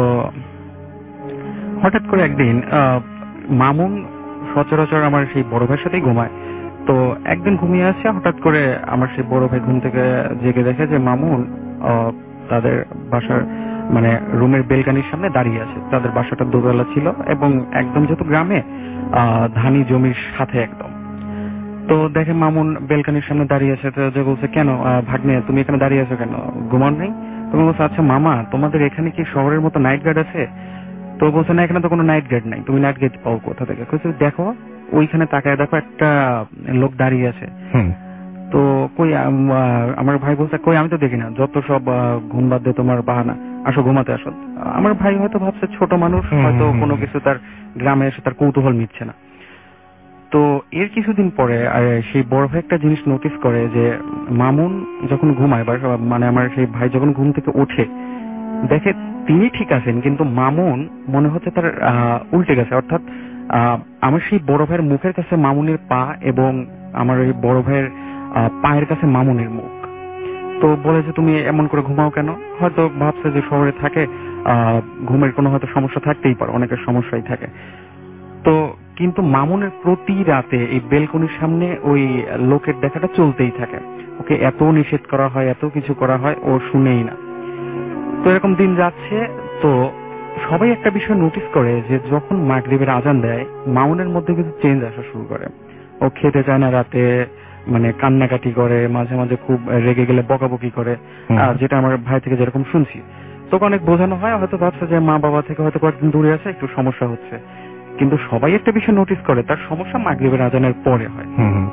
[SPEAKER 3] হঠাৎ করে একদিন মামুন সচরাচর আমার সেই বড় ভাইয়ের সাথেই ঘুমায়। তো একদিন ঘুমিয়ে আছে, হঠাৎ করে আমার সেই বড় ভাই ঘুম থেকে জেগে দেখে যে মামুন তাদের বাসার মানে রুমের বেলকানির সামনে দাঁড়িয়ে আছে। তাদের বাসাটা দোতলা ছিল এবং একদম যেহেতু গ্রামে ধানি জমির সাথে একদম। তো দেখে মামুন বেলকানির সামনে দাঁড়িয়ে আছে। তো যে বলছে, কেন ভাগ্নে তুমি এখানে দাঁড়িয়ে আছো কেন, ঘুমান নেই? তুমি বলছো, আচ্ছা মামা তোমাদের এখানে কি শহরের মতো নাইট গার্ড আছে? তো বলছে, না এখানে তো কোনো নাইট গার্ড নাই, তুমি নাইট গার্ড পাও কোথা থেকে? দেখো ওইখানে তাকায় দেখো একটা লোক দাঁড়িয়ে আছে। তো কই আমার ভাই বলছে, কই আমি তো দেখি না, যত সব ঘুম বাদ দিয়ে তোমার বাহানা, আসো ঘুমাতে আসো। আমার ভাই হয়তো ভাবছে ছোট মানুষ, হয়তো কোনো কিছু তার গ্রামে এসে তার কৌতূহল মিটছে না। তো এর কিছুদিন পরে সেই বড় ভাই একটা জিনিস নোটিস করে যে মামুন যখন ঘুমায়, মানে আমার সেই ভাই যখন ঘুম থেকে ওঠে দেখে তিনি ঠিক আছেন, কিন্তু মামুন মনে হচ্ছে তার উল্টে গেছে। অর্থাৎ আমার সেই বড় ভাইয়ের মুখের কাছে মামুনের পা এবং আমার এই বড় ভাইয়ের পায়ের কাছে মামুনের মুখ। তো বলে যে তুমি এমন করে ঘুমাও কেন? হয়তো ভাবছে যে শহরে থাকে, আহ ঘুমের কোনো হয়তো সমস্যা থাকতেই পারে, অনেকের সমস্যাই থাকে। তো কিন্তু মামুনের প্রতি রাতে এই বেলকনির সামনে ওই লোকের দেখাটা চলতেই থাকে। ওকে এত নিষেধ করা হয়, এত কিছু করা হয়, ও শুনেই না। তো এরকম দিন যাচ্ছে। তো সবাই একটা বিষয় নোটিস করে যে যখন মাগরিবের আজান দেয় মামুনের মধ্যে কিছু চেঞ্জ আসা শুরু করে। ও খেতে চায় না রাতে, মানে কান্নাকাটি করে, মাঝে মাঝে খুব রেগে গেলে বকাবকি করে, যেটা আমার ভাই থেকে যেরকম শুনছি। তোকে অনেক বোঝানো হয়, হয়তো ভাবছে যে মা বাবা থেকে হয়তো কয়েকদিন দূরে আছে, একটু সমস্যা হচ্ছে। কিন্তু সবাই একটা বিষয় নোটিস করে, তার সমস্যা মাগরিবের আজানের পরে হয়।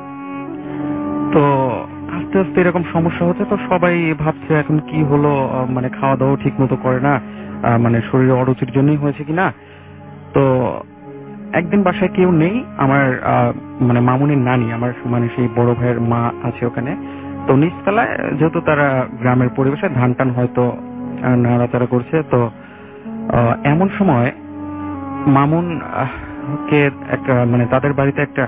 [SPEAKER 3] তো আস্তে আস্তে এরকম সমস্যা হচ্ছে। তো সবাই ভাবছে এখন কি হলো, মানে খাওয়া দাওয়া ঠিক মতো করে না, মানে শরীরে অরুচির জন্যই হয়েছে কিনা। তো একদিন বাসায় কেউ নেই, আমার মানে মামুনের নানি, আমার মানে সেই বড় ভাইয়ের মা আছে ওখানে। তো নিচতলায় যেহেতু তারা গ্রামের পরিবেশে ধান টান হয়তো নাড়াচাড়া করছে। তো এমন সময় মামুন কে একটা মানে তাদের বাড়িতে একটা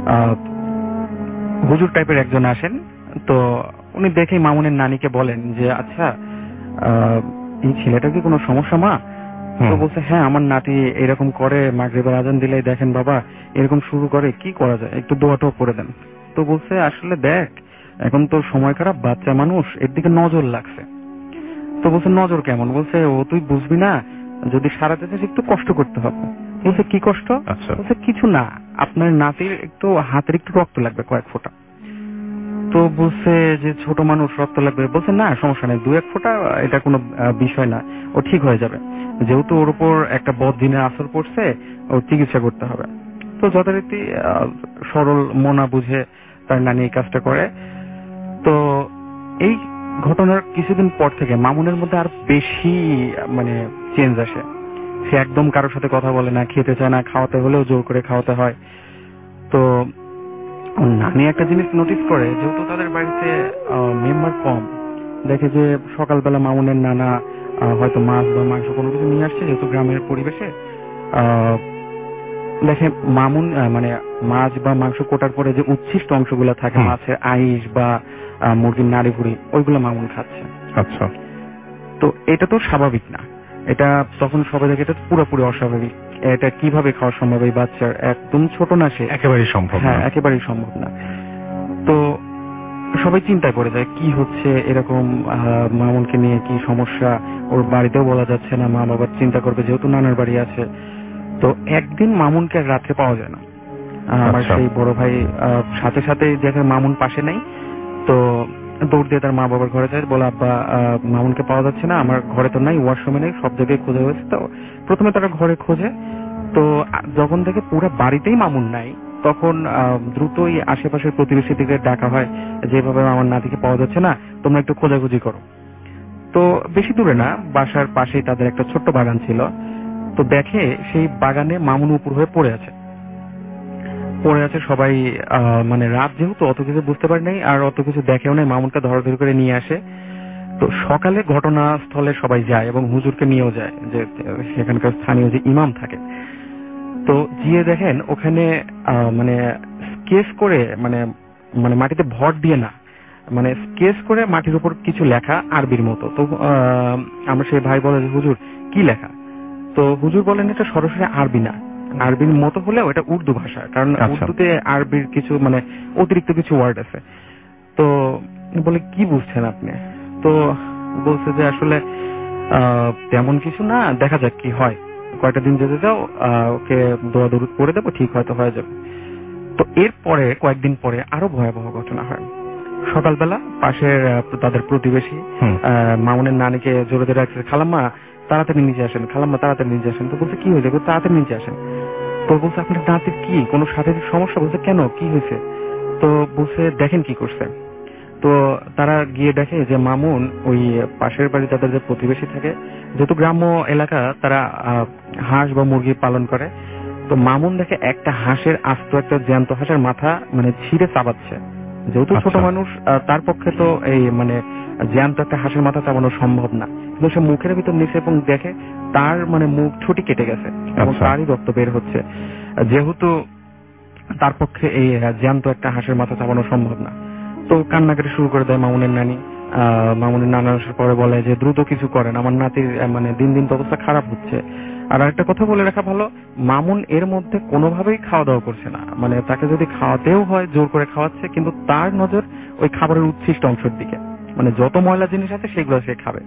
[SPEAKER 3] হুজুর টাইপের একজন আসেন। তো উনি দেখেই মামুনের নানিকে বলেন যে আচ্ছা এই ছেলেটার কি কোনো সমস্যা মা? তো বলছে, হ্যাঁ আমার নাতি এরকম করে, মাগরিবের আজান দিলে দেখেন বাবা এরকম শুরু করে, কি করা যায়, একটু দোয়াটাও করে দেন। তো বলছে, আসলে দেখ এখন তো সময় খারাপ, বাচ্চা মানুষ, এর দিকে নজর লাগছে। তো বলছে, নজর কেমন? বলছে, ও তুই বুঝবি না, যদি সারাতে চাস একটু কষ্ট করতে হবে। বলছে, কি কষ্ট? বলছে, কিছু না, আপনার নাতির একটু হাতের একটু রক্ত লাগবে কয়েক ফোঁটা। তো বলছে যে ছোট মানুষ, রক্ত লাগবে? বলছে, না সমস্যা নেই, দু এক ফোঁটা, এটা কোনো বিষয় না, ও ঠিক হয়ে যাবে, যেহেতু ওর উপর একটা বদ দিনের আসর পড়ছে, ওর চিকিৎসা করতে হবে। তো যথারীতি সরল মনা বুঝে তার নানি এই কাজটা করে। তো এই ঘটনার কিছুদিন পর থেকে মামুনের মধ্যে আর বেশি মানে চেঞ্জ আসে। সে একদম কারোর সাথে কথা বলে না, খেতে চায় না, খাওয়াতে হলেও জোর করে খাওয়াতে হয়। তো নানি একটা জিনিস নোটিস করে, যেহেতু তাদের বাড়িতে মেম্বার কম, দেখে যে সকালবেলা মামুনের নানা হয়তো মাছ বা মাংস কোনো কিছু নিয়ে আসছে, যেহেতু গ্রামের পরিবেশে দেখে মামুন মানে মাছ বা মাংস কোটার পরে যে উচ্ছিষ্ট অংশগুলো থাকে, মাছের আইস বা মুরগির নাড়ি ভুড়ি, ওইগুলো মামুন খাচ্ছে। আচ্ছা। তো এটা তো স্বাভাবিক না, এটা তখন সবাই দেখে এটা পুরোপুরি অস্বাভাবিক। এটা কিভাবে খাওয়া সম্ভব এই বাচ্চার? একদম ছোট না সে, একেবারেই সম্ভব। হ্যাঁ, একেবারেই সম্ভব না। তো সবাই চিন্তায় পড়ে যায় কি হচ্ছে, এরকম মামুনকে নিয়ে কি সমস্যা, ওর বাড়িতেও বলা যাচ্ছে না, মা বাবার চিন্তা করবে যেহেতু নানার বাড়ি আছে। তো একদিন মামুনকে রাত্রে পাওয়া যায় না। আমার সেই বড় ভাই সাথে সাথে দেখে মামুন পাশে নেই। তো
[SPEAKER 7] দৌড় দিয়ে তার মা বাবার ঘরে যায়, বলে আব্বা মামুনকে পাওয়া যাচ্ছে না, আমার ঘরে তো নাই, ওয়াশরুমে নেই, সব জায়গায় খোঁজা হয়েছে। তো প্রথমে তারা ঘরে খোঁজে, তো যখন থেকে পুরো বাড়িতেই মামুন নাই তখন দ্রুতই আশেপাশের প্রতিবেশীদেরকে ডাকা হয়, যেভাবে আমার নাতিকে পাওয়া যাচ্ছে না, তোমরা একটু খোঁজাখুঁজি করো। তো বেশি দূরে না, বাসার পাশেই তাদের একটা ছোট্ট বাগান ছিল। তো দেখে সেই বাগানে মামুন উপর হয়ে পড়ে আছে পড়ে আছে সবাই মানে রাত যেহেতু অত কিছু বুঝতে পারে নাই আর অত কিছু দেখেও নাই, মামুনকে ধরাধরি করে নিয়ে আসে। তো সকালে ঘটনাস্থলে সবাই যায় এবং হুজুরকে নিয়েও যায়, যে সেখানকার স্থানীয় যে ইমাম থাকে। তো গিয়ে দেখেন ওখানে মানে স্কেচ করে, মানে মানে মাটিতে ভর দিয়ে না, মানে স্কেচ করে মাটির উপর কিছু লেখা আরবির মতো। তো আমার সেই ভাই বলে যে হুজুর কি লেখা? তো হুজুর বলেন এটা সরাসরি আরবি না, আরবির মতো হলেও এটা উর্দু ভাষা, কারণ উর্দুতে আরবির কিছু মানে অতিরিক্ত কিছু ওয়ার্ড আছে। তো বলে কি বুঝছেন আপনি? তো বলছে যে আসলে তেমন কিছু না, দেখা যাক কি হয়, কয়টা দিন যেতে যাও, ওকে দোয়া দরুদ পড়ে দেবো, ঠিক হয়তো হয়ে যাবে। তো এরপরে কয়েকদিন পরে আরো ভয়াবহ ঘটনা হয়। সকালবেলা পাশের তাদের প্রতিবেশী মামুনের নানিকে জোরে ধরে রাখছে, খালাম্মা তাড়াতাড়ি নিচে আসেন, খালাম্মা তাড়াতাড়ি নিচে আসেন। তো বলছে কি হয়েছে? তাড়াতাড়ি নিচে আসেন। তো বলছে আপনার দাঁতের কি কোনো শারীরিক সমস্যা? বলছে কেন, কি হয়েছে? তো বলছে দেখেন কি করছে। তো তারা গিয়ে দেখে যে মামুন ওই পাশের বাড়ি তাদের যে প্রতিবেশী থাকে, যেহেতু গ্রাম্য এলাকা তারা হাঁস বা মুরগি পালন করে, তো মামুন দেখে একটা হাঁসের আস্ত একটা জ্যান্ত হাঁসের মাথা মানে ছিঁড়ে চাবাচ্ছে। যেহেতু ছোট মানুষ, তার পক্ষে তো এই মানে জ্যান্ত একটা হাঁসের মাথা চাবানো সম্ভব না, কিন্তু সে মুখের ভিতর নিচে এবং দেখে তার মানে মুখ ছুটি কেটে গেছে এবং তারই রক্ত বের হচ্ছে। যেহেতু তার পক্ষে এই জ্যান্ত একটা হাঁসের মাথা চাবানো সম্ভব না, তো কান্নাকাটি শুরু করে দেয় মামুনের নানি। আহ মামুনের নানা আসার পরে বলে যে দ্রুত কিছু করেন, আমার নাতির মানে দিন দিন তো অবস্থা খারাপ হচ্ছে। আর একটা কথা বলে রাখা ভালো, মামুন এর মধ্যে কোনোভাবেই খাওয়া দাওয়া করছে না, মানে তাকে যদি খাওয়াতেও হয় জোর করে খাওয়াচ্ছে, কিন্তু তার নজর ওই খাবারের উচ্ছিষ্ট অংশের দিকে, মানে যত ময়লা জিনিস আছে সেগুলো সে খাবে।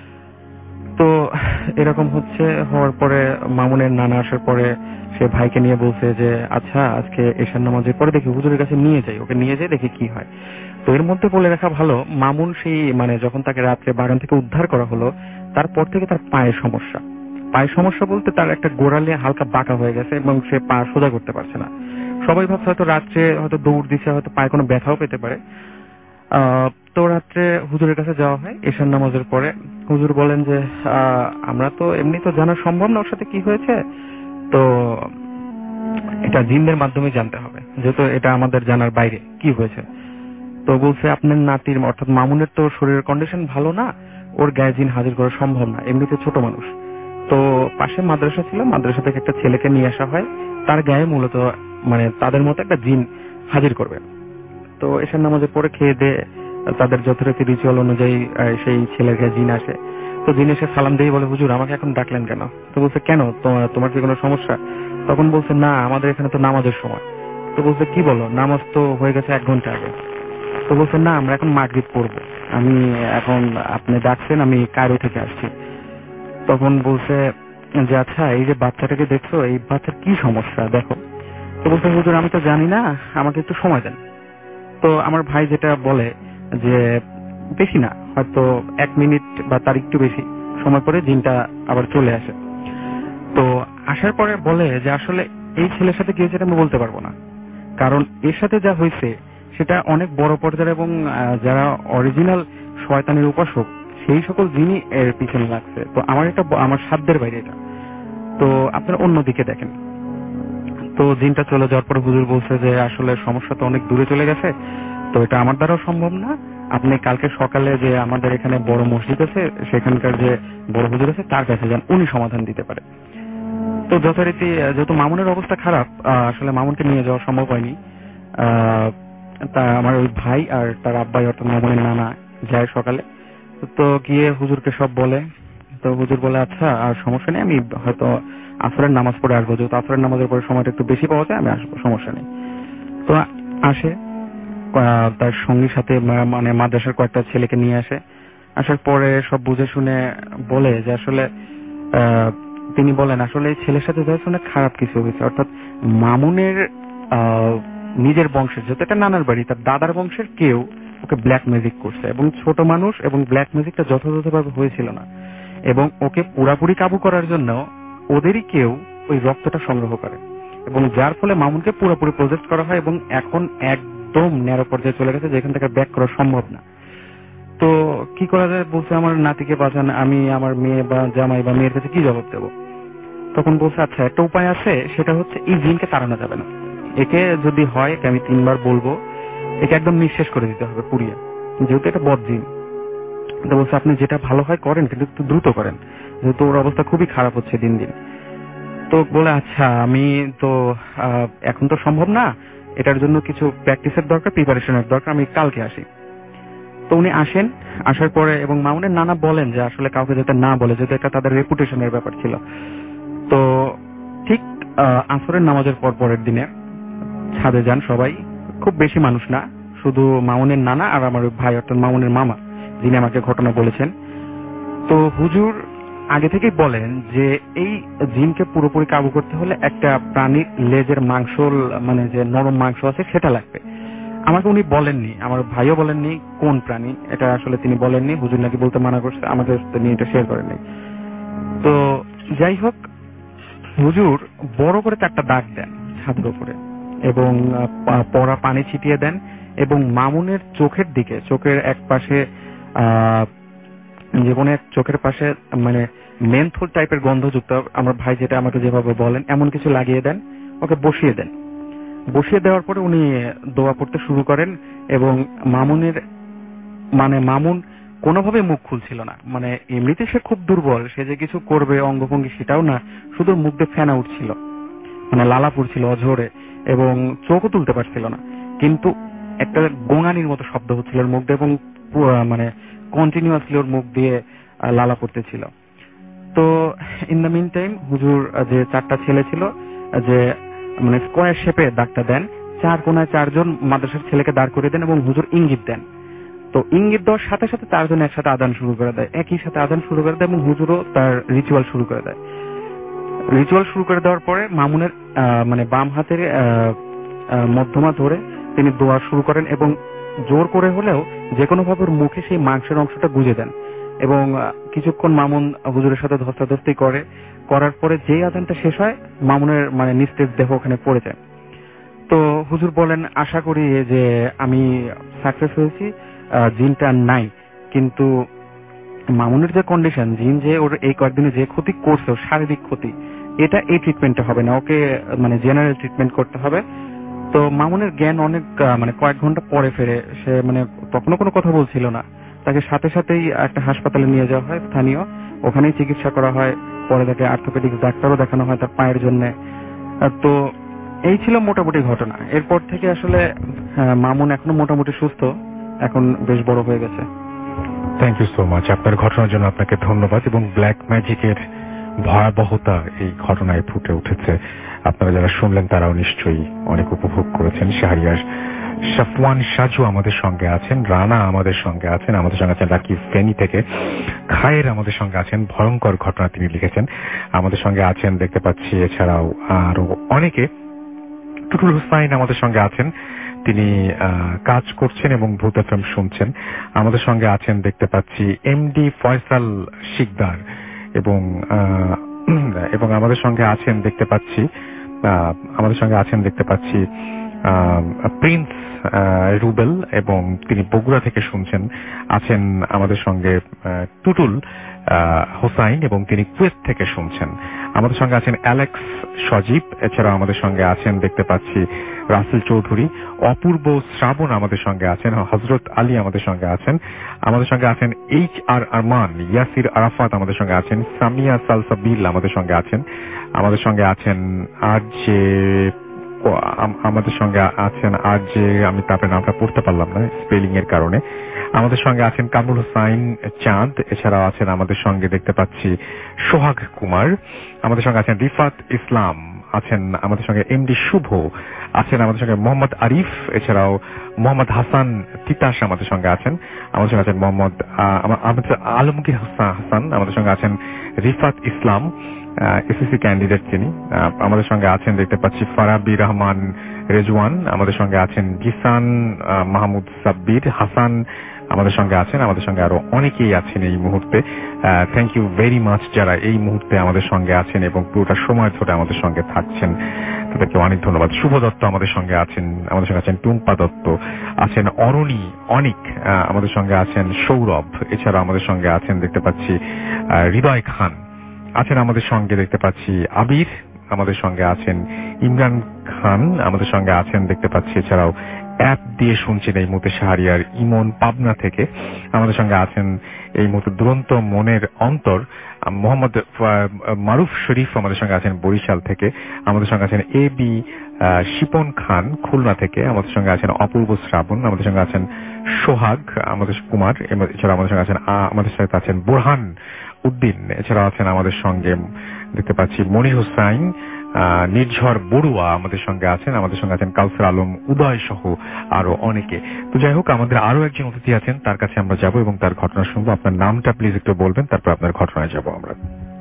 [SPEAKER 7] তো এরকম হচ্ছে হওয়ার পরে মামুনের নানা আসার পরে সে ভাইকে নিয়ে বলছে যে আচ্ছা আজকে এশার নামাজের পরে দেখি হুজুরের কাছে নিয়ে যাই, ওকে নিয়ে যাই দেখি কি হয়। তো এর মধ্যে বলে রাখা ভালো, মামুন সেই মানে যখন তাকে রাত্রে বাগান থেকে উদ্ধার করা হলো তারপর থেকে তার পায়ের সমস্যা, পায়ের সমস্যা বলতে তার একটা গোড়ালে হালকা বাঁকা হয়ে গেছে এবং সে পা সোজা করতে পারছে না। সবাই ভাবছে হয়তো রাত্রে হয়তো দৌড় দিচ্ছে, হয়তো পায়ে কোনো ব্যথাও পেতে পারে। আহ তো রাত্রে হুজুরের কাছে যাওয়া হয় এশার নামাজের পরে। হুজুর বলেন যে আমরা তো এমনি তো জানা সম্ভব না ওর সাথে কি হয়েছে, তো এটা জিনদের মাধ্যমে জানতে হবে, যেহেতু এটা আমাদের জানার বাইরে কি হয়েছে। তো বলছে আপনার নাতির অর্থাৎ মামুনের তো শরীরের কন্ডিশন ভালো না, ওর গায়ে জিন হাজির করা সম্ভব না, এমনিতে ছোট মানুষ। তো পাশে মাদ্রাসা ছিল, মাদ্রাসা থেকে একটা ছেলেকে নিয়ে আসা হয়, তার গায়ে মূলত মানে তাদের মতো একটা জিন হাজির করবে। তো এশার নামাজের পরে খেয়ে দিয়ে তাদের যথারীতি রিচুয়াল অনুযায়ী সেই ছেলের গায়ে জিন আসে। তো জিন এসে সালাম দিয়ে বলে হুজুর আমাকে এখন ডাকলেন কেন? তো বলছে কেন, তোমার কি কোনো সমস্যা? তখন বলছে না আমাদের এখানে তো নামাজের সময়। তো বলছে কি বলো, নামাজ তো হয়ে গেছে এক ঘন্টা আগে। তো বলছে না আমরা এখন মাগরিব পড়বো, আমি এখন আপনি ডাকছেন আমি কায়রো থেকে আসছি। তখন বলছে যে আচ্ছা এই যে বাচ্চাটাকে দেখছো, এই বাচ্চার কি সমস্যা দেখো। তো বলছে হুজুর আমি তো জানি না, আমাকে একটু সময় দেন। তো আমার ভাই যেটা বলে যে বেশি না, হয়তো এক মিনিট বা তার একটু বেশি সময় পরে জিনটা আবার চলে আসে। তো আসার পরে বলে যে আসলে এই ছেলের সাথে কি হয়েছে আমি বলতে পারবো না, কারণ এর সাথে যা হয়েছে সেটা অনেক বড় পর্যায়ে এবং যারা অরিজিনাল শয়তানের উপাসক সেই সকল জিনই এর পিছনে লাগছে। তো আমার এটা আমার সাধ্যের বাইরে এটা, তো আপনারা অন্যদিকে দেখেন। তো জিনটা চলে যাওয়ার পরে হুজুর বলছে যে আসলে সমস্যা তো অনেক দূরে চলে গেছে, তো এটা আমার দ্বারাও সম্ভব না, আপনি কালকে সকালে যে আমাদের এখানে বড় মসজিদ আছে সেখানকার যে বড় হুজুর আছে তার কাছে যান, উনি সমাধান দিতে পারে। তো যথারীতি যেহেতু মামুনের অবস্থা খারাপ, আসলে মামুনকে নিয়ে যাওয়া সম্ভব হয়নি। তা আমার ওই ভাই আর তার আব্বাই অর্থাৎ মামুনের নানা যায় সকালে। তো গিয়ে হুজুরকে সব বলে। তো হুজুর বলে আচ্ছা আর সমস্যা নেই, আমি হয়তো আসরের নামাজ পড়ে আসবো, যেহেতু আসরের নামাজের পরে সময়টা একটু বেশি পাওয়া যায় আমি আসবো, সমস্যা নেই। তো আসে, তার সঙ্গীর সাথে মানে মাদ্রাসার কয়েকটা ছেলেকে নিয়ে আসে। আসার পরে সব বুঝে শুনে বলে যে আসলে তিনি বলেন আসলে এই ছেলের সাথে অনেক খারাপ কিছু হয়েছে, অর্থাৎ মামুনের নিজের বংশের, যেহেতু এটা নানার বাড়ি, তার দাদার বংশের কেউ ওকে ব্ল্যাক ম্যাজিক করছে, এবং ছোট মানুষ এবং ব্ল্যাক ম্যাজিকটা যথাযথভাবে হয়েছিল না, এবং ওকে পুরাপুরি কাবু করার জন্য ওদেরই কেউ ওই রক্তটা সংগ্রহ করে, এবং যার ফলে মামুনকে পুরোপুরি প্রজেক্ট করা হয়, এবং এখন একদম ন্যারো পর্যায়ে চলে গেছে যেখান থেকে ব্যাক করা সম্ভব না। তো কি করা যায়, বলছে আমার নাতিকে বাঁচান, আমি আমার মেয়ে বা জামাই বা মেয়ের কাছে কি জবাব দেব? তখন বলছে আচ্ছা একটা উপায় আছে, সেটা হচ্ছে এই জিনকে তাড়ানো যাবে না, একে যদি হয় আমি তিনবার বলবো, একে একদম নিঃশেষ করে দিতে হবে পুড়িয়ে, যেহেতু এটা বদ জিন। তো বলছে আপনি যেটা ভালো হয় করেন, কিন্তু একটু দ্রুত করেন, যেহেতু ওর অবস্থা খুবই খারাপ হচ্ছে দিন দিন। তো বলে আচ্ছা আমি তো এখন তো সম্ভব না, এটার জন্য কিছু প্র্যাকটিসের দরকার, প্রিপারেশনের দরকার, আমি কালকে আসি। তো উনি আসেন, আসার পরে এবং মামুনের নানা বলেন যে আসলে কাউকে যাতে না বলে, যেহেতু এটা তাদের রেপুটেশনের ব্যাপার ছিল। তো ঠিক আসরের নামাজের পর পরের দিনে ছাদে যান সবাই, খুব বেশি মানুষ না, শুধু মামুনের নানা আর আমার ভাই অর্থাৎ মামুনের মামা, যিনি আমাকে ঘটনা বলেছেন। তো হুজুর আগে থেকেই বলেন যে এই জিনকে পুরোপুরি কাবু করতে হলে একটা প্রাণীর লেজের মাংস, মানে যে নরম মাংস আছে সেটা লাগবে। আমাকে উনি বলেননি, আমার ভাইও বলেননি কোন প্রাণী, এটা আসলে তিনি বলেননি, হুজুর নাকি বলতে মানা করছে, আমাদের নিয়ে এটা শেয়ার করেননি। তো যাই হোক, হুজুর বড় করে চারটা দাগ দেন ছাদের উপরে, এবং পড়া পানি ছিটিয়ে দেন, এবং মামুনের চোখের দিকে, চোখের এক পাশে আহ যে কোনো এক চোখের পাশে মানে মেন্থল টাইপের গন্ধযুক্ত, আমার ভাই যেটা আমাকে যেভাবে বলেন এমন কিছু লাগিয়ে দেন, ওকে বসিয়ে দেন। বসিয়ে দেওয়ার পরে উনি দোয়া পড়তে শুরু করেন, এবং মামুনের মানে মামুন কোনোভাবে মুখ খুলছিল না, মানে এমনিতে সে খুব দুর্বল, সে যে কিছু করবে অঙ্গভঙ্গি সেটাও না, শুধু মুখ দিয়ে ফেনা উঠছিল, মানে লালা পড়ছিল অঝরে, এবং চোখও তুলতে পারছিল না, কিন্তু একটা গোঙানির মতো শব্দ হচ্ছিল ওর মুখ দিয়ে, এবং মানে কন্টিনিউয়াসলি ওর মুখ দিয়ে লালা পড়তেছিল। তো ইন দ্য মিন টাইম হুজুর যে চারটা ছেলে ছিল, যে মানে স্কোয়ার শেপে দাগটা দেন, চার কোনায় চারজন মাদ্রাসার ছেলেকে দাঁড় করে দেন, এবং হুজুর ইঙ্গিত দেন। তো ইঙ্গিত দেওয়ার সাথে সাথে চারজন একসাথে আদান শুরু করে দেয়, একই সাথে আদান শুরু করে দেয়, এবং হুজুরও তার রিচুয়াল শুরু করে দেয়। রিচুয়াল শুরু করে দেওয়ার পরে মামুনের মানে বাম হাতের মধ্যমা ধরে তিনি দোয়া শুরু করেন, এবং জোর করে হলেও যে কোনো ভাবে ওর মুখে সেই মাংসের অংশটা গুঁজে দেন, এবং কিছুক্ষণ মামুন হুজুরের সাথে ধস্তাধস্তি করে, করার পরে যেই আজানটা শেষ হয় মামুনের মানে নিস্তেজ দেহ ওখানে পড়ে যায়। তো হুজুর বলেন আশা করি যে আমি সাকসেস হয়েছি, জিনটা নাই, কিন্তু মামুনের যে কন্ডিশন, জিন যে ওর এই কয়েকদিনে যে ক্ষতি করছে, শারীরিক ক্ষতি, এটা এই ট্রিটমেন্টে হবে না, ওকে মানে জেনারেল ট্রিটমেন্ট করতে হবে। তো মামুনের জ্ঞান অনেক মানে কয়েক ঘন্টা পরে ফেরে, সে মানে তখনও কোনো কথা বলছিল না, তাকে সাথে সাথেই একটা হাসপাতালে নিয়ে যাওয়া হয় স্থানীয়, ওখানেই চিকিৎসা করা হয়, পরে তাকে অর্থোপেডিক্স ডাক্তারও দেখানো হয় তার পায়ের জন্য। তো এই ছিল মোটামুটি ঘটনা। এরপর থেকে আসলে মামুন এখনো মোটামুটি সুস্থ, এখন বেশ বড় হয়ে গেছে।
[SPEAKER 3] থ্যাংক ইউ সো মাচ, আপনার ঘটনার জন্য আপনাকে ধন্যবাদ। এবং ব্ল্যাক ম্যাজিকের ভয়াবহতা এই ঘটনায় ফুটে উঠেছে, আপনারা যারা শুনলেন তারাও নিশ্চয়ই অনেক উপভোগ করেছেন। শাহরিয়ার সাফওয়ান সাজু আমাদের সঙ্গে আছেন, রানা আমাদের সঙ্গে আছেন, আমাদের সঙ্গে আছেন রাকিব ফেনী থেকে, খায়ের আমাদের সঙ্গে আছেন, ভয়ঙ্কর ঘটনা তিনি লিখেছেন, আমাদের সঙ্গে আছেন দেখতে পাচ্ছি, এছাড়াও আরো অনেকে। টুটুল হুসাইন আমাদের সঙ্গে আছেন, তিনি কাজ করছেন এবং ভূত এফএম শুনছেন। আমাদের সঙ্গে আছেন দেখতে পাচ্ছি এমডি ফয়সাল শিকদার, এবং এবং আমাদের সঙ্গে আছেন দেখতে পাচ্ছি আমাদের সঙ্গে আছেন দেখতে পাচ্ছি প্রিন্স রুবেল, এবং তিনি বগুড়া থেকে শুনছেন। আছেন আমাদের সঙ্গে টুটুল হোসাইন, এবং তিনি কুয়েত থেকে শুনছেন। আমাদের সঙ্গে আছেন অ্যালেক্স সজীব, এছাড়াও আমাদের সঙ্গে আছেন দেখতে পাচ্ছি রাসেল চৌধুরী, অপূর্ব শ্রাবণ আমাদের সঙ্গে আছেন, হজরত আলী আমাদের সঙ্গে আছেন, আমাদের সঙ্গে আছেন এইচ আর আরমান, ইয়াসির আরাফাত আমাদের সঙ্গে আছেন, সামিয়া সালসাবিল আমাদের সঙ্গে আছেন, আমাদের সঙ্গে আছেন আর যে আমাদের সঙ্গে আছেন আর যে আমি তারপরে নামটা পড়তে পারলাম না স্পেলিং এর কারণে। আমাদের সঙ্গে আছেন কামরুল হোসাইন চাঁদ, এছাড়াও আছেন আমাদের সঙ্গে দেখতে পাচ্ছি সোহাগ কুমার, আমাদের সঙ্গে আছেন রিফাত ইসলাম, আছেন আমাদের সঙ্গে এমডি শুভ, আছেন আমাদের সঙ্গে মোহাম্মদ আরিফ, এছাড়াও মোহাম্মদ হাসান তিতাস আমাদের সঙ্গে আছেন, আমাদের সঙ্গে আছেন মোহাম্মদ আলমগীর হাসান, আমাদের সঙ্গে আছেন রিফাত ইসলাম এসএসসি ক্যান্ডিডেট তিনি, আমাদের সঙ্গে আছেন দেখতে পাচ্ছি ফারাবি রহমান রেজওয়ান, আমাদের সঙ্গে আছেন জিসান, মাহমুদ সাব্বির, হাসান আমাদের সঙ্গে আছেন, আমাদের সঙ্গে আরো অনেকেই আছেন এই মুহূর্তে। থ্যাংক ইউ ভেরি মাচ যারা এই মুহূর্তে আমাদের সঙ্গে আছেন এবং পুরোটা সময় ধরে আমাদের সঙ্গে থাকছেন, তাদেরকে অনেক ধন্যবাদ। শুভ দত্ত আমাদের সঙ্গে আছেন, আমাদের সঙ্গে আছেন টুম্পা দত্ত, আছেন অরণি, অনিক আমাদের সঙ্গে আছেন, সৌরভ, এছাড়া আমাদের সঙ্গে আছেন দেখতে পাচ্ছি হৃদয় খান, আছেন আমাদের সঙ্গে দেখতে পাচ্ছি আবির, আমাদের সঙ্গে আছেন ইমরান খান, আমাদের সঙ্গে আছেন দেখতে পাচ্ছি এছাড়াও অ্যাপ দিয়ে শুনছেন এই মুহূর্তে শাহরিয়ার ইমন পাবনা থেকে, আমাদের সঙ্গে আছেন এই মুহূর্তে দুরন্ত মনের অন্তর মোহাম্মদ মারুফ শরীফ, আমাদের সঙ্গে আছেন বরিশাল থেকে, আমাদের সঙ্গে আছেন এ বি শিপন খান খুলনা থেকে, আমাদের সঙ্গে আছেন অপূর্ব শ্রাবণ, আমাদের সঙ্গে আছেন সোহাগ আমাদের কুমার, এছাড়া আমাদের সঙ্গে আছেন আমাদের সাথে আছেন বোরহান উদ্দিন, এছাড়াও আছেন আমাদের সঙ্গে দেখতে পাচ্ছি মনির হোসাইন, নির্ঝর বড়ুয়া আমাদের সঙ্গে আছেন, আমাদের সঙ্গে আছেন কাউসার আলম উদয় সহ আরো অনেকে। তো যাই হোক, আমাদের আরো একজন অতিথি আছেন, তার কাছে আমরা যাব এবং তার ঘটনা শুনবো। আপনার নামটা প্লিজ একটু বলবেন, তারপর আপনার ঘটনায় যাব আমরা।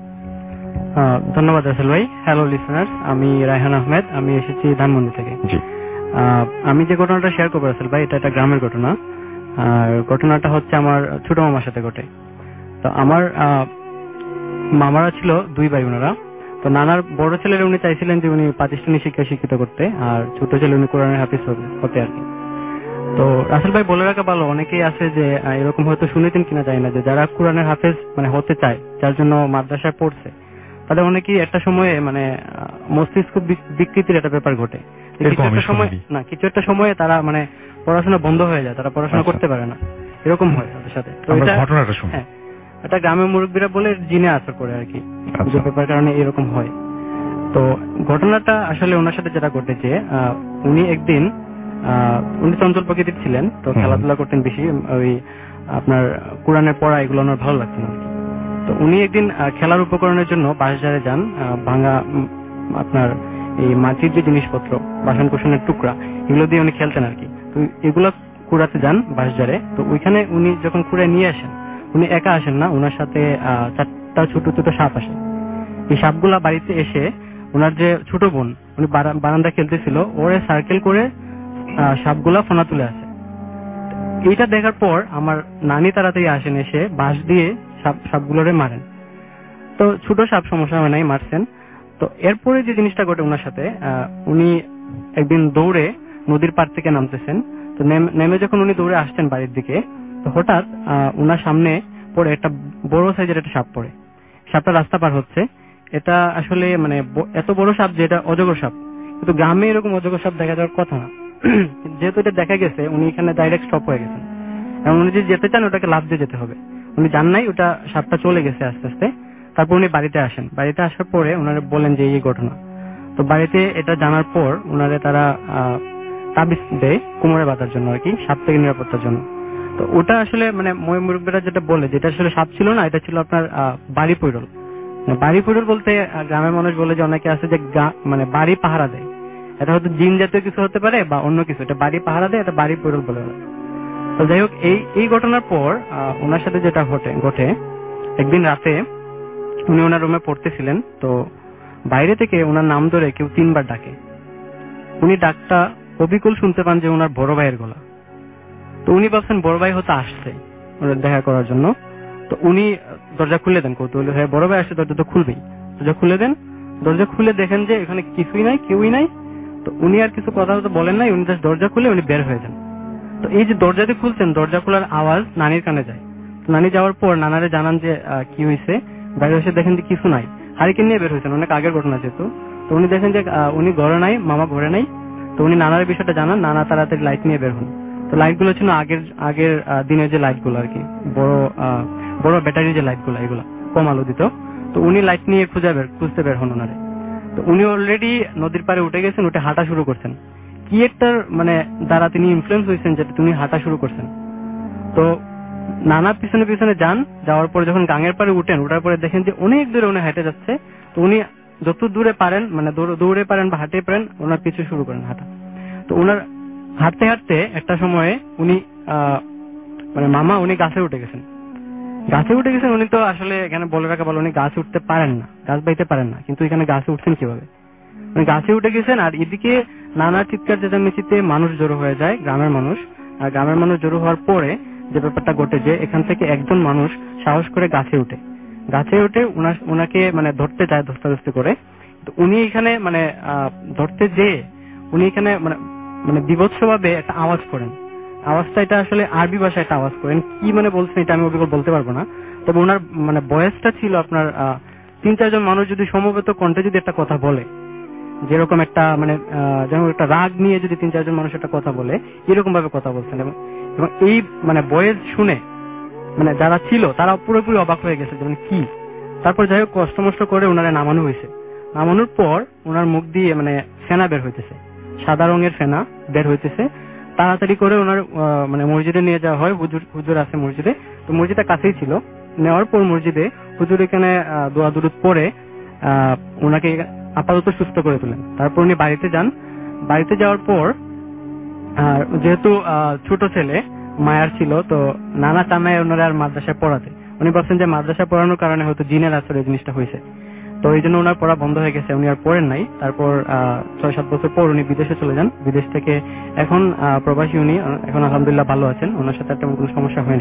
[SPEAKER 5] ধন্যবাদ রাসেল ভাই। হ্যালো লিসনার্স, আমি রায়হান আহমেদ, আমি এসেছি ধানমন্ডি থেকে। জি, আমি যে ঘটনাটা শেয়ার করবো রাসেল ভাই, এটা একটা গ্রামের ঘটনা। আর ঘটনাটা হচ্ছে আমার ছোট মামার সাথে ঘটে। তো আমার মামারা ছিল দুই ভাই, ওনারা তো নানার বড় ছেলের উনি চাইছিলেন যে উনি প্রাতিষ্ঠানিক শিক্ষা শিক্ষিত করতে, আর ছোট ছেলে উনি কোরআনের হাফিজ হতে আর কি। তো রাসেল ভাই বলে রাখা ভালো, অনেকেই আছে যে এরকম হয়তো শুনেছেন কিনা জানি না, যে যারা কোরআনের হাফিজ মানে হতে চায়, যার জন্য মাদ্রাসায় পড়ছে, তাদের অনেকেই একটা সময়ে মানে মস্তিষ্ক বিকৃতির একটা ব্যাপার ঘটে। কিছু একটা সময় না কিছু একটা সময়ে তারা মানে পড়াশোনা বন্ধ হয়ে যায়, তারা পড়াশোনা করতে পারে না, এরকম হয় তাদের সাথে। তো এটা ঘটনাটা শুনুন। হ্যাঁ, এটা গ্রামের মুরব্বীরা বলে জিনে আসর করে আর কি, যে ব্যাপার কারণে এরকম হয়। তো ঘটনাটা আসলে ওনার সাথে যেটা ঘটেছে, উনি একদিন উনি চঞ্চল প্রকৃতির ছিলেন, তো খেলাধুলা করতেন বেশি, ওই আপনার কোরআনের পড়া এগুলো ওনার ভালো লাগতো না। তো উনি একদিন খেলার উপকরণের জন্য বাঁশঝাড়ে যান, ভাঙা আপনার এই মাটির যে জিনিসপত্র, বাসন কোসনের টুকরা, এগুলো দিয়ে উনি খেলতেন আর কি। তো এগুলো কুড়াতে যান বাঁশঝাড়ে। তো ওইখানে উনি যখন কুড়ে নিয়ে আসেন, উনি একা আসেন না, ওনার সাথে চারটা ছোট ছোট সাপ আসে। এই সাপগুলা বাড়িতে এসে ওনার যে ছোট বোন, উনি বারান্দা খেলতেছিল, ওরে সার্কেল করে সাপগুলা ফোনা তুলে আসে। এইটা দেখার পর আমার নানি তাড়াতাড়ি আসেন, এসে বাঁশ দিয়ে সাপ সাপগুলোরে মারেন। তো ছোট সাপ সমস্যা হয় নাই, মারছেন। তো এরপরে যে জিনিসটা ঘটে ওনার সাথে, উনি একদিন দৌড়ে নদীর পাড় থেকে নামতেছেন। তো নেমে যখন উনি দৌড়ে আসছেন বাড়ির দিকে, তো হঠাৎ ওনার সামনে পড়ে একটা বড় সাইজের একটা সাপ পড়ে। সাপটা রাস্তা পার হচ্ছে। এটা আসলে মানে এত বড় সাপ যে এটা অজগর সাপ, কিন্তু গ্রামে এরকম অজগর সাপ দেখা যাওয়ার কথা না। যেহেতু এটা দেখা গেছে, উনি এখানে ডাইরেক্ট স্টপ হয়ে গেছেন, এবং উনি যদি যেতে চান ওটাকে লাফ দিয়ে যেতে হবে। উনি জান নাই, ওটা সাপটা চলে গেছে আস্তে আস্তে। তারপর উনি বাড়িতে আসেন। বাড়িতে আসার পরে ওনারা বলেন যে এই ঘটনা। তো বাড়িতে এটা জানার পর ওনারে তারা তাবিজ দেয় কোমরে বাঁধার জন্য আর কি, সাপ থেকে নিরাপত্তার জন্য। তো ওটা আসলে মানে মই মুরব্বীরা যেটা বলে, যেটা আসলে সাপ ছিল না, এটা ছিল আপনার বাড়ি পৈরল। বাড়ি পৈরল বলতে গ্রামের মানুষ বলে যে অনেকে আছে যে মানে বাড়ি পাহারা দেয়, এটা হয়তো জিন জাতীয় কিছু হতে পারে বা অন্য কিছু, এটা বাড়ি পাহারা দেয়, এটা বাড়ি পৈরল বলে। তো যাই হোক, এই এই ঘটনার পর ওনার সাথে যেটা ঘটে ঘটে একদিন রাতে উনি ওনার রুমে পড়তেছিলেন। তো বাইরে থেকে ওনার নাম ধরে কেউ তিনবার ডাকে। উনি ডাকটা অবিকল শুনতে পান যে ওনার বড় ভাইয়ের গলা। তো উনি ভাবছেন বড় ভাই হয়তো আসছে দেখা করার জন্য। তো উনি দরজা খুলে দেন, কৌতূহলী হয়ে, বড় ভাই আসছে, দরজা তো খুলবেই। দরজা খুলে দেন। দরজা খুলে দেখেন যে এখানে কিছুই নাই, কেউই নাই। তো উনি আর কিছু কথা হয়তো বলেন নাই, উনি জাস্ট দরজা খুলে উনি বের হয়ে যান। তো এই যে দরজাতে খুলছেন, দরজা খোলার আওয়াজ নানির কানে যায়। নানি যাওয়ার পর নানারে জানান যে কি হয়েছে। বাইরে এসে দেখেন যে কিছু নাই, হারিকেন নিয়ে বের হয়েছেন, অনেক আগের ঘটনা যেহেতু। তো উনি দেখেন যে উনি ঘরে নাই, মামা ঘরে নাই। তো উনি নানার বিষয়টা জানান, নানা তাড়াতাড়ি লাইট নিয়ে বের হন। তো লাইট গুলো ছিল আগের আগের দিনের যে লাইট গুলো আর কি, বড় বড় ব্যাটারি যে লাইট গুলো, এগুলা কম আলো দিত। তো উনি লাইট নিয়ে খুঁজে বের খুঁজতে বের হন ওনারে। তো উনি অলরেডি নদীর পাড়ে উঠে গেছেন, উঠে হাঁটা শুরু করছেন। কি একটা মানে দ্বারা তিনি ইনফ্লুয়েন্স হয়েছেন যে তিনি হাঁটা শুরু করছেন। তো নানা পিছনে পিছনে যান। যাওয়ার পরে যখন গাঙের পাড়ে উঠেন, উঠার পরে দেখেন যে অনেক দূরে উনি হেঁটে যাচ্ছে। তো উনি যত দূরে পারেন মানে দৌড়ে পারেন বা হাঁটে পারেন, ওনার পিছু শুরু করেন হাঁটা। তো ওনার হাঁটতে হাঁটতে একটা সময়ে উনি মানে মামা উনি গাছে উঠে গেছেন। গাছে উঠে গেছেন উনি তো আসলে এখানে বলে রাখা ভালো, উনি গাছে উঠতে পারেন না, গাছ বাইতে পারেন না, কিন্তু এখানে গাছে উঠছেন কিভাবে? উনি গাছে উঠে গেছেন। আর এদিকে নানা চিৎকার চেঁচামেচিতে মানুষ জড়ো হয়ে যায়, গ্রামের মানুষ। আর গ্রামের মানুষ জড়ো হওয়ার পরে যে ব্যাপারটা ঘটে যে এখান থেকে একজন মানুষ সাহস করে গাছে উঠে গাছে উঠে ওনাকে মানে ধরতে যায় ধস্তাধস্তি করে। উনি এখানে মানে ধরতে যেয়ে উনি এখানে মানে মানে বিভৎস ভাবে একটা আওয়াজ করেন। আওয়াজটা এটা আসলে আরবি ভাষায় একটা আওয়াজ করেন, কি মানে বলছেন এটা আমি অভিজ্ঞ বলতে পারবো না। তবে ওনার মানে বয়সটা ছিল আপনার তিন চারজন মানুষ যদি সমবেত কণ্ঠে যদি একটা কথা বলে, যেরকম একটা মানে যেমন একটা রাগ নিয়ে যদি তিন চারজন মানুষ একটা কথা বলে, এরকম ভাবে কথা বলছেন। এবং এই মানে বয়স শুনে মানে যারা ছিল তারা পুরোপুরি অবাক হয়ে গেছে, যেমন কি। তারপর যাই হোক কষ্ট মষ্ট করে ওনারা নামানো হয়েছে। নামানোর পর ওনার মুখ দিয়ে মানে ফেনা বের হইতেছে, সাদা রঙের ফেনা বের হইতেছে। তাড়াতাড়ি করে ওনার মানে মসজিদে নিয়ে যাওয়া হয়। হুজুর হুজুর আছে মসজিদে, তো মসজিদটা কাছেই ছিল। নেওয়ার পর মসজিদে হুজুর এখানে দোয়া দুরুদ পরে আহ ওনাকে আপাতত সুস্থ করে তোলেন। তারপর উনি বাড়িতে যান। বাড়িতে যাওয়ার পর আর যেহেতু ছোট ছেলে মায়ার ছিল, তো নানা টানায় ওনারা আর মাদ্রাসায় পড়াতে। উনি বলছেন যে মাদ্রাসায় পড়ানোর কারণে হয়তো জিনের আসরে জিনিসটা হয়েছে, তো এই জন্য ওনার পড়া বন্ধ হয়ে গেছে, উনি আর পড়েন নাই। তারপর ছয় সাত বছর পর উনি বিদেশে চলে যান। বিদেশ থেকে এখন প্রবাসী উনি, এখন আলহামদুলিল্লাহ ভালো আছেন, ওনার সাথে তেমন কোনো সমস্যা হয়নি।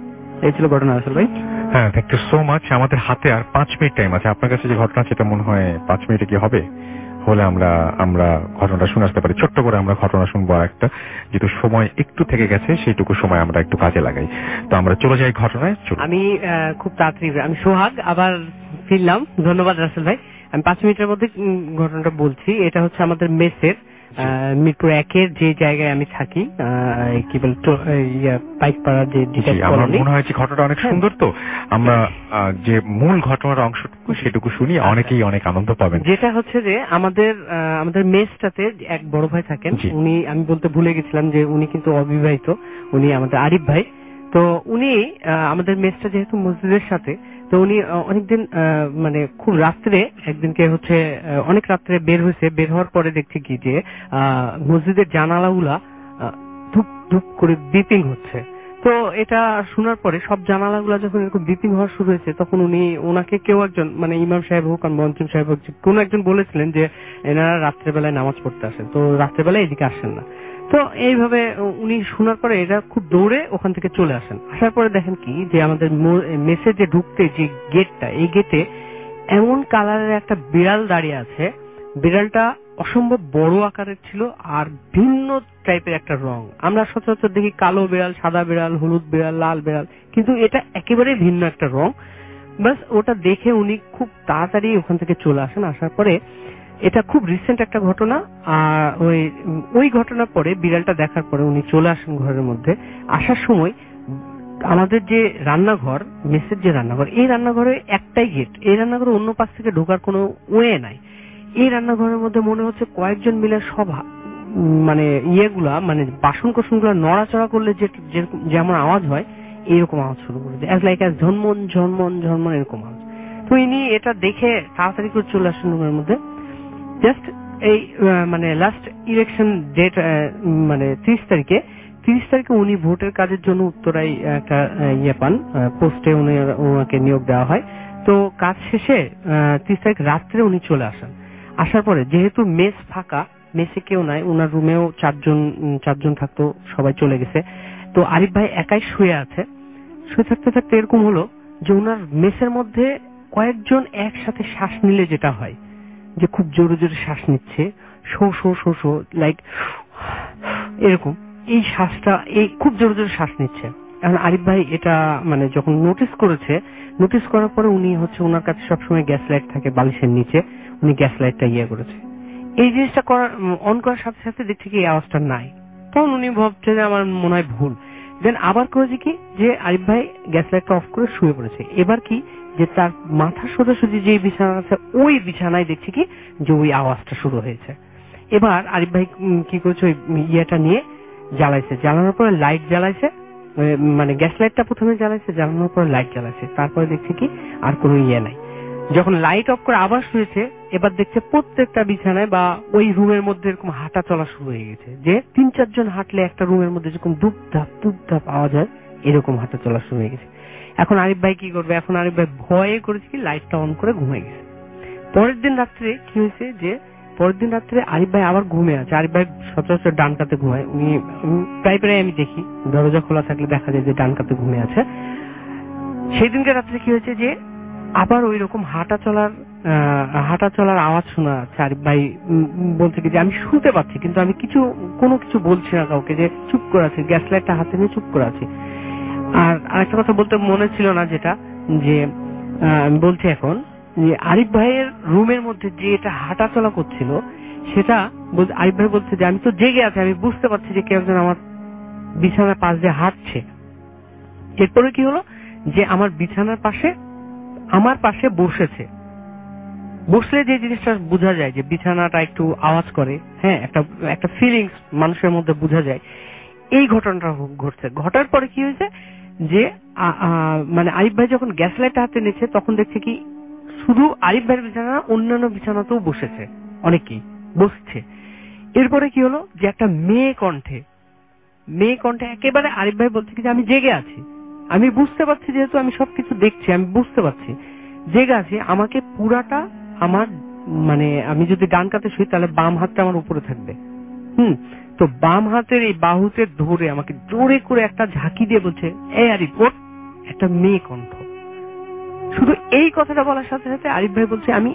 [SPEAKER 5] এই ছিল ঘটনা রাসেল ভাই।
[SPEAKER 3] হ্যাঁ, থ্যাংক ইউ সো মাচ। আমাদের হাতে আর পাঁচ মিনিট টাইম আছে। আপনার কাছে যে ঘটনা সেটা মনে হয় পাঁচ মিনিটে কি হবে, হলে আমরা আমরা ঘটনাটা শুনে আসতে পারি। ছোট্ট করে আমরা ঘটনা শুনবো একটা, যেহেতু সময় একটু থেকে গেছে সেইটুকু সময় আমরা একটু কাজে লাগাই। তো আমরা চলে যাই ঘটনায়।
[SPEAKER 5] আমি খুব তাড়াতাড়ি, আমি সোহাগ আবার ফিরলাম। ধন্যবাদ রাসেল ভাই। আমি পাঁচ মিনিটের মধ্যে ঘটনাটা বলছি। এটা হচ্ছে আমাদের মেসের মিরপুর একের যে জায়গায় আমি থাকি, কি বল পাইকপাড়ার যে
[SPEAKER 3] আমার মনে হয় যে ঘটনাটা অনেক সুন্দর। তো আমরা যে মূল ঘটনার অংশটুকু সেটুকু শুনি, অনেকেই অনেক আনন্দ পাবেন।
[SPEAKER 5] যেটা হচ্ছে যে আমাদের আমাদের মেসটাতে এক বড় ভাই থাকেন, উনি আমি বলতে ভুলে গেছিলাম যে উনি কিন্তু অবিবাহিত, উনি আমাদের আরিফ ভাই। তো উনি আমাদের মেসটা যেহেতু মসজিদের সাথে, তো উনি অনেকদিন মানে খুব রাত্রে একদিনকে হচ্ছে অনেক রাত্রে বের হয়েছে। বের হওয়ার পরে দেখছি কি যে মসজিদের জানালাগুলা ধুপ ধুপ করে বিপিং হচ্ছে। তো এটা শোনার পরে সব জানালাগুলা যখন এরকম বিপিং হওয়া শুরু হয়েছে, তখন উনি ওনাকে কেউ একজন মানে ইমাম সাহেব হোক আর মঞ্চুম সাহেব হোক কোন একজন বলেছিলেন যে এনারা রাত্রেবেলায় নামাজ পড়তে আসেন, তো রাত্রেবেলায় এদিকে আসেন না। তো এইভাবে উনি শোনার পরে এটা খুব দৌড়ে ওখান থেকে চলে আসেন। আসার পরে দেখেন কি যে আমাদের মেসে যে ঢুকতে যে গেটটা, এই গেটে এমন কালারের একটা বিড়াল দাঁড়িয়ে আছে। বিড়ালটা অসম্ভব বড় আকারের ছিল আর ভিন্ন টাইপের একটা রং। আমরা সচরাচর দেখি কালো বিড়াল, সাদা বিড়াল, হলুদ বিড়াল, লাল বিড়াল, কিন্তু এটা একেবারে ভিন্ন একটা রং। বাস ওটা দেখে উনি খুব তাড়াতাড়ি ওখান থেকে চলে আসেন। আসার পরে এটা খুব রিসেন্ট একটা ঘটনা। আর ওই ওই ঘটনার পরে বিড়ালটা দেখার পরে উনি চলে আসেন ঘরের মধ্যে। আসার সময় আমাদের যে রান্নাঘর, মেসের যে রান্নাঘর, এই রান্নাঘরে একটাই গেট। এই রান্নাঘরে অন্য পাশ থেকে ঢোকার কোনো ওয়ে নাই। এই রান্নাঘরের মধ্যে মনে হচ্ছে কয়েকজন মিলে সব মানে ইয়েগুলা মানে বাসন কোসন গুলা নড়াচড়া করলে যে যেমন আওয়াজ হয় এরকম আওয়াজ শুরু করে দেয়, লাইক ঝনমন ঝনমন ঝনমন এরকম আওয়াজ। তো ইনি এটা দেখে তাড়াতাড়ি করে চলে আসেন রুমের মধ্যে। জাস্ট এই মানে লাস্ট ইলেকশন ডেট মানে ত্রিশ তারিখে ত্রিশ তারিখে উনি ভোটের কাজের জন্য উত্তরায় একটা ইয়ে পান, পোস্টে উনি ওনাকে নিয়োগ দেওয়া হয়। তো কাজ শেষে ত্রিশ তারিখ রাত্রে উনি চলে আসেন। আসার পরে যেহেতু মেস ফাঁকা, মেসে কেউ নাই, ওনার রুমেও চারজন চারজন থাকতো, সবাই চলে গেছে। তো আরিফ ভাই একাই শুয়ে আছে। শুয়ে থাকতে থাকতে এরকম হলো যে ওনার মেসের মধ্যে কয়েকজন একসাথে শ্বাস নিলে যেটা হয়, যে খুব জোরে জোরে শ্বাস নিচ্ছে, শো শো শো শো লাইক এরকম, এই শ্বাসটা এই খুব জোরে জোরে শ্বাস নিচ্ছে। এখন আরিফ ভাই এটা মানে যখন নোটিস করেছে, নোটিস করার পরে উনি হচ্ছে ওনার কাছে সবসময় গ্যাস লাইট থাকে বালিশের নিচে, উনি গ্যাস লাইটটা ইয়ে করেছে। এই জিনিসটা করার অন করার সাথে সাথে দেখছি কি এই আওয়াজটা নাই। তখন উনি ভাবছে যে আমার মনে হয় ভুল। দেন আবার করেছে কি যে আরিফ ভাই গ্যাস লাইটটা অফ করে শুয়ে পড়েছে। এবার কি যে তার মাথা সোজাসুজি যে বিছানা আছে ওই বিছানায় দেখছি কি যে ওই আওয়াজটা শুরু হয়েছে। এবার আরিফ ভাই কি করেছে, ওই ইয়েটা নিয়ে জ্বালাইছে, জ্বালানোর পরে লাইট জ্বালাইছে, মানে গ্যাস লাইটটা প্রথমে জ্বালাইছে, জ্বালানোর পরে লাইট জ্বালাইছে। তারপরে দেখছি কি আর কোনো ইয়ে নাই। যখন লাইট অফ করে আবার শুয়েছে, এবার দেখছে প্রত্যেকটা বিছানায় বা ওই রুমের মধ্যে এরকম হাঁটা চলা শুরু হয়ে গেছে, যে তিন চারজন হাঁটলে একটা রুমের মধ্যে যেরকম দুপ ধাপ দুপ ধাপ আওয়াজ হয় এরকম হাঁটা চলা শুরু হয়ে গেছে। এখন আরিফ ভাই কি করবে, এখন আরিফ ভাই ভয়ে করেছে কি লাইটটা অন করে ঘুমিয়ে গেছে। পরের দিন রাত্রে কি হয়েছে যে পরের দিন রাত্রে আরিফ ভাই আবার ঘুমে আছে। আরিফ ভাই সচরাচর ডান কাতে ঘুমায়, উনি প্রায় প্রায় আমি দেখি দরজা খোলা থাকলে দেখা যায় যে ডান কাতে ঘুমে আছে। সেই দিনকে রাত্রে কি হয়েছে যে আবার ওই রকম হাঁটা চলার হাঁটা চলার আওয়াজ শোনা যাচ্ছে। আরিফ ভাই বলছে কি যে আমি শুনতে পাচ্ছি কিন্তু আমি কিছু কোনো কিছু বলছি না কাউকে, যে চুপ করে আছি, গ্যাস লাইটটা হাতে নিয়ে চুপ করে আছি। আর আরেকটা কথা বলতে মনে ছিল না, যেটা যে আমি বলছি এখন, যে আরিফ ভাইয়ের রুমের মধ্যে যে এটা হাঁটা চলা করছিল সেটা আরিফ ভাই বলছে যে আমি তো জেগে আছি, আমি বুঝতে পারছি যে কেউ একজন আমার বিছানার পাশ দিয়ে হাঁটছে। এরপরে কি হলো যে আমার বিছানার পাশে আমার পাশে বসেছে। বসলে যে জিনিসটা বোঝা যায় যে বিছানাটা একটু আওয়াজ করে, হ্যাঁ, একটা একটা ফিলিংস মানুষের মধ্যে বোঝা যায়, এই ঘটনাটা ঘটছে। ঘটার পরে কি হয়েছে যে মানে আরিফ ভাই যখন গ্যাস লাইটটা হাতে নিচ্ছে তখন দেখছে কি শুধু আরিফ ভাইয়ের বিছানা, অন্যান্য বিছানাতেও বসেছে, অনেকেই বসছে। এরপরে কি হলো যে একটা মেয়ে কণ্ঠে মেয়ে কণ্ঠে একেবারে আরিফ ভাই বলছে কি যে আমি জেগে আছি, আমি বুঝতে পারছি, যেহেতু আমি সবকিছু দেখছি, আমি বুঝতে পারছি জেগে আছি। আমাকে পুরাটা আমার মানে আমি যদি ডান কাতে শুই তাহলে বাম হাতটা আমার উপরে থাকবে, হুম, তো বাম হাতের এই বাহুতে ধরে আমাকে জোরে করে একটা ঝাঁকি দিয়ে বলছে এই আরিফ ওঠ। একটা মেয়ে কণ্ঠ। শুধু এই কথাটা বলার সাথে সাথে আরিফ ভাই বলছে আমি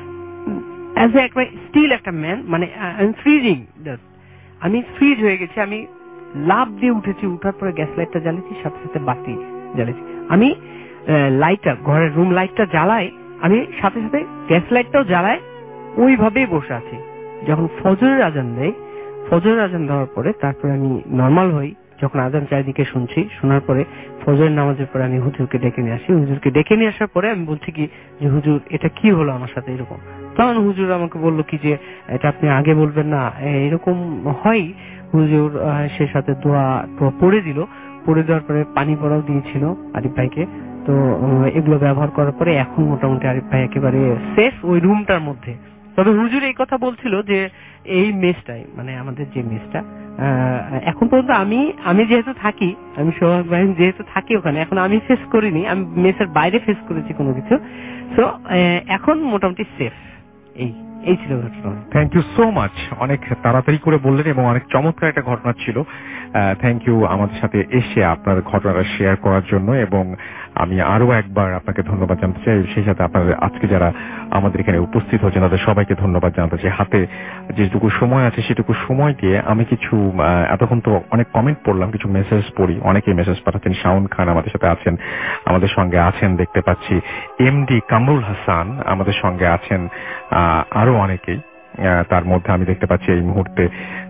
[SPEAKER 5] অ্যাজ এ একটা স্টিল একটা ম্যান, মানে ফ্রিজিং, আমি ফ্রিজ হয়ে গেছি, আমি লাভ দিয়ে উঠেছি, উঠার পরে গ্যাস লাইটটা জ্বালিয়েছি, সাথে সাথে বাতি জ্বালিয়েছি। আমি লাইটটা ঘরের রুম লাইটটা জ্বালাই, আমি সাথে সাথে গ্যাস লাইটটাও জ্বালাই, ওইভাবেই বসে আছি। যখন ফজরের আজান দেয়, ফজরের আজান দেওয়ার পরে তারপরে আমি নর্মাল হই, যখন আজান চারিদিকে শুনছি, শোনার পরে ফজরের নামাজের পরে আমি হুজুরকে ডেকে নিয়ে আসি। হুজুরকে ডেকে নিয়ে আসার পরে আমি বলছি কি যে হুজুর এটা কি হলো আমার সাথে এরকম। তখন হুজুর আমাকে বললো কি যে এটা আপনি আগে বলবেন না, এরকম হয়। হুজুর সে সাথে দোয়া টোয়া পড়ে দিল, পড়ে দেওয়ার পরে পানি পড়াও দিয়েছিল আরিফ ভাইকে। তো এগুলো ব্যবহার করার পরে এখন মোটামুটি আরিফ ভাই একেবারে সেফ ওই রুমটার মধ্যে। তবে হুজুর এই কথা বলছিল যে এই মেসটাই, মানে আমাদের যে মেসটা এখন পর্যন্ত আমি আমি যেহেতু থাকি, আমি সোহাগ ভাই যেহেতু থাকি ওখানে, এখন আমি ফেস করিনি, আমি মেসের বাইরে ফেস করেছি কোনো কিছু। তো এখন মোটামুটি সেফ। এই এই ছিল ঘটনা।
[SPEAKER 3] Thank you so much. অনেক তাড়াতাড়ি করে বললেন এবং অনেক চমৎকার একটা ঘটনা ছিল। থ্যাংক ইউ আমাদের সাথে এসে আপনার ঘটনাটা শেয়ার করার জন্য, এবং আমি আরো একবার আপনাকে ধন্যবাদ জানাতে চাই। সেই সাথে আপনাদের আজকে যারা আমাদের এখানে উপস্থিত হচ্ছেন তাদের সবাইকে ধন্যবাদ জানাতে চাই। হাতে যেটুকু সময় আছে সেটুকু সময় দিয়ে আমি কিছু এতক্ষণ তো অনেক কমেন্ট পড়লাম, কিছু মেসেজ পড়ি। অনেকেই মেসেজ পাঠাচ্ছেন। শাওন খান আমাদের সাথে আছেন, আমাদের সঙ্গে আছেন দেখতে পাচ্ছি। এমডি কামরুল হাসান আমাদের সঙ্গে আছেন, আরো অনেকেই। তার মধ্যে আমি দেখতে পাচ্ছি এই মুহূর্তে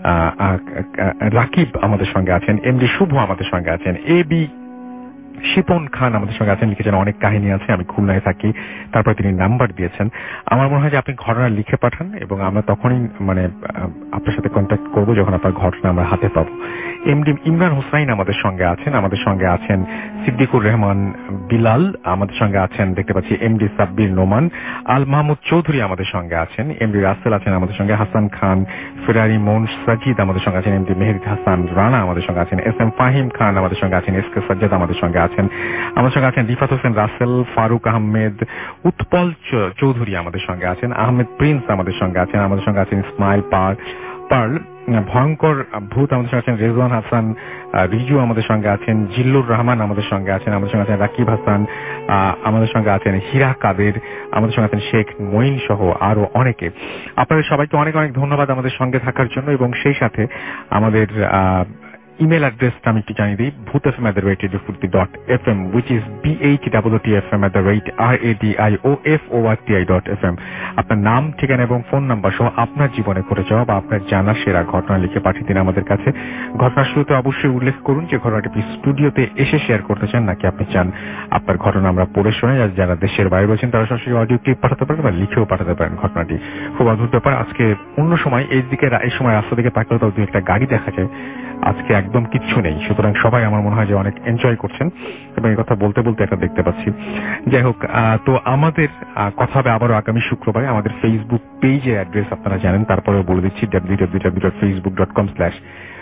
[SPEAKER 3] রাকিব আমাদের সঙ্গে আছেন, এমডি শুভ আমাদের সঙ্গে আছেন, এ বি শিপন খান আমাদের সঙ্গে আছেন, লিখেছেন অনেক কাহিনী আছে, আমি খুলনায় থাকি, তারপর তিনি নাম্বার দিয়েছেন। আমার মনে হয় যে আপনি ঘটনা লিখে পাঠান এবং আমরা তখনই মানে আপনার সাথে কন্ট্যাক্ট করবো যখন আপনার ঘটনা আমরা হাতে পাবো। এমডি ইমরান হোসাইন আমাদের সঙ্গে আছেন, আমাদের সঙ্গে আছেন সিদ্দিকুর রহমান বিলাল আমাদের সঙ্গে আছেন, দেখতে পাচ্ছি এমডি সাব্বির নোমান, আল মাহমুদ চৌধুরী আমাদের সঙ্গে আছেন, এমডি রাসেল আছেন আমাদের সঙ্গে, হাসান খান, ফেরারি মোন সাজিদ আমাদের সঙ্গে আছেন, এমডি মেহেদি হাসান রানা আমাদের সঙ্গে আছেন, এস এম ফাহিম খান আমাদের সঙ্গে আছেন, এস কে সাজ্জাদ আমাদের সঙ্গে আছেন, আমাদের সঙ্গে আছেন রিফাত হোসেন রাসেল, ফারুক আহমেদ, উৎপল চৌধুরী আমাদের সঙ্গে আছেন, আহমেদ প্রিন্স আমাদের সঙ্গে আছেন, আমাদের সঙ্গে আছেন ইসমাইল পার পার্ল, ভয়ঙ্কর ভূত আমাদের সঙ্গে আছেন, রেজওয়ান হাসান, রিজু আমাদের সঙ্গে আছেন, জিল্লুর রহমান আমাদের সঙ্গে আছেন, আমাদের সঙ্গে আছেন রাকিব হাসান, আমাদের সঙ্গে আছেন হীরা কাদের, আমাদের সঙ্গে আছেন শেখ মঈন সহ আরো অনেকে। আপনাদের সবাইকে অনেক অনেক ধন্যবাদ আমাদের সঙ্গে থাকার জন্য, এবং সেই সাথে আমাদের ইমেল অ্যাড্রেসটা আমি একটু জানিয়ে দিই, Bhoot F M at the rate radio Foorti dot F M, which is B H double T F M at the rate R A D I O F O R T I dot F M. আপনার নাম, ঠিকানা এবং ফোন নাম্বার সহ আপনার জীবনে ঘটে যাওয়া বা আপনার জানা সেরা ঘটনা লিখে পাঠিয়ে দিন আমাদের কাছে। ঘটনার শুরুতে অবশ্যই উল্লেখ করুন যে ঘটনাটি আপনি স্টুডিওতে এসে শেয়ার করতে চান, নাকি আপনি চান আপনার ঘটনা আমরা পড়ে শোনাই। আর যারা দেশের বাইরে রয়েছেন তারা সরাসরি অডিও ক্লিপ পাঠাতে পারেন বা লিখেও পাঠাতে পারেন। ঘটনাটি খুব অদ্ভুত ব্যাপার। আজকে অন্য সময় এই দিকে এই সময় রাস্তা দিকে তাকালে তো দু একটা গাড়ি দেখা যায়, আজকে একদম কিচ্ছু নেই। সুতরাং সবাই আমার মনে হয় যে অনেক এনজয় করছেন, এবং এই কথা বলতে বলতে এটা দেখতে পাচ্ছি। যাই হোক, তো আমাদের কথা হবে আবারও আগামী শুক্রবারে। আমাদের ফেসবুক পেজের অ্যাড্রেস আপনারা জানেন, তারপরেও বলে দিচ্ছি, W W W dot Facebook dot com slash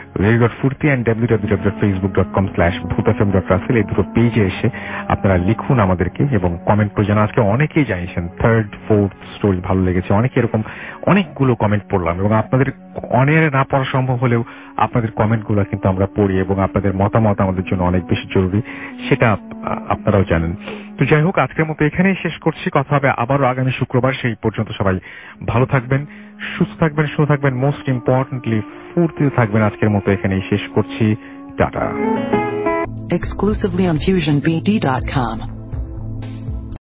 [SPEAKER 3] radio dot Foorti and W W W dot Facebook dot com slash Bhoot F M dot Rasel এই দুটো পেজে এসে আপনারা লিখুন আমাদেরকে এবং কমেন্ট করে জানান। আজকে অনেকেই জানিয়েছেন থার্ড ফোর্থ স্টোরি ভালো লেগেছে, অনেকে এরকম অনেকগুলো কমেন্ট পড়লাম এবং আপনাদের অনেক না পড়া সম্ভব হলেও আপনাদের কমেন্টগুলো কিন্তু আমরা পড়ি এবং আপনাদের মতামত আমাদের জন্য অনেক বেশি জরুরি, সেটা আপনারাও জানেন। তো যাই হোক, আজকের মতো এখানেই শেষ করছি। কথা হবে আবারও আগামী শুক্রবার। সেই পর্যন্ত সবাই ভালো থাকবেন, সুস্থ থাকবেন, সুস্থ থাকবেন, মোস্ট ইম্পর্টেন্টলি ফুর্তিতে থাকবেন। আজকের মতো এখানেই শেষ করছি। Tata.
[SPEAKER 1] Exclusively on fusion b d dot com.